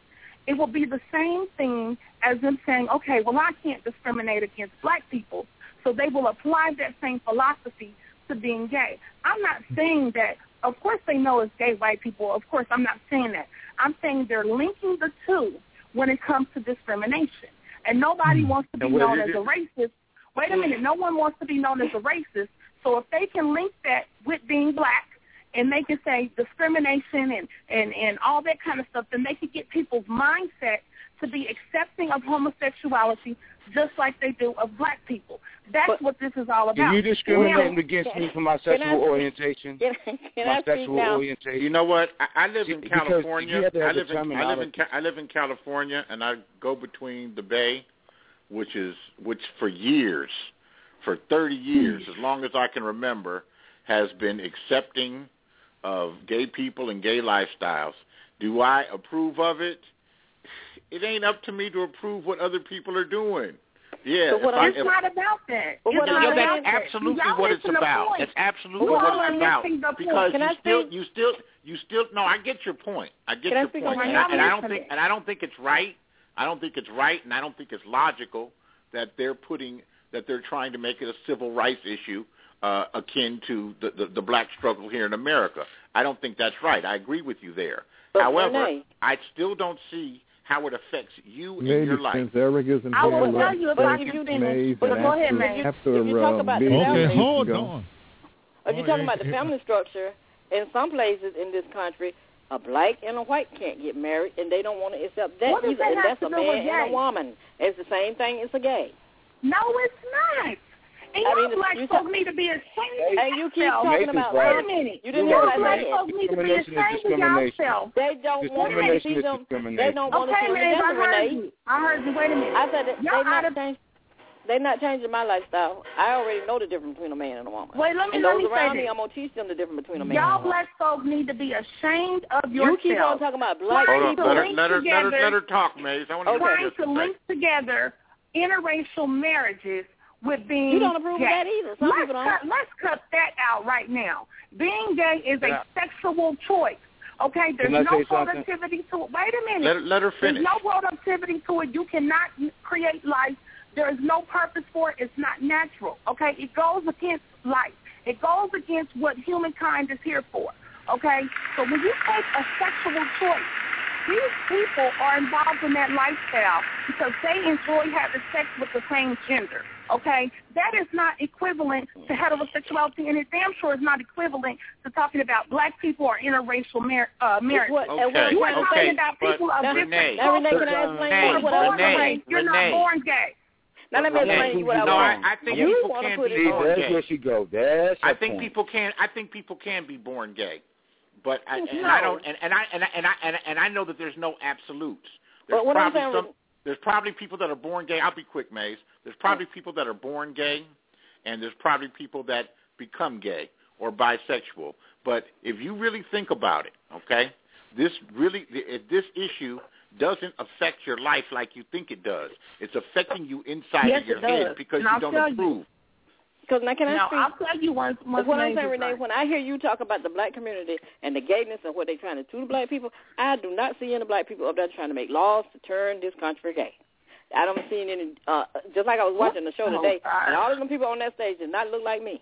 it will be the same thing as them saying, okay, well, I can't discriminate against black people, so they will apply that same philosophy to being gay. I'm not saying that, of course they know it's gay white people. Of course, I'm not saying that. I'm saying they're linking the two when it comes to discrimination. And nobody wants to be known as a racist. Wait a minute. No one wants to be known as a racist. So if they can link that with being black, and they can say discrimination and, and, and all that kind of stuff, then they can get people's mindset to be accepting of homosexuality just like they do of black people. That's but, what this is all about. Are you discriminating now, against me for my sexual I, orientation? Can, can my I sexual orientation. You know what? I, I live in because California. I live in, I live in I live in California, and I go between the Bay, which is which for years, for thirty years, as long as I can remember, has been accepting of gay people and gay lifestyles. Do I approve of it? It ain't up to me to approve what other people are doing. Yeah, so what I, it's if, not about that. Well, it's no, not that's about absolutely that. what it's about. That's absolutely what it's about. Because you still, you still, you still. No, I get your point. I get Can your I point, and I, and I don't think, and I don't think it's right. I don't think it's right, and I don't think it's logical that they're putting that they're trying to make it a civil rights issue uh, akin to the, the the black struggle here in America. I don't think that's right. I agree with you there. But However, Renee, I still don't see how it affects you Maybe in your life. Since Eric isn't I will here, tell you if I can finish. But go ahead, May. After, if you talk about the uh, family, okay, hold on. If you're talking about the family structure, in some places in this country, a black and a white can't get married, and they don't want to accept that what either. That and that's to a do man with and a woman. It's the same thing as a gay. No, it's not. And I y'all mean, black you folks ta- need to be ashamed And of you keep yourself. talking about, Wait right. a minute. You didn't Y'all hear what black I said. folks need to be Discrimination is ashamed of discrimination. yourself. They don't want to Discrimination see is them. discrimination. They don't want to Okay, see them man, I together, heard Renee. you. I heard you. Wait a minute. I said that Y'all they not out of- change. They're not changing my lifestyle. I already know the difference between a man and a woman. Wait, let me and let those me around say me, this. I'm gonna teach them the difference between a man Y'all and a woman. black folks need to be ashamed of You yourself. keep on talking about black Trying Hold to on, let her, link let her, let her, together- let her talk, Maze. I want to Okay. trying hear to link together interracial marriages with being You don't approve gay. of that either. Some let's people don't. cut, let's cut that out right now. Being gay is Yeah. a sexual choice. Okay, there's Can I no say something? productivity to it. Wait a minute. Let her, let her finish. There's no productivity to it. You cannot create life. There is no purpose for it. It's not natural. Okay, it goes against life. It goes against what humankind is here for. Okay, so when you take a sexual choice, these people are involved in that lifestyle because they enjoy having sex with the same gender. Okay, that is not equivalent to heterosexuality, and it damn sure is not equivalent to talking about black people or interracial mar- uh, marriage. What, Okay, what, You what, are okay, talking about people but of Renee, different Now, Renee, cultures. can I explain Renee, to you what You're I was born Renee, saying? gay. You're Renee. not born gay. Now, let me Renee, explain to you what I no, was I, saying. I think You people wanna can put be it See, on born that's gay. where she goes. That's I her think point. people can. I think people can be born gay, but I, and No. I don't. And, and I and I and I and, and I know that there's no absolutes. There's But what I'm probably saying some. was- There's probably people that are born gay. I'll be quick, Maze. There's probably people that are born gay, and there's probably people that become gay or bisexual. But if you really think about it, okay, this really if this issue doesn't affect your life like you think it does. It's affecting you inside Yes, of your it does. head because And you I'll don't tell you. approve. Because now, can I Now, speak? I'll tell you once. once What I'm saying, Maze is Renee, right. when I hear you talk about the black community and the gayness and what they're trying to do to black people, I do not see any black people up there trying to make laws to turn this country gay. I don't see any, uh, just like I was watching the show today, and all of them people on that stage did not look like me.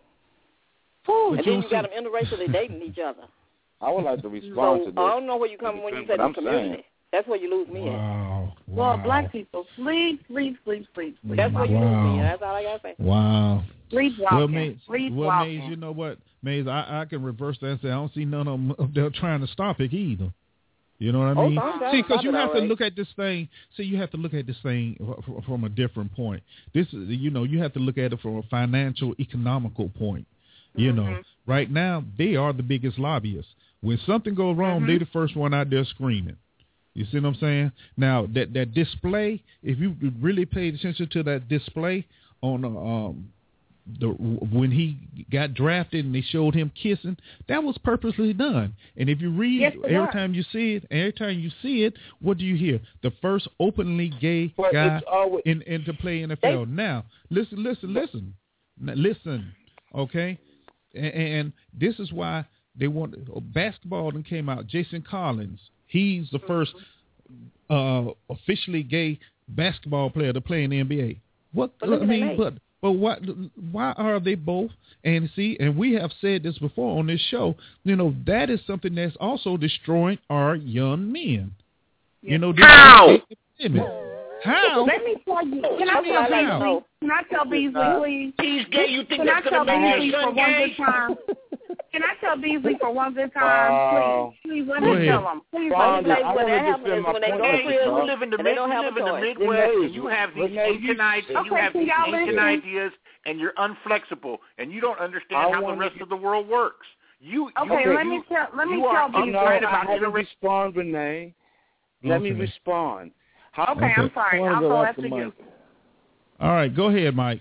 Ooh, And then you got them interracially dating each other. I would like to respond So to this. I don't know where you come when you say But the I'm community. saying- That's where you lose me at. Wow. Well, wow. black people, sleep, sleep, sleep, sleep, sleep. That's where you lose Wow. me at. That's all I got to say. Wow. Sleep walking. Well, Maze, sleep well, walking. Maze, you know what, Maze, I, I can reverse that and say I don't see none of them up there trying to stop it either. You know what I Oh, mean? some trying See, to because stop you it have to already. look at this thing. See, you have to look at this thing f- f- from a different point. This, is, you know, you have to look at it from a financial, economical point. You Mm-hmm. know, right now they are the biggest lobbyists. When something goes wrong, Mm-hmm. they're the first one out there screaming. You see what I'm saying? Now that that display, if you really paid attention to that display on the, um the when he got drafted and they showed him kissing, that was purposely done. And if you read Yes, it every was. time you see it, every time you see it, what do you hear? The first openly gay But guy it's always, in, in to play N F L. Now, listen, listen, listen, now, listen, okay? And, and this is why they want basketball. Then came out. Jason Collins. He's the first uh, officially gay basketball player to play in the N B A. What But look I at mean, that but but what? Why are they both? And see, and we have said this before on this show. You know, that is something that's also destroying our young men. Yeah. You know, How? How? Let me tell you. Can I What do you tell mean, Beasley? how? Can I tell Beasley, Uh, please? He's gay. You think Can I that's tell going to make Beasley your for son one gay? good time? Can I tell Beasley for one good time? Wow. Please, please let Go me ahead. tell him. Please Fonda, let me I when wanna that happens defend is my when they point, go to Mister Hey, you prison live in the and they mid, don't you have live a in the choice. Midwest, Renee, and you have these Renee, ancient you- ideas. You Okay, have so these y'all ancient listen. ideas, and you're unflexible, and you don't understand I how the wanna rest get- of the world works. You, Okay, you, let you, me tell. Let me you are tell You Beasley. know, uptight I about had to generational. respond, Renee. Let me Okay. respond. How Okay, I'm sorry. I want I'll to go go after after you. Mike. All right, go ahead, Mike.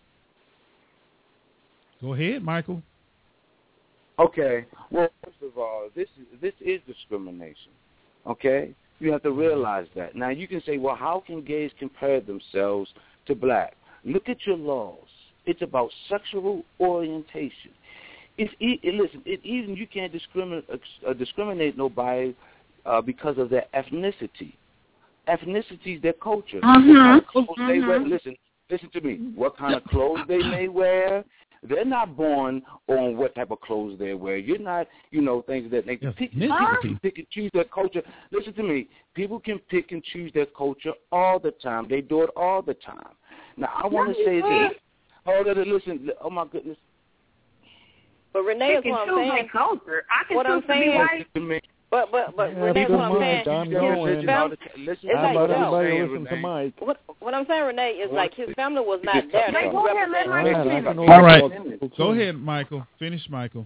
Go ahead, Michael. Okay. Well, first of all, this is this is discrimination. Okay? You have to realize that. Now, you can say, well, how can gays compare themselves to black? Look at your laws. It's about sexual orientation. It's e- listen. It, even you can't discriminate uh, discriminate nobody uh, because of their ethnicity. Ethnicity is their culture. Mhm. What kind of clothes they Mhm. wear. Listen, listen to me. What kind of clothes they may wear. They're not born on what type of clothes they wear. You're not, you know, things that they Yes, pick, ethnicity. people can pick and choose their culture. Listen to me. People can pick and choose their culture all the time. They do it all the time. Now, I want to say this. Hold on, listen. Oh, my goodness. But Renee is Pick and what I'm choose saying. my culture. I can What I'm choose to be saying- white. Listen to me. But but but Yeah, Renee, people what I'm Mike, saying, I'm his going. fam- Listen, it's How like about no. everybody saying, listen to Renee. Mike? What what I'm saying, Renee, is like his family was not Just there talk to about Go ahead, let represent. Mike All right, I finish. can All right. overtalk Go too. ahead, Michael. Finish, Michael.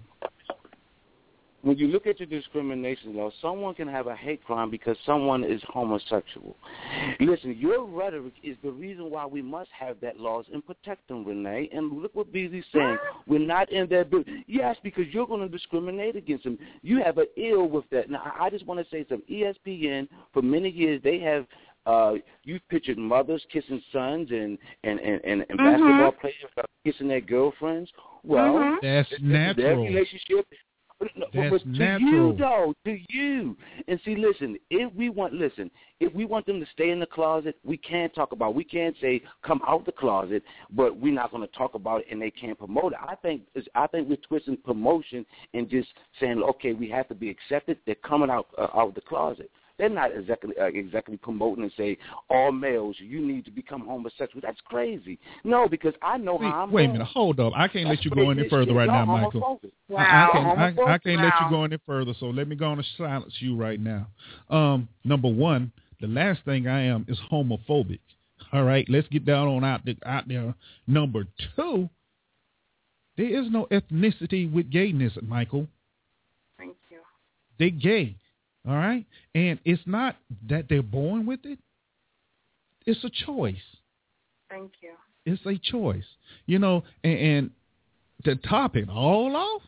When you look at your discrimination law, someone can have a hate crime because someone is homosexual. Listen, your rhetoric is the reason why we must have that laws and protect them, Renee. And look what Beasley's saying. We're not in that business. Yes, because you're going to discriminate against them. You have an ill with that. Now, I just want to say something. E S P N, for many years, they have uh, you've pictured mothers kissing sons and, and, and, and, and Mhm. basketball players kissing their girlfriends. Well, Mhm. That's this is their natural. relationship. No, That's but to natural. you, though, to you. And see, listen, if we want, listen, if we want them to stay in the closet, we can't talk about it. We can't say, come out the closet, but we're not going to talk about it and they can't promote it. I think it's, I think we're twisting promotion and just saying, okay, we have to be accepted. They're coming out uh, out of the closet. They're not exactly uh, exactly promoting and say, all males, you need to become homosexual. That's crazy. No, because I know See, how I'm wait a born. minute. Hold up. I can't let That's you go any crazy further shit. right Y'all now, Michael. homophobic. I, I Wow. can't, I, I can't let you Wow. go any further, so let me go on and silence you right now. Um, number one, the last thing I am is homophobic. All right, let's get down on out, the, out there. Number two, there is no ethnicity with gayness, Michael. Thank you. They're gay, all right? And it's not that they're born with it. It's a choice. Thank you. It's a choice. You know, and, and to top it all off,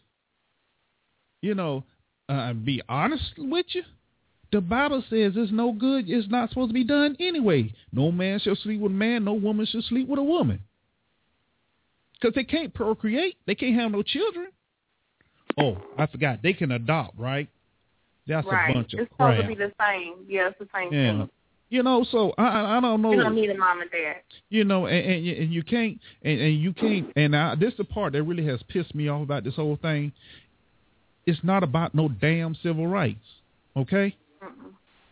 you know, uh, be honest with you, the Bible says it's no good. It's not supposed to be done anyway. No man shall sleep with a man. No woman shall sleep with a woman. Because they can't procreate. They can't have no children. Oh, I forgot. They can adopt, right? That's right. a bunch of It's crap. supposed to be the same. Yeah, it's the same Yeah. thing. You know, so I I I don't know. You don't need a mom and dad. You know, and, and, and you can't, and, and you can't, and I, this is the part that really has pissed me off about this whole thing. It's not about no damn civil rights, okay? Mm-mm.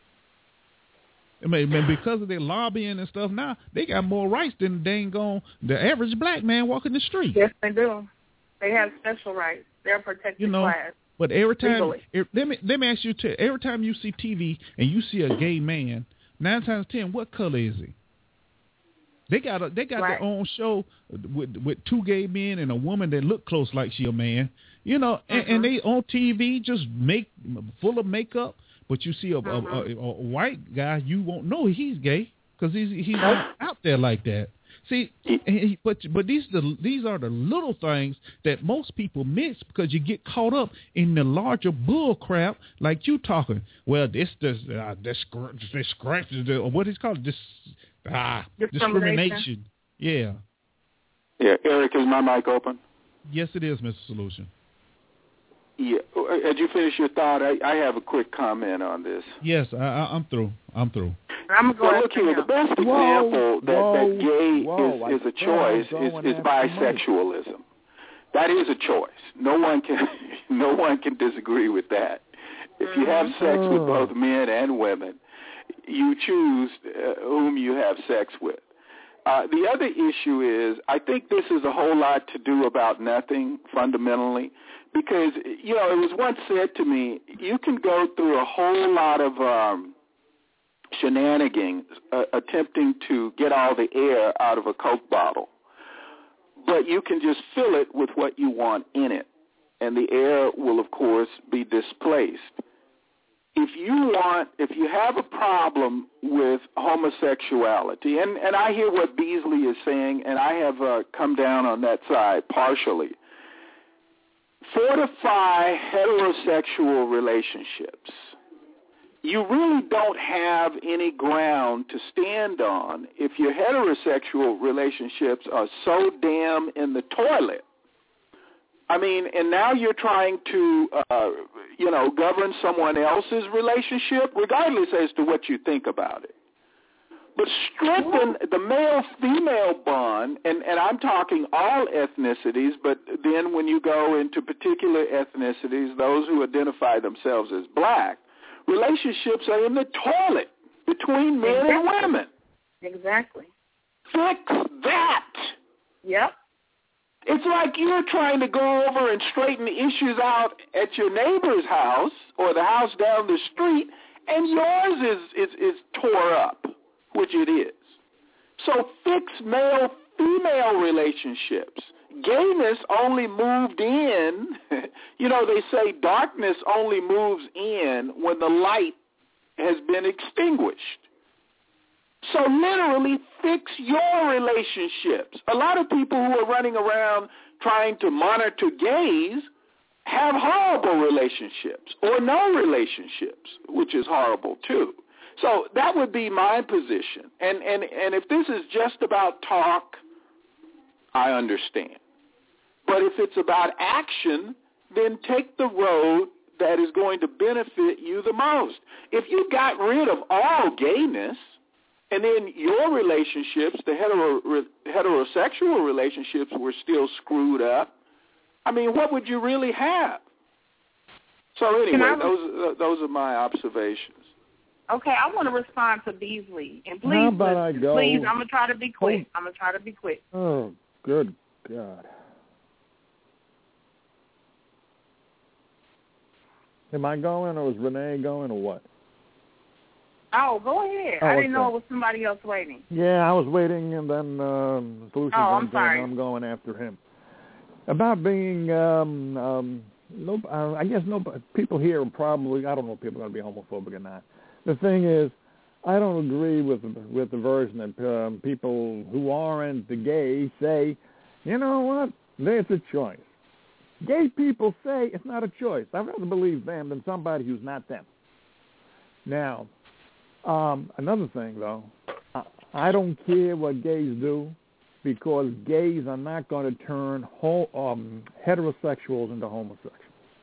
I mean, because of their lobbying and stuff now, they got more rights than dang on the average black man walking the street. Yes, they do. They have special rights. They're a protected You know, class. but every time, Legally. if, let me let me ask you, to, every time you see T V and you see a gay man, nine times ten, what color is he? They got a, they got Right. their own show with with two gay men and a woman that look close like she a man. You know, and, Mm-hmm. and they on T V just make full of makeup. But you see a, Mm-hmm. a, a, a white guy, you won't know he's gay because he's he's not out there like that. See, and he, but but these the these are the little things that most people miss because you get caught up in the larger bull crap like you talking. Well, this this uh, this this scratch the what is it called this ah Discrimination. discrimination. Yeah. Yeah, Eric, is my mic open? Yes, it is, Mister Solution. Yeah. Had you finished your thought? I, I have a quick comment on this. Yes, I, I, I'm through. I'm through. I'm going well, look here. The best example whoa, that, whoa, that gay whoa, is, is a choice is, is bisexualism. That is a choice. No one can no one can disagree with that. If you have sex oh. with both men and women, you choose uh, whom you have sex with. Uh, the other issue is, I think this is a whole lot to do about nothing fundamentally, because, you know, it was once said to me, you can go through a whole lot of um, shenanigans uh, attempting to get all the air out of a Coke bottle, but you can just fill it with what you want in it, and the air will, of course, be displaced. If you want, if you have a problem with homosexuality, and, and I hear what Beasley is saying, and I have uh, come down on that side partially, fortify heterosexual relationships. You really don't have any ground to stand on if your heterosexual relationships are so damn in the toilet. I mean, and now you're trying to, uh, you know, govern someone else's relationship, regardless as to what you think about it. But strengthen the male-female bond, and, and I'm talking all ethnicities, but then when you go into particular ethnicities, those who identify themselves as black, relationships are in the toilet between men exactly. and women. Exactly. Fix that. Yep. It's like you're trying to go over and straighten issues out at your neighbor's house or the house down the street, and yours is, is, is tore up, which it is. So fix male-female relationships. Gayness only moved in. You know, they say darkness only moves in when the light has been extinguished. So literally fix your relationships. A lot of people who are running around trying to monitor gays have horrible relationships or no relationships, which is horrible too. So that would be my position. And, and, and if this is just about talk, I understand. But if it's about action, then take the road that is going to benefit you the most. If you got rid of all gayness, and then your relationships, the hetero, heterosexual relationships, were still screwed up, I mean, what would you really have? So anyway, I, those those are my observations. Okay, I want to respond to Beasley. And please, How about I go? please, I'm going to try to be quick. I'm going to try to be quick. Oh, good God. Am I going, or is Renee going, or what? Oh, go ahead. Oh, I didn't okay. know it was somebody else waiting. Yeah, I was waiting, and then um, Solutions oh, I'm went sorry. in, and I'm going after him. About being, um, um, no, uh, I guess no people here are probably, I don't know if people are going to be homophobic or not. The thing is, I don't agree with with the version that um, people who aren't the gay say, you know what, it's a choice. Gay people say it's not a choice. I'd rather believe them than somebody who's not them. Now, um, another thing, though, I, I don't care what gays do, because gays are not going to turn ho- um, heterosexuals into homosexuals.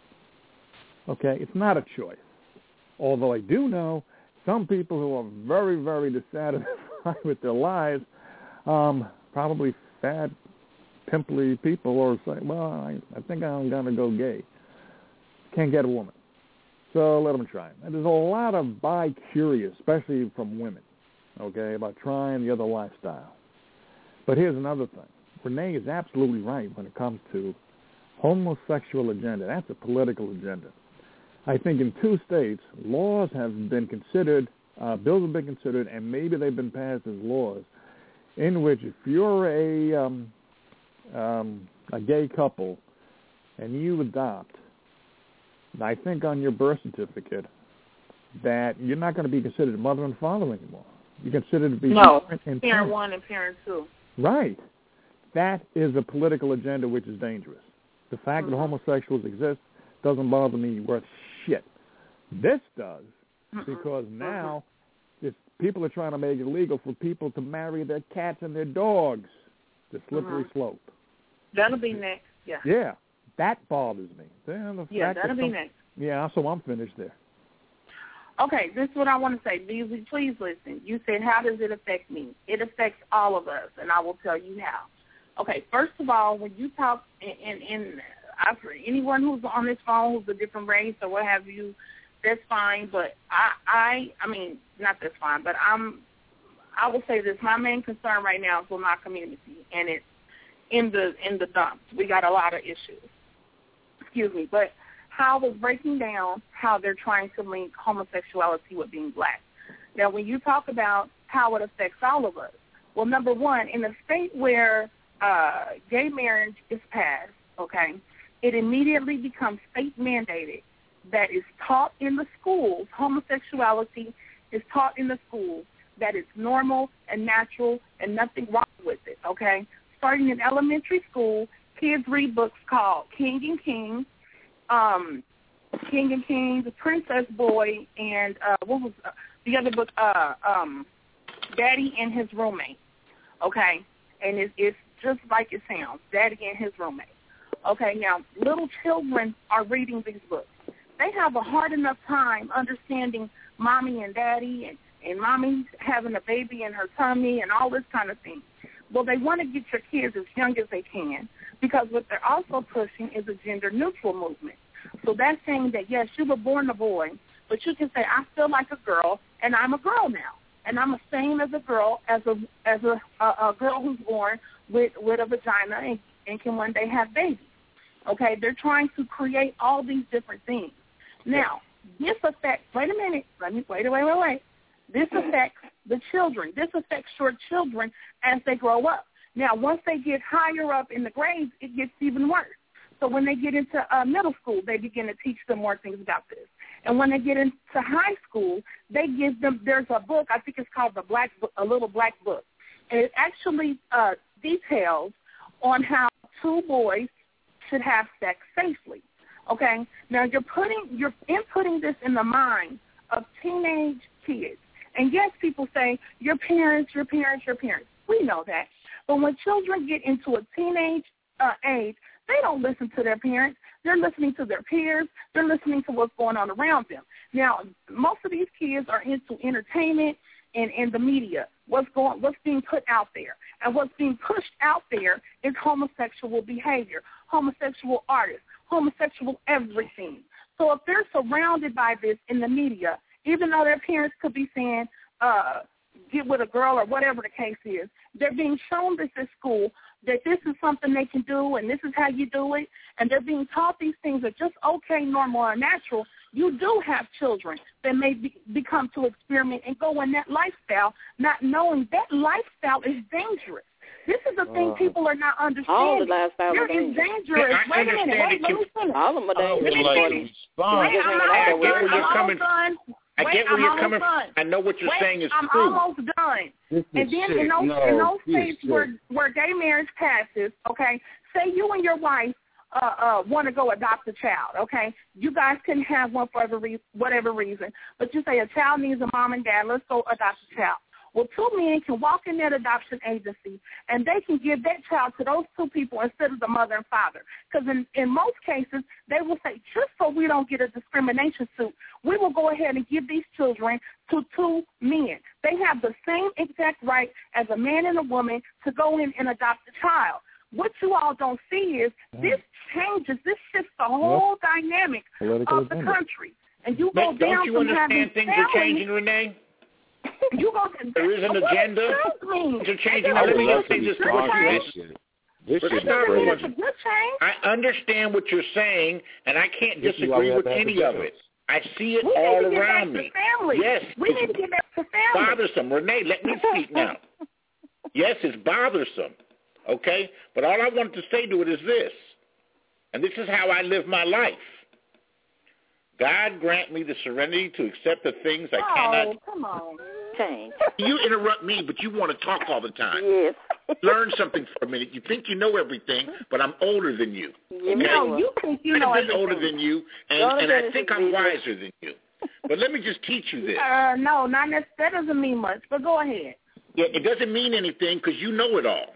Okay? It's not a choice. Although I do know some people who are very, very dissatisfied with their lives, um, probably fat, pimply people, or say, well, I, I think I'm going to go gay. Can't get a woman. So let them try. And there's a lot of bi-curious, especially from women, okay, about trying the other lifestyle. But here's another thing. Renee is absolutely right when it comes to homosexual agenda. That's a political agenda. I think in two states, laws have been considered, uh, bills have been considered, and maybe they've been passed as laws, in which if you're a, um, um, a gay couple and you adopt, I think on your birth certificate, that you're not going to be considered mother and father anymore. You're considered to be no, parent and parent parent. one and parent two. Right. That is a political agenda which is dangerous. The fact mm-hmm. that homosexuals exist doesn't bother me worth shit. This does, mm-hmm. because now it's, people are trying to make it legal for people to marry their cats and their dogs. The slippery mm-hmm. slope. That'll be next, yeah. Yeah. That bothers me. The Yeah, fact that'll that be some, next. Yeah, so I'm finished there. Okay, this is what I want to say. Beasley, please listen. You said, how does it affect me? It affects all of us, and I will tell you how. Okay, first of all, when you talk, and, and, and I, for anyone who's on this phone who's a different race or what have you, that's fine. But I, I, I mean, not that's fine, but I'm, I will say this. My main concern right now is with my community, and it's in the in the dumps. We got a lot of issues. Excuse me, but how I was breaking down how they're trying to link homosexuality with being black. Now, when you talk about how it affects all of us, well, number one, in a state where uh, gay marriage is passed, okay, it immediately becomes state mandated that is taught in the schools. Homosexuality is taught in the schools, that it's normal and natural and nothing wrong with it, okay? Starting in elementary school, kids read books called King and King, um, King and King, The Princess Boy, and uh, what was uh, the other book? Uh, um, Daddy and His Roommate, okay? And it, it's just like it sounds, Daddy and His Roommate. Okay, now, little children are reading these books. They have a hard enough time understanding mommy and daddy and, and mommy having a baby in her tummy and all this kind of thing. Well, they want to get your kids as young as they can because what they're also pushing is a gender-neutral movement. So that's saying that, yes, you were born a boy, but you can say, I feel like a girl, and I'm a girl now. And I'm the same as a girl, as a as a, a, a girl who's born with, with a vagina and, and can one day have babies. Okay, they're trying to create all these different things. Now, this affects, wait a minute, let me, wait, wait, wait, wait. This affects the children. This affects your children as they grow up. Now, once they get higher up in the grades, it gets even worse. So when they get into uh, middle school, they begin to teach them more things about this. And when they get into high school, they give them, there's a book, I think it's called the Black Book, a Little Black Book. And it actually uh, details on how two boys should have sex safely. Okay? Now, you're putting, you're inputting this in the mind of teenage kids. And yes, people say, your parents, your parents, your parents. We know that. But when children get into a teenage uh, age, they don't listen to their parents. They're listening to their peers. They're listening to what's going on around them. Now, most of these kids are into entertainment and, and the media, what's going, what's being put out there. And what's being pushed out there is homosexual behavior, homosexual artists, homosexual everything. So if they're surrounded by this in the media, even though their parents could be saying, uh, get with a girl or whatever the case is, they're being shown this at school, that this is something they can do and this is how you do it, and they're being taught these things are just okay, normal, or natural. You do have children that may be, become to experiment and go in that lifestyle, not knowing that lifestyle is dangerous. This is the thing uh, people are not understanding. All the lifestyles You're are dangerous. dangerous. Yeah, I Wait a minute. Wait, let me finish. All of them are dangerous. Let me finish. Wait, I'm I almost get where done. you're I'm coming almost done. I Wait, get where I'm you're almost coming done. from. I know what you're Wait, saying is I'm true. almost done. This is And then sick. in those, no, in those this is states where, where gay marriage passes, okay, say you and your wife uh, uh, want to go adopt a child, okay? You guys can have one for every, whatever reason, but you say a child needs a mom and dad, let's go adopt a child. Well, two men can walk in that adoption agency, and they can give that child to those two people instead of the mother and father. Because in, in most cases, they will say, just so we don't get a discrimination suit, we will go ahead and give these children to two men. They have the same exact right as a man and a woman to go in and adopt a child. What you all don't see is this changes, this shifts the whole yep. dynamic Political of the agenda. country. And you But go don't down you from understand having things families, are changing, Renee? You go to, there is an agenda. Things are changing. I Let me love just say to this to respond what to you this said. shit. This Let's shit is start with crazy. what you- I understand what you're saying, and I can't This is why we disagree have with to have any the of it. I see it we all need to get around back me. To family. Yes, we need to get back to family. Bothersome, Renee. Let me speak now. Yes, it's bothersome. Okay, but all I wanted to say to it is this, and this is how I live my life. God grant me the serenity to accept the things I oh, cannot. Oh, come on. Thanks. You interrupt me, but you want to talk all the time. Yes. Learn something for a minute. You think you know everything, but I'm older than you. You okay? know, you think you know I've been everything. older than you, and, Don't and I finish think this I'm video. wiser than you. But let me just teach you this. Uh, no, not necessarily. That doesn't mean much, but go ahead. Yeah, it doesn't mean anything because you know it all.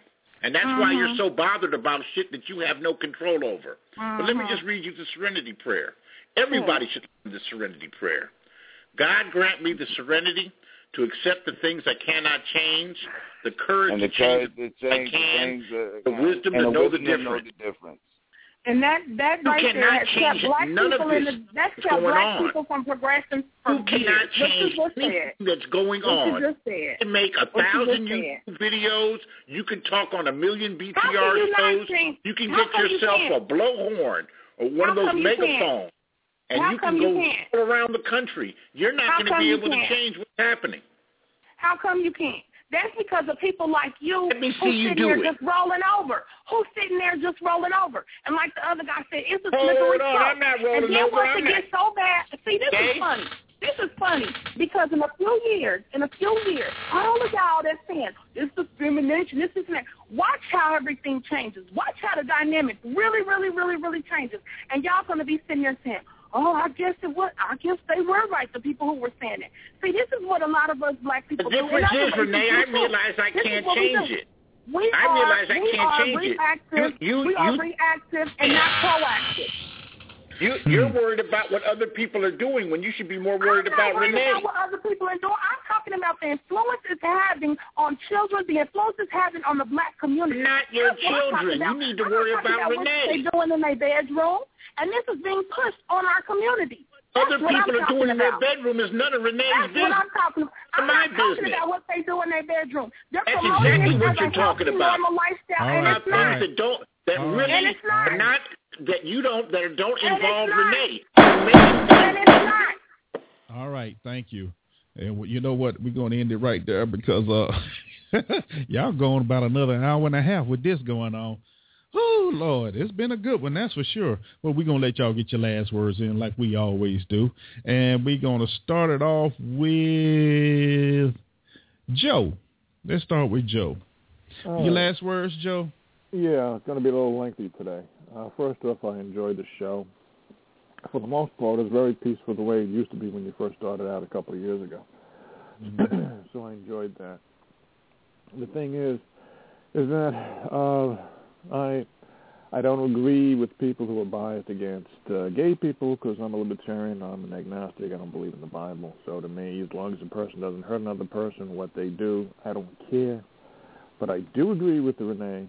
And that's mm-hmm. why you're so bothered about shit that you have no control over. Mm-hmm. But let me just read you the serenity prayer. Everybody should learn the serenity prayer. God grant me the serenity to accept the things I cannot change, the courage and the to change courage the to change I can, the, things, the uh, wisdom and to the know, wisdom the to know the difference. And that that you right there has kept change black none people of in this the that that's kept going black on. people from progressing for You cannot years. change What you anything just that's going what on. You just said. You can make a What thousand you YouTube videos. You can talk on a million B T How R can you not shows. change- You can how get come you yourself can't? a blowhorn or one How of those come you megaphones. can't? And How you come can you go can't? all around the country. You're not How going to come be you able to can't? change what's happening. How come you can't? That's because of people like you Let me see who's you sitting do there it. just rolling over. Who's sitting there just rolling over. And like the other guy said, it's a Hold slippery on, slope. I'm not rolling and then over, once I'm it not. gets so bad, see, this Okay? is funny. This is funny because in a few years, in a few years, all of y'all that's saying it's discrimination, this is that. Watch how everything changes. Watch how the dynamic really, really, really, really changes. And y'all gonna be sitting there saying, "Oh, I guess it was. I guess they were right. The people who were saying it." See, this is what a lot of us black The people do. difference and is, other Renee, races I do too. realize I This is can't what we change do. it. We I are, realize I we can't are change it. reactive. You- you- we are you- reactive and not proactive. You, you're worried about what other people are doing when you should be more worried I'm about not worried Renee. about what other people are doing. I'm talking about the influence it's having on children, the influence it's having on the black community. Not your That's what I'm talking children. You about. need to I'm worry not talking about about Renee. what they're doing in their bedroom, and this is being pushed on our community. That's Other what I'm people are talking doing in their about. bedroom is none of Renee's That's business. what I'm talking about. I'm my not talking business. about what they do in their bedroom. They're That's promoting exactly it what as you're a talking healthy, about. normal lifestyle, All and right, it's Things not. that don't that All really And it's not. are not that you don't that don't And it's involve not. Renee. And it's not. All right, thank you. And you know what? We're going to end it right there because uh, y'all going about another hour and a half with this going on. Oh, Lord, it's been a good one, that's for sure. Well, we're going to let y'all get your last words in like we always do. And we're going to start it off with Joe. Let's start with Joe. All Your right. last words, Joe? Yeah, it's going to be a little lengthy today. Uh, first off, I enjoyed the show. For the most part, it's very peaceful the way it used to be when you first started out a couple of years ago. Mm-hmm. So I enjoyed that. The thing is, is that uh, I I don't agree with people who are biased against uh, gay people because I'm a libertarian, I'm an agnostic, I don't believe in the Bible. So to me, as long as a person doesn't hurt another person, what they do, I don't care. But I do agree with the Renee,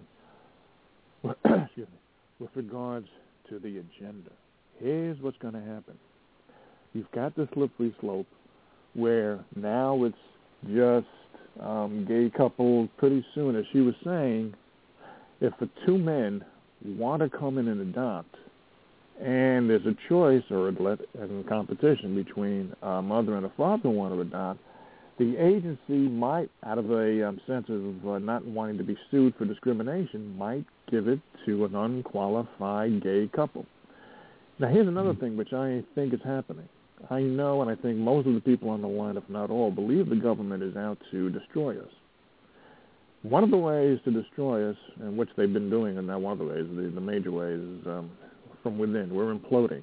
excuse me, with regards to the agenda. Here's what's going to happen. You've got the slippery slope where now it's just um, gay couples pretty soon. As she was saying, if the two men want to come in and adopt, and there's a choice or a competition between a mother and a father who want to adopt, the agency might, out of a um, sense of uh, not wanting to be sued for discrimination, might give it to an unqualified gay couple. Now, here's another thing which I think is happening. I know, and I think most of the people on the line, if not all, believe the government is out to destroy us. One of the ways to destroy us, and which they've been doing, and not one of the ways, the, the major ways, is um, from within. We're imploding.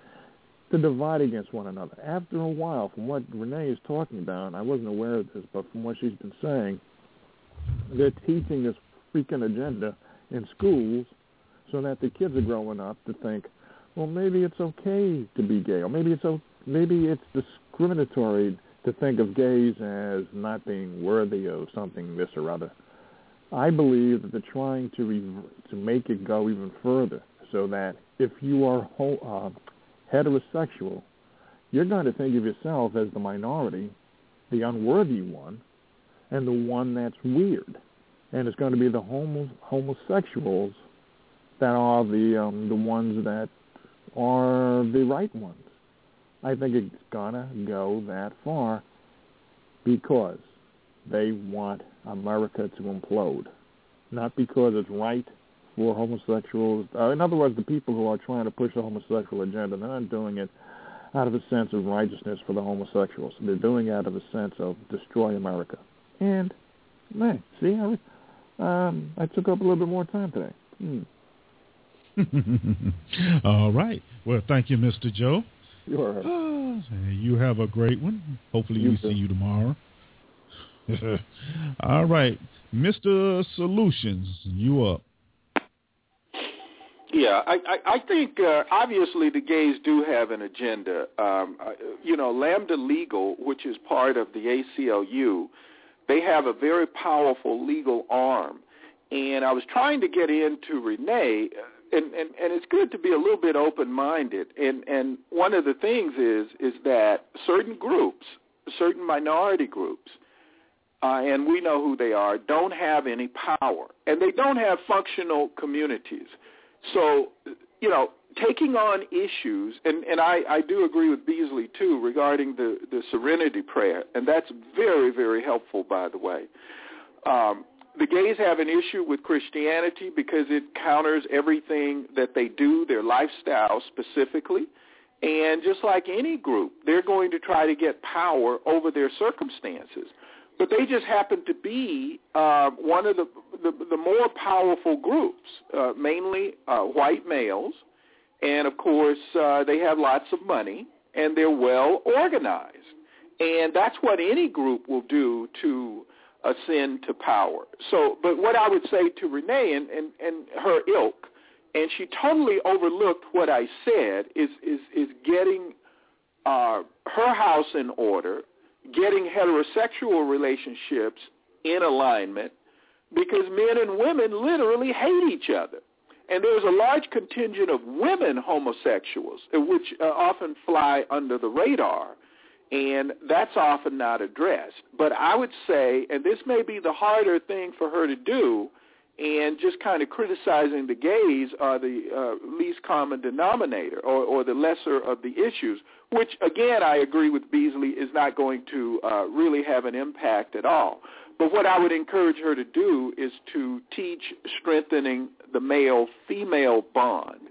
To divide against one another. After a while, from what Renee is talking about, I wasn't aware of this, but from what she's been saying, they're teaching this freaking agenda in schools so that the kids are growing up to think, well, maybe it's okay to be gay, or maybe it's maybe it's discriminatory to think of gays as not being worthy of something this or other. I believe that they're trying to re- to make it go even further, so that if you are ho- uh, heterosexual, you're going to think of yourself as the minority, the unworthy one, and the one that's weird. And it's going to be the homo- homosexuals that are the um, the ones that are the right ones. I think it's going to go that far because they want America to implode, not because it's right for homosexuals. Uh, in other words, the people who are trying to push the homosexual agenda, they're not doing it out of a sense of righteousness for the homosexuals. They're doing it out of a sense of destroy America. And, man, see, I, um, I took up a little bit more time today. Hmm. All right. Well, thank you, Mister Joe. You're You have a great one. Hopefully You we too. see you tomorrow. All right. Mister Solutions, you up. Yeah, I, I, I think uh, obviously the gays do have an agenda. Um, uh, you know, Lambda Legal, which is part of the A C L U, they have a very powerful legal arm. And I was trying to get into Renee, and, and, and it's good to be a little bit open-minded. And, and one of the things is is that certain groups, certain minority groups, uh, and we know who they are, don't have any power. And they don't have functional communities. So, you know, taking on issues, and, and I, I do agree with Beasley, too, regarding the, the Serenity Prayer, and that's very, very helpful, by the way. Um, the gays have an issue with Christianity because it counters everything that they do, their lifestyle specifically, and just like any group, they're going to try to get power over their circumstances. But they just happen to be uh, one of the, the, the more powerful groups, uh, mainly uh, white males. And, of course, uh, they have lots of money, and they're well organized. And that's what any group will do to ascend to power. So, but what I would say to Renee and, and, and her ilk, and she totally overlooked what I said, is, is, is getting uh, her house in order, getting heterosexual relationships in alignment, because men and women literally hate each other. And there's a large contingent of women homosexuals, which uh, often fly under the radar, and that's often not addressed. But I would say, and this may be the harder thing for her to do, and just kind of criticizing the gays are the uh, least common denominator, or, or the lesser of the issues, which, again, I agree with Beasley, is not going to uh, really have an impact at all. But what I would encourage her to do is to teach strengthening the male-female bond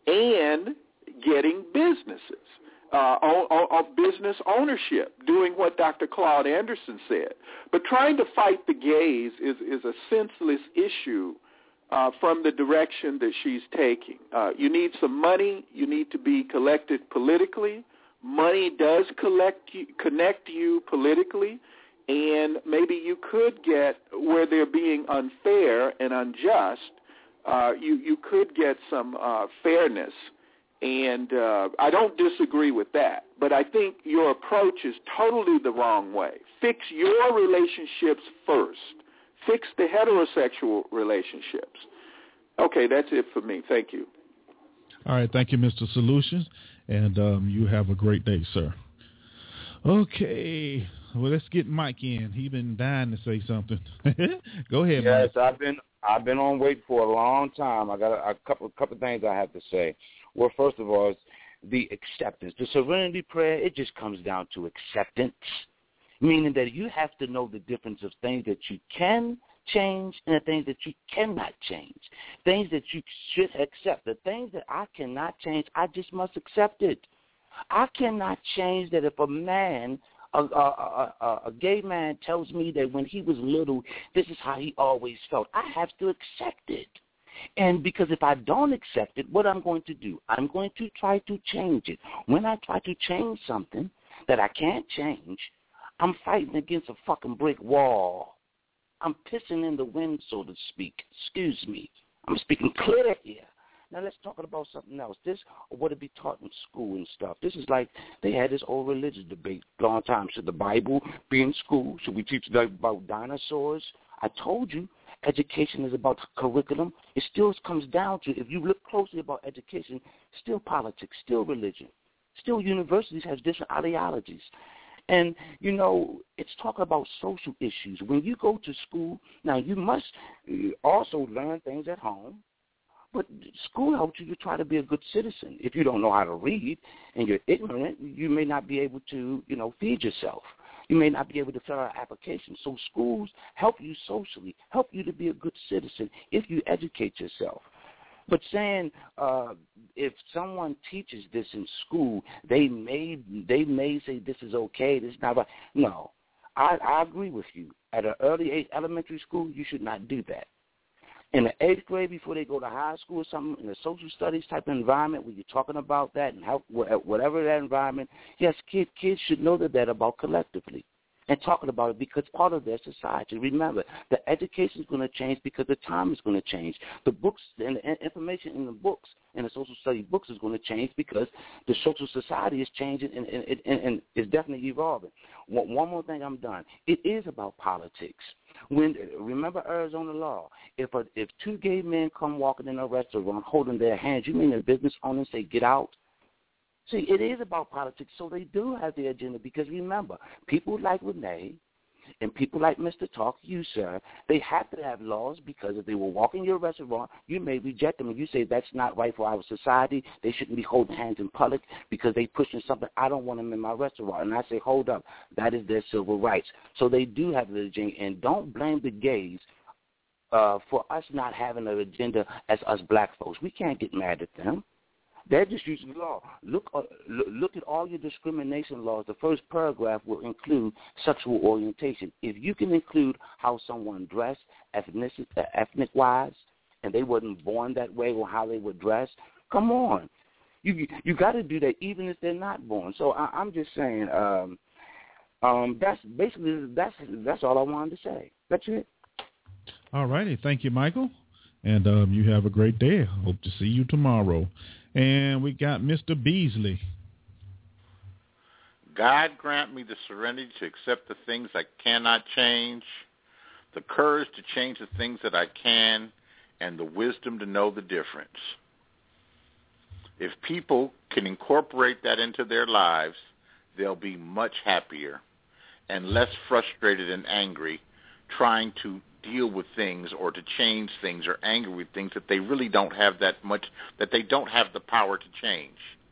and getting businesses, uh, of business ownership, doing what Doctor Claude Anderson said. But trying to fight the gays is, is a senseless issue uh, from the direction that she's taking. Uh, you need some money. You need to be collected politically. Money does collect you, connect you politically, and maybe you could get, where they're being unfair and unjust, uh, you, you could get some uh, fairness. And uh, I don't disagree with that, but I think your approach is totally the wrong way. Fix your relationships first. Fix the heterosexual relationships. Okay, that's it for me. Thank you. All right, thank you, Mister Solutions, and um, you have a great day, sir. Okay, well, let's get Mike in. He's been dying to say something. Go ahead, yes, Mike. Yes, I've been I've been on wait for a long time. I got a, a couple couple things I have to say. Well, first of all, is the acceptance. The Serenity Prayer, it just comes down to acceptance, meaning that you have to know the difference of things that you can change and the things that you cannot change, things that you should accept. The things that I cannot change, I just must accept it. I cannot change that if a man, a, a, a, a gay man tells me that when he was little, this is how he always felt. I have to accept it. And because if I don't accept it, what I'm going to do, I'm going to try to change it. When I try to change something that I can't change, I'm fighting against a fucking brick wall. I'm pissing in the wind, so to speak. Excuse me. I'm speaking clear here. Now let's talk about something else. This, or what it be taught in school and stuff. This is like they had this old religious debate a long time. Should the Bible be in school? Should we teach about dinosaurs? I told you, education is about curriculum. It still comes down to, if you look closely about education, still politics, still religion, still universities have different ideologies. And, you know, it's talking about social issues. When you go to school, now you must also learn things at home, but school helps you to try to be a good citizen. If you don't know how to read and you're ignorant, you may not be able to, you know, feed yourself. You may not be able to fill out an application. So schools help you socially, help you to be a good citizen if you educate yourself. But saying uh, if someone teaches this in school, they may they may say this is okay. This is not right. No, I, I agree with you. At an early age, elementary school, you should not do that. In the eighth grade, before they go to high school or something, in a social studies type of environment where you're talking about that and how, whatever that environment, yes, kids kids should know that, that about collectively. and talking about it because part of their society. Remember, the education is going to change because the time is going to change. The books and the information in the books and the social study books is going to change because the social society is changing and, and, and, and it's definitely evolving. One, one more thing, I'm done. It is about politics. When remember Arizona law, if a, if two gay men come walking in a restaurant holding their hands, you mean the business owners say get out? See, it is about politics, so they do have the agenda because remember, people like Renee and people like Mister Talk, you, sir, they have to have laws because if they will walk in your restaurant, you may reject them and you say that's not right for our society. They shouldn't be holding hands in public because they pushing something. I don't want them in my restaurant. And I say, hold up, that is their civil rights. So they do have the agenda, and don't blame the gays uh, for us not having an agenda as us black folks. We can't get mad at them. They're just using the law. Look, uh, look at all your discrimination laws. The first paragraph will include sexual orientation. If you can include how someone dressed, ethnic, uh, ethnic-wise, and they wasn't born that way or how they were dressed, come on. You you got to do that even if they're not born. So I, I'm just saying um, um, that's basically that's that's all I wanted to say. That's it. All righty. Thank you, Michael. And um, you have a great day. Hope to see you tomorrow. And we got Mister Beasley. God grant me the serenity to accept the things I cannot change, the courage to change the things that I can, and the wisdom to know the difference. If people can incorporate that into their lives, they'll be much happier and less frustrated and angry trying to deal with things or to change things or angry with things that they really don't have that much, that they don't have the power to change.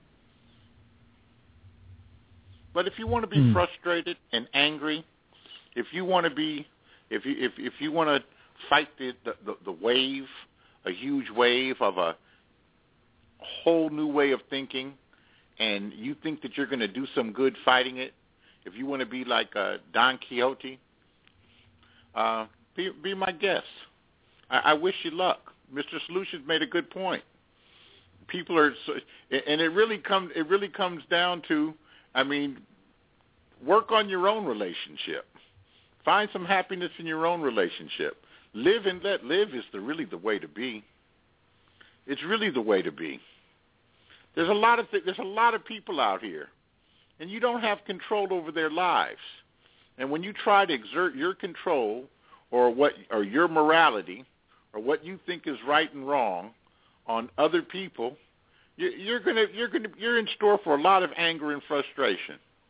But if you want to be mm. frustrated and angry, if you want to be, if you if if you want to fight the, the the wave, a huge wave of a whole new way of thinking, and you think that you're going to do some good fighting it, if you want to be like uh, Don Quixote, uh, Be, be my guest. I, I wish you luck. Mister Solutions made a good point. People are, so, and it really comes. It really comes down to, I mean, work on your own relationship. Find some happiness in your own relationship. Live and let live is the really the way to be. It's really the way to be. There's a lot of th- there's a lot of people out here, and you don't have control over their lives. And when you try to exert your control or what or your morality or what you think is right and wrong on other people, you, you're gonna you're gonna you're in store for a lot of anger and frustration.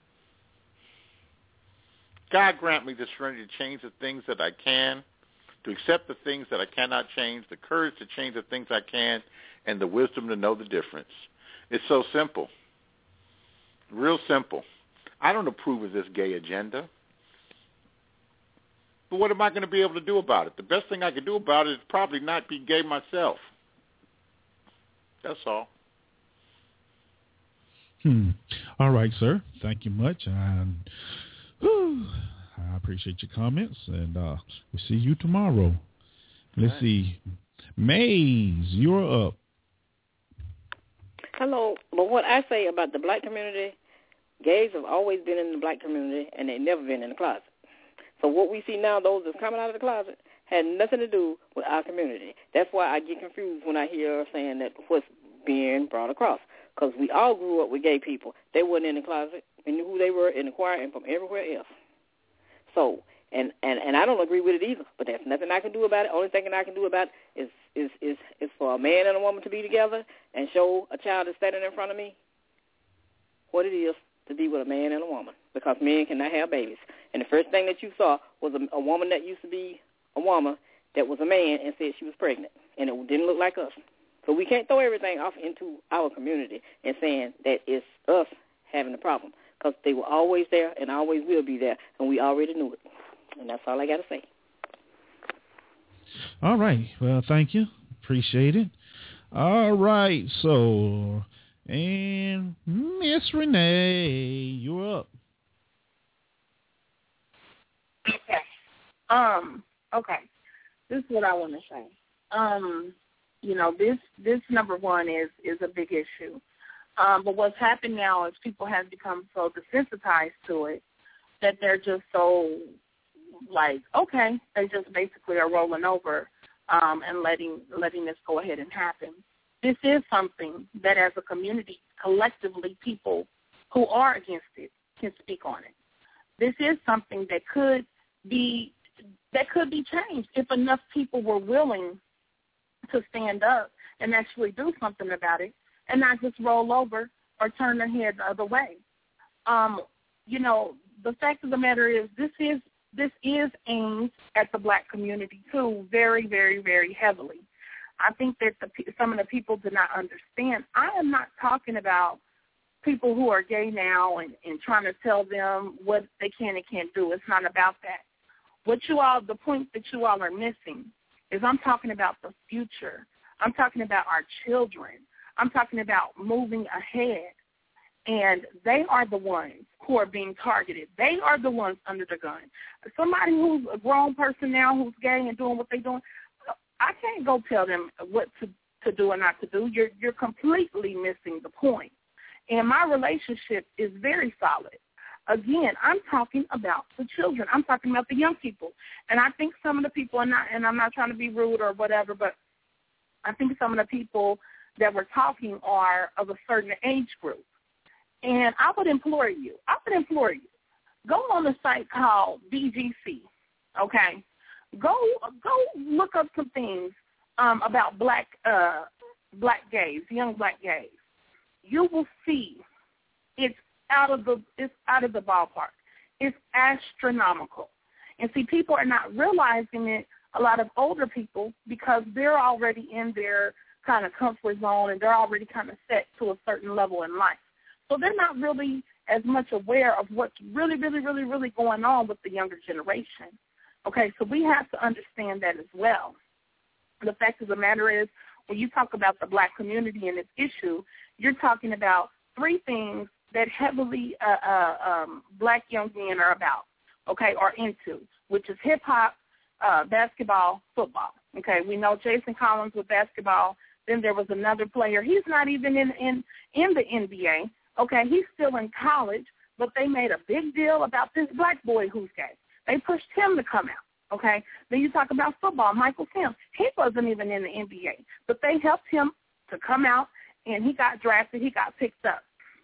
God grant me the serenity to change the things that I can, to accept the things that I cannot change, the courage to change the things I can, and the wisdom to know the difference. It's so simple, real simple. I don't approve of this gay agenda. But what am I going to be able to do about it? The best thing I can do about it is probably not be gay myself. That's all. Hmm. All right, sir. Thank you much. And whew, I appreciate your comments, and uh, we'll see you tomorrow. Let's right. see. Maze, you're up. Hello. But what I say about the black community, gays have always been in the black community, and they've never been in the closet. So what we see now, those that's coming out of the closet, had nothing to do with our community. That's why I get confused when I hear saying that what's being brought across. Because we all grew up with gay people. They weren't in the closet. We knew who they were in the choir and from everywhere else. So, and, and, and I don't agree with it either, but there's nothing I can do about it. Only thing I can do about it is, is, is, is for a man and a woman to be together and show a child that's standing in front of me what it is to be with a man and a woman, because men cannot have babies. And the first thing that you saw was a, a woman that used to be a woman that was a man and said she was pregnant, and it didn't look like us. So we can't throw everything off into our community and saying that it's us having the problem, because they were always there and always will be there, and we already knew it. And that's all I got to say. All right. Well, thank you. Appreciate it. All right. So, and Miss Renee, you're up. Okay. Um, okay. This is what I want to say. Um, you know, this this number one is, is a big issue. Um, but what's happened now is people have become so desensitized to it that they're just so, like, okay, they just basically are rolling over um, and letting letting this go ahead and happen. This is something that as a community, collectively, people who are against it can speak on it. This is something that could be that could be changed if enough people were willing to stand up and actually do something about it and not just roll over or turn their head the other way. Um, you know, the fact of the matter is this is this is aimed at the black community, too, very, very, very heavily. I think that the, some of the people do not understand. I am not talking about people who are gay now and, and trying to tell them what they can and can't do. It's not about that. What you all, the point that you all are missing is I'm talking about the future. I'm talking about our children. I'm talking about moving ahead. And they are the ones who are being targeted. They are the ones under the gun. Somebody who's a grown person now who's gay and doing what they're doing, I can't go tell them what to, to do or not to do. You're, you're completely missing the point. And my relationship is very solid. Again, I'm talking about the children. I'm talking about the young people. And I think some of the people are not, and I'm not trying to be rude or whatever, but I think some of the people that we're talking are of a certain age group. And I would implore you, I would implore you, go on a site called B G C, okay? Go go look up some things um, about black uh, black gays, young black gays. You will see it's out of the it's out of the ballpark. It's astronomical. And see, people are not realizing it, a lot of older people, because they're already in their kind of comfort zone and they're already kind of set to a certain level in life. So they're not really as much aware of what's really, really, really, really going on with the younger generation. Okay, so we have to understand that as well. The fact of the matter is, when you talk about the black community and its issue, you're talking about three things that heavily uh, uh, um, black young men are about, okay, or into, which is hip-hop, uh, basketball, football. Okay, we know Jason Collins with basketball. Then there was another player. He's not even in, in, in the N B A. Okay, he's still in college, but they made a big deal about this black boy who's gay. They pushed him to come out, okay? Then you talk about football, Michael Sims. He wasn't even in the N B A, but they helped him to come out, and he got drafted. He got picked up.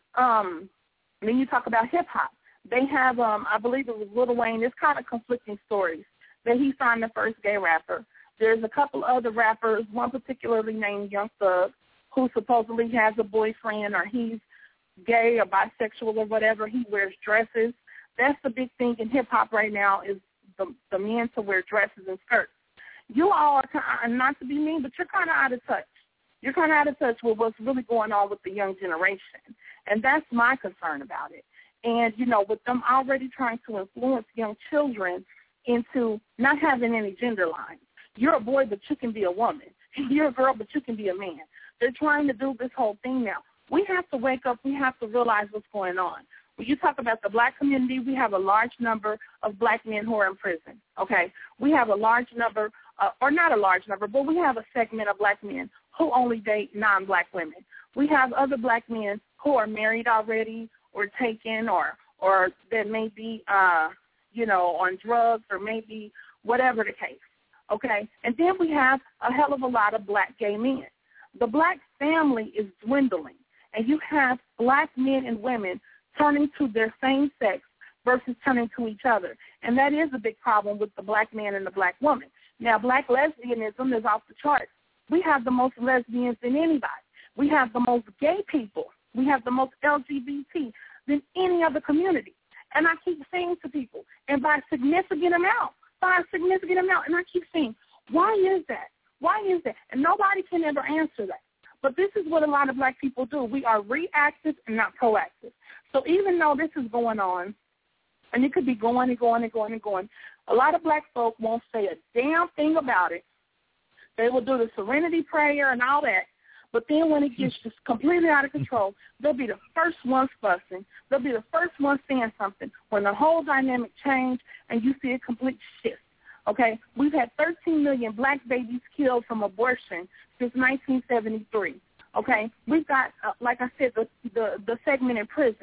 Um, then you talk about hip-hop. They have, um, I believe it was Lil Wayne. It's kind of conflicting stories that he signed the first gay rapper. There's a couple other rappers, one particularly named Young Thug, who supposedly has a boyfriend or he's gay or bisexual or whatever. He wears dresses. That's the big thing in hip-hop right now is the, the men to wear dresses and skirts. You all are, kind of, not to be mean, but you're kind of out of touch. You're kind of out of touch with what's really going on with the young generation. And that's my concern about it. And, you know, with them already trying to influence young children into not having any gender lines. You're a boy, but you can be a woman. You're a girl, but you can be a man. They're trying to do this whole thing now. We have to wake up. We have to realize what's going on. When you talk about the black community, we have a large number of black men who are in prison, okay? We have a large number, uh, or not a large number, but we have a segment of black men who only date non-black women. We have other black men who are married already or taken or or that may be, uh, you know, on drugs or maybe whatever the case, okay? And then we have a hell of a lot of black gay men. The black family is dwindling. And you have black men and women turning to their same sex versus turning to each other. And that is a big problem with the black man and the black woman. Now, black lesbianism is off the charts. We have the most lesbians than anybody. We have the most gay people. We have the most L G B T than any other community. And I keep saying to people, and by a significant amount, by a significant amount, and I keep saying, why is that? Why is that? And nobody can ever answer that. But this is what a lot of black people do. We are reactive and not proactive. So even though this is going on, and it could be going and going and going and going, a lot of black folk won't say a damn thing about it. They will do the serenity prayer and all that. But then when it gets just completely out of control, they'll be the first ones fussing. They'll be the first ones saying something when the whole dynamic change and you see a complete shift. Okay, we've had thirteen million black babies killed from abortion since nineteen seventy-three. Okay, we've got, uh, like I said, the, the the segment in prison.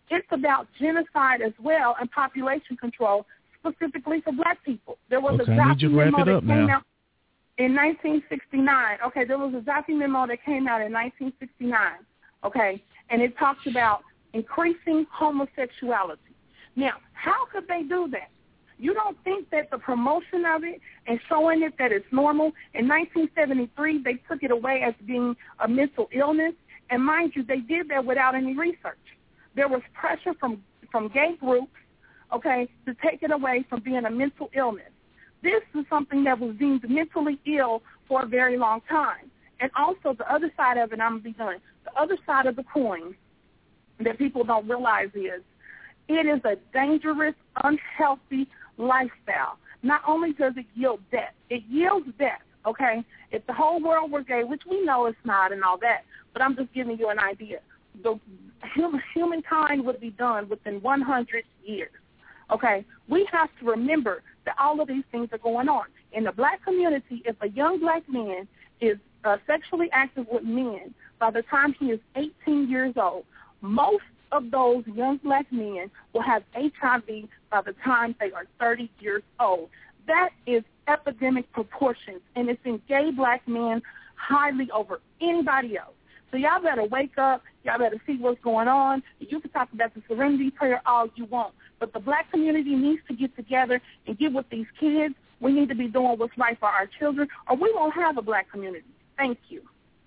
it's about genocide as well and population control, specifically for black people. There was okay, a I need you to wrap memo it that up came now. out in nineteen sixty-nine. Okay, there was a Zaki memo that came out in nineteen sixty-nine. Okay, and it talks about increasing homosexuality. Now, how could they do that? You don't think that the promotion of it and showing it that it's normal, in nineteen seventy-three, they took it away as being a mental illness. And mind you, they did that without any research. There was pressure from, from gay groups, okay, to take it away from being a mental illness. This is something that was deemed mentally ill for a very long time. And also the other side of it, I'm going to be done, the other side of the coin that people don't realize is it is a dangerous, unhealthy lifestyle. Not only does it yield death, it yields death, okay? If the whole world were gay, which we know it's not and all that, but I'm just giving you an idea. The human, humankind would be done within one hundred years, okay? We have to remember that all of these things are going on. In the black community, if a young black man is uh, sexually active with men by the time he is eighteen years old, most of those young black men will have H I V by the time they are thirty years old. That is epidemic proportions, and it's in gay black men highly over anybody else. So y'all better wake up. Y'all better see what's going on. You can talk about the serenity prayer all you want, but the black community needs to get together and get with these kids. We need to be doing what's right for our children, or we won't have a black community. Thank you.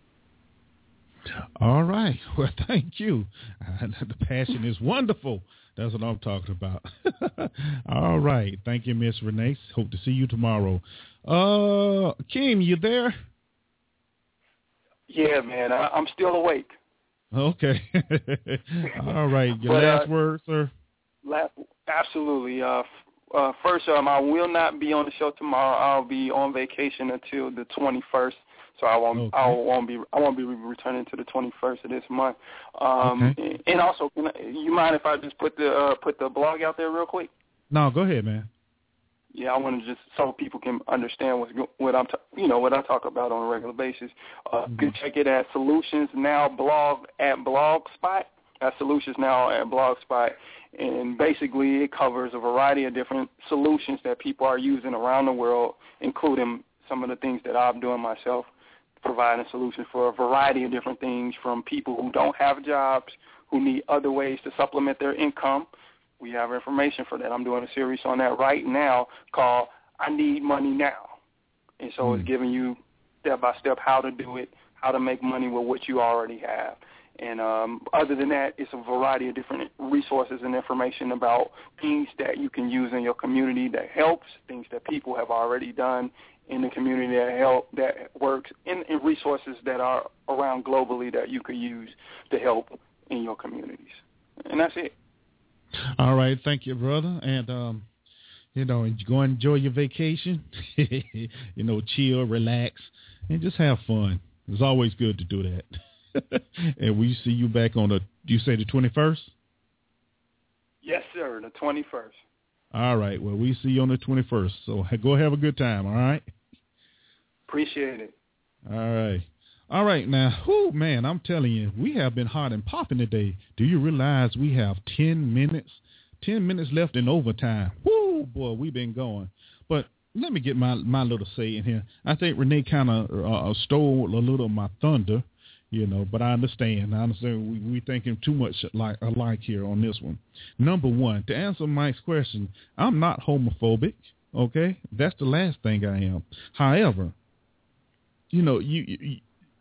All right. Well, thank you. Uh, the passion is wonderful. That's what I'm talking about. All right. Thank you, Miss Renee. Hope to see you tomorrow. Uh, Kim, you there? Yeah, man. I, I'm still awake. Okay. All right. Your but, last uh, word, sir? Last, absolutely. Uh, f- uh, first, um, I will not be on the show tomorrow. I'll be on vacation until the twenty-first. So I won't. Okay. I won't be. I won't be returning to the twenty-first of this month. Um, okay. And also, can I, you mind if I just put the uh, put the blog out there real quick? No, go ahead, man. Yeah, I want to just so people can understand what's go- what I'm, t- you know, what I talk about on a regular basis. Uh, Mm-hmm. You can check it at Solutions Now blog at Blogspot. At Solutions Now at Blogspot, and basically it covers a variety of different solutions that people are using around the world, including some of the things that I'm doing myself, providing solutions for a variety of different things, from people who don't have jobs, who need other ways to supplement their income. We have information for that. I'm doing a series on that right now called I Need Money Now. And so mm. it's giving you step-by-step how to do it, how to make money with what you already have. And um, other than that, it's a variety of different resources and information about things that you can use in your community that helps, things that people have already done in the community that help, that works, and, and resources that are around globally that you could use to help in your communities. And that's it. All right. Thank you, brother. And, um, you know, go and enjoy your vacation, you know, chill, relax, and just have fun. It's always good to do that. And we see you back on the, do you say the twenty-first? Yes, sir, the twenty-first. All right. Well, we see you on the twenty-first. So go have a good time, all right? Appreciate it. All right. All right. Now, whoo, man, I'm telling you, we have been hot and popping today. Do you realize we have ten minutes, ten minutes left in overtime? Whoo, boy, we've been going. But let me get my, my little say in here. I think Renee kind of uh, stole a little of my thunder. You know, but I understand. I understand we, we thinking too much like alike here on this one. Number one, to answer Mike's question, I'm not homophobic, okay? That's the last thing I am. However, you know, you, you,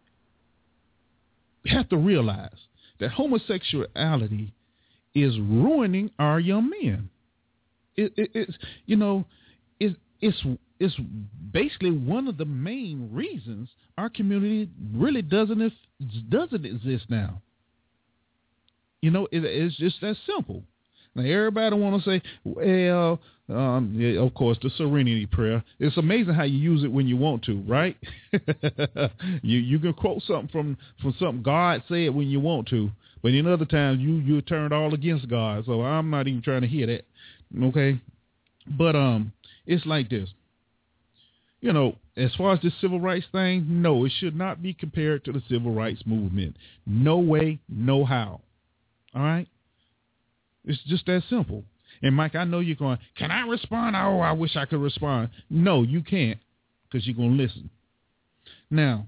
you have to realize that homosexuality is ruining our young men. It, it, it's, you know, it, it's it's basically one of the main reasons our community really doesn't doesn't exist now. You know, it, it's just that simple. Now, everybody want to say, well, um, yeah, of course, the serenity prayer. It's amazing how you use it when you want to, right? you you can quote something from, from something God said when you want to, but in other times you you turned all against God. So I'm not even trying to hear that. Okay, but um, it's like this. You know, as far as the civil rights thing, no, it should not be compared to the civil rights movement. No way, no how. All right? It's just that simple. And, Mike, I know you're going, can I respond? Oh, I wish I could respond. No, you can't, because you're going to listen. Now,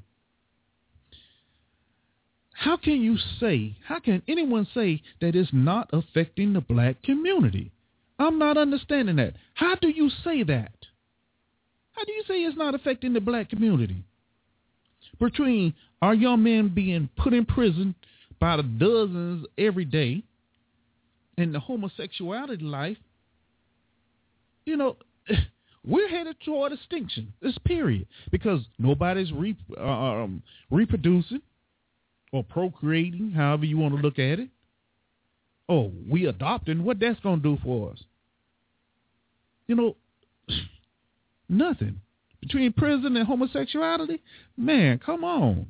how can you say, how can anyone say that it's not affecting the black community? I'm not understanding that. How do you say that? How do you say it's not affecting the black community? Between our young men being put in prison by the dozens every day and the homosexuality life, you know, we're headed toward extinction. This period. Because nobody's re, uh, um, reproducing or procreating, however you want to look at it. Oh, we adopting. What that's going to do for us? You know, nothing. Between prison and homosexuality, man, come on.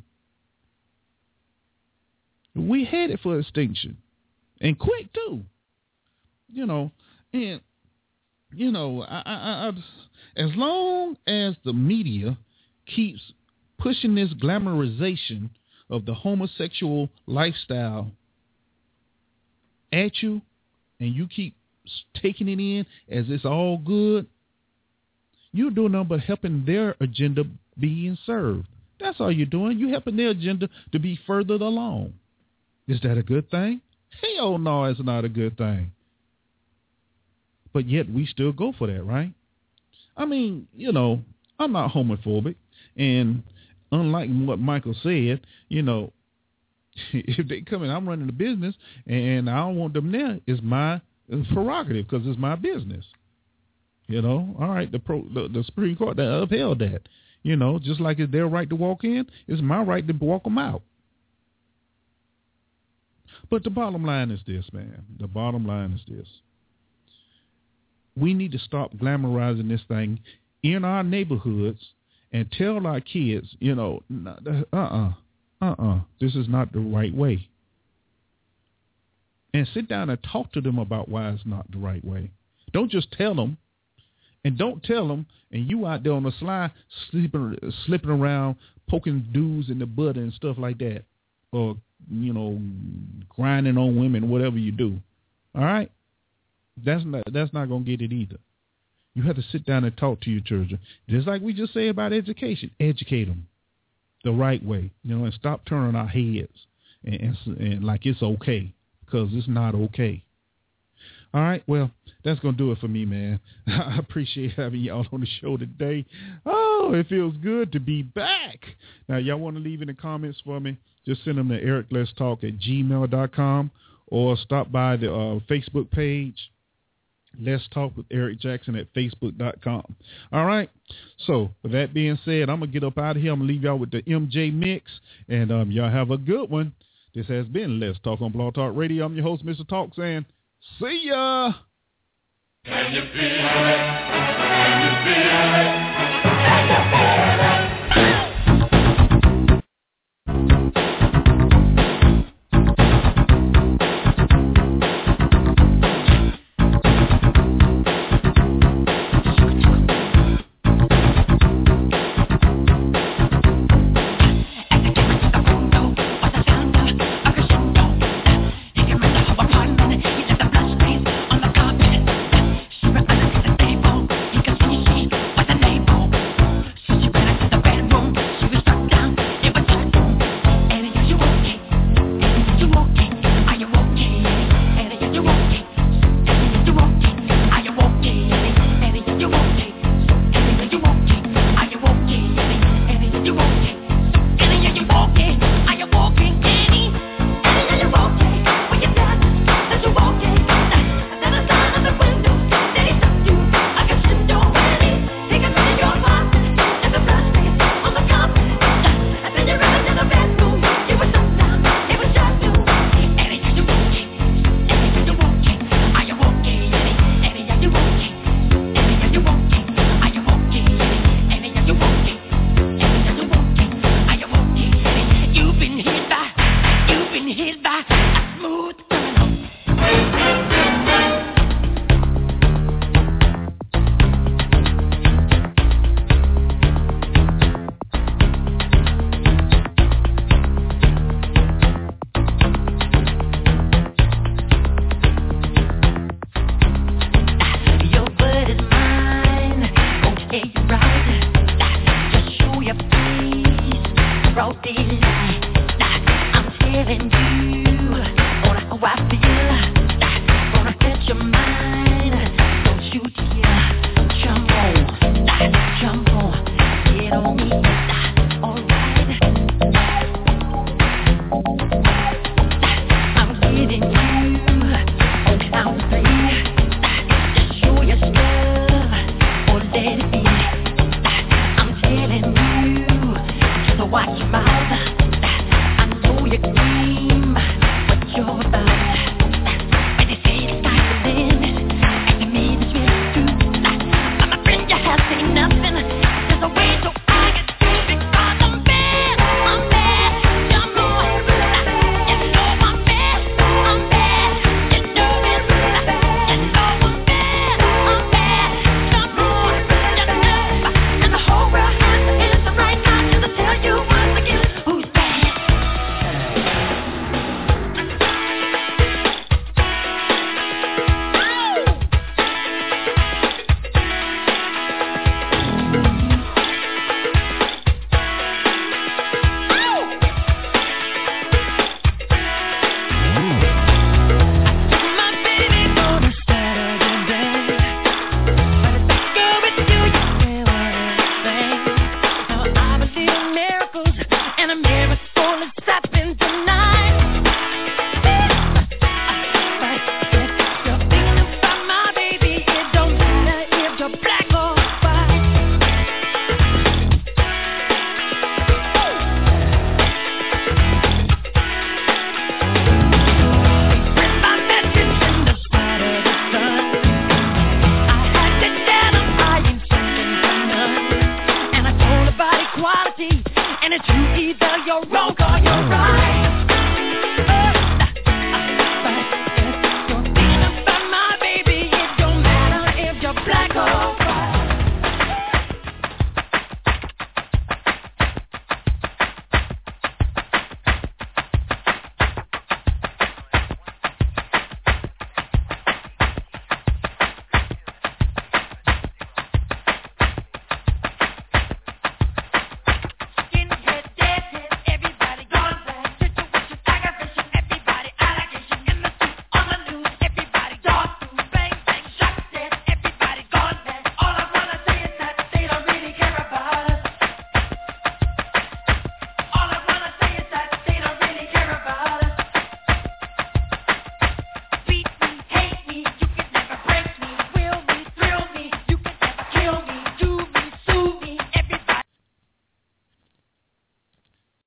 We headed for extinction. And quick, too. You know, and, you know, I, I, I, as long as the media keeps pushing this glamorization of the homosexual lifestyle at you, and you keep taking it in as it's all good, you're doing nothing but helping their agenda being served. That's all you're doing. You're helping their agenda to be furthered along. Is that a good thing? Hell no, it's not a good thing. But yet we still go for that, right? I mean, you know, I'm not homophobic. And unlike what Michael said, you know, if they come in, I'm running the business, and I don't want them there. It's my prerogative because it's my business. You know, all right, the, pro, the the Supreme Court that upheld that. You know, just like it's their right to walk in, it's my right to walk them out. But the bottom line is this, man. The bottom line is this. We need to stop glamorizing this thing in our neighborhoods and tell our kids, you know, uh-uh, uh-uh, this is not the right way. And sit down and talk to them about why it's not the right way. Don't just tell them. And don't tell them, and you out there on the slide sleeping, slipping around, poking dudes in the butt and stuff like that. Or, you know, grinding on women, whatever you do. All right? That's not that's not going to get it either. You have to sit down and talk to your children. Just like we just say about education. Educate them the right way, you know, and stop turning our heads and, and, and like it's okay, because it's not okay. All right, well, that's going to do it for me, man. I appreciate having y'all on the show today. Oh, it feels good to be back. Now, y'all want to leave any comments for me, just send them to eric let's talk at gmail dot com or stop by the uh, Facebook page, Let's Talk with Eric Jackson at facebook dot com. All right, so with that being said, I'm going to get up out of here. I'm going to leave y'all with the M J Mix, and um, y'all have a good one. This has been Let's Talk on Blog Talk Radio. I'm your host, Mister Talk, saying, see ya. Can you feel it? Can you feel it? Can you feel it? She your road.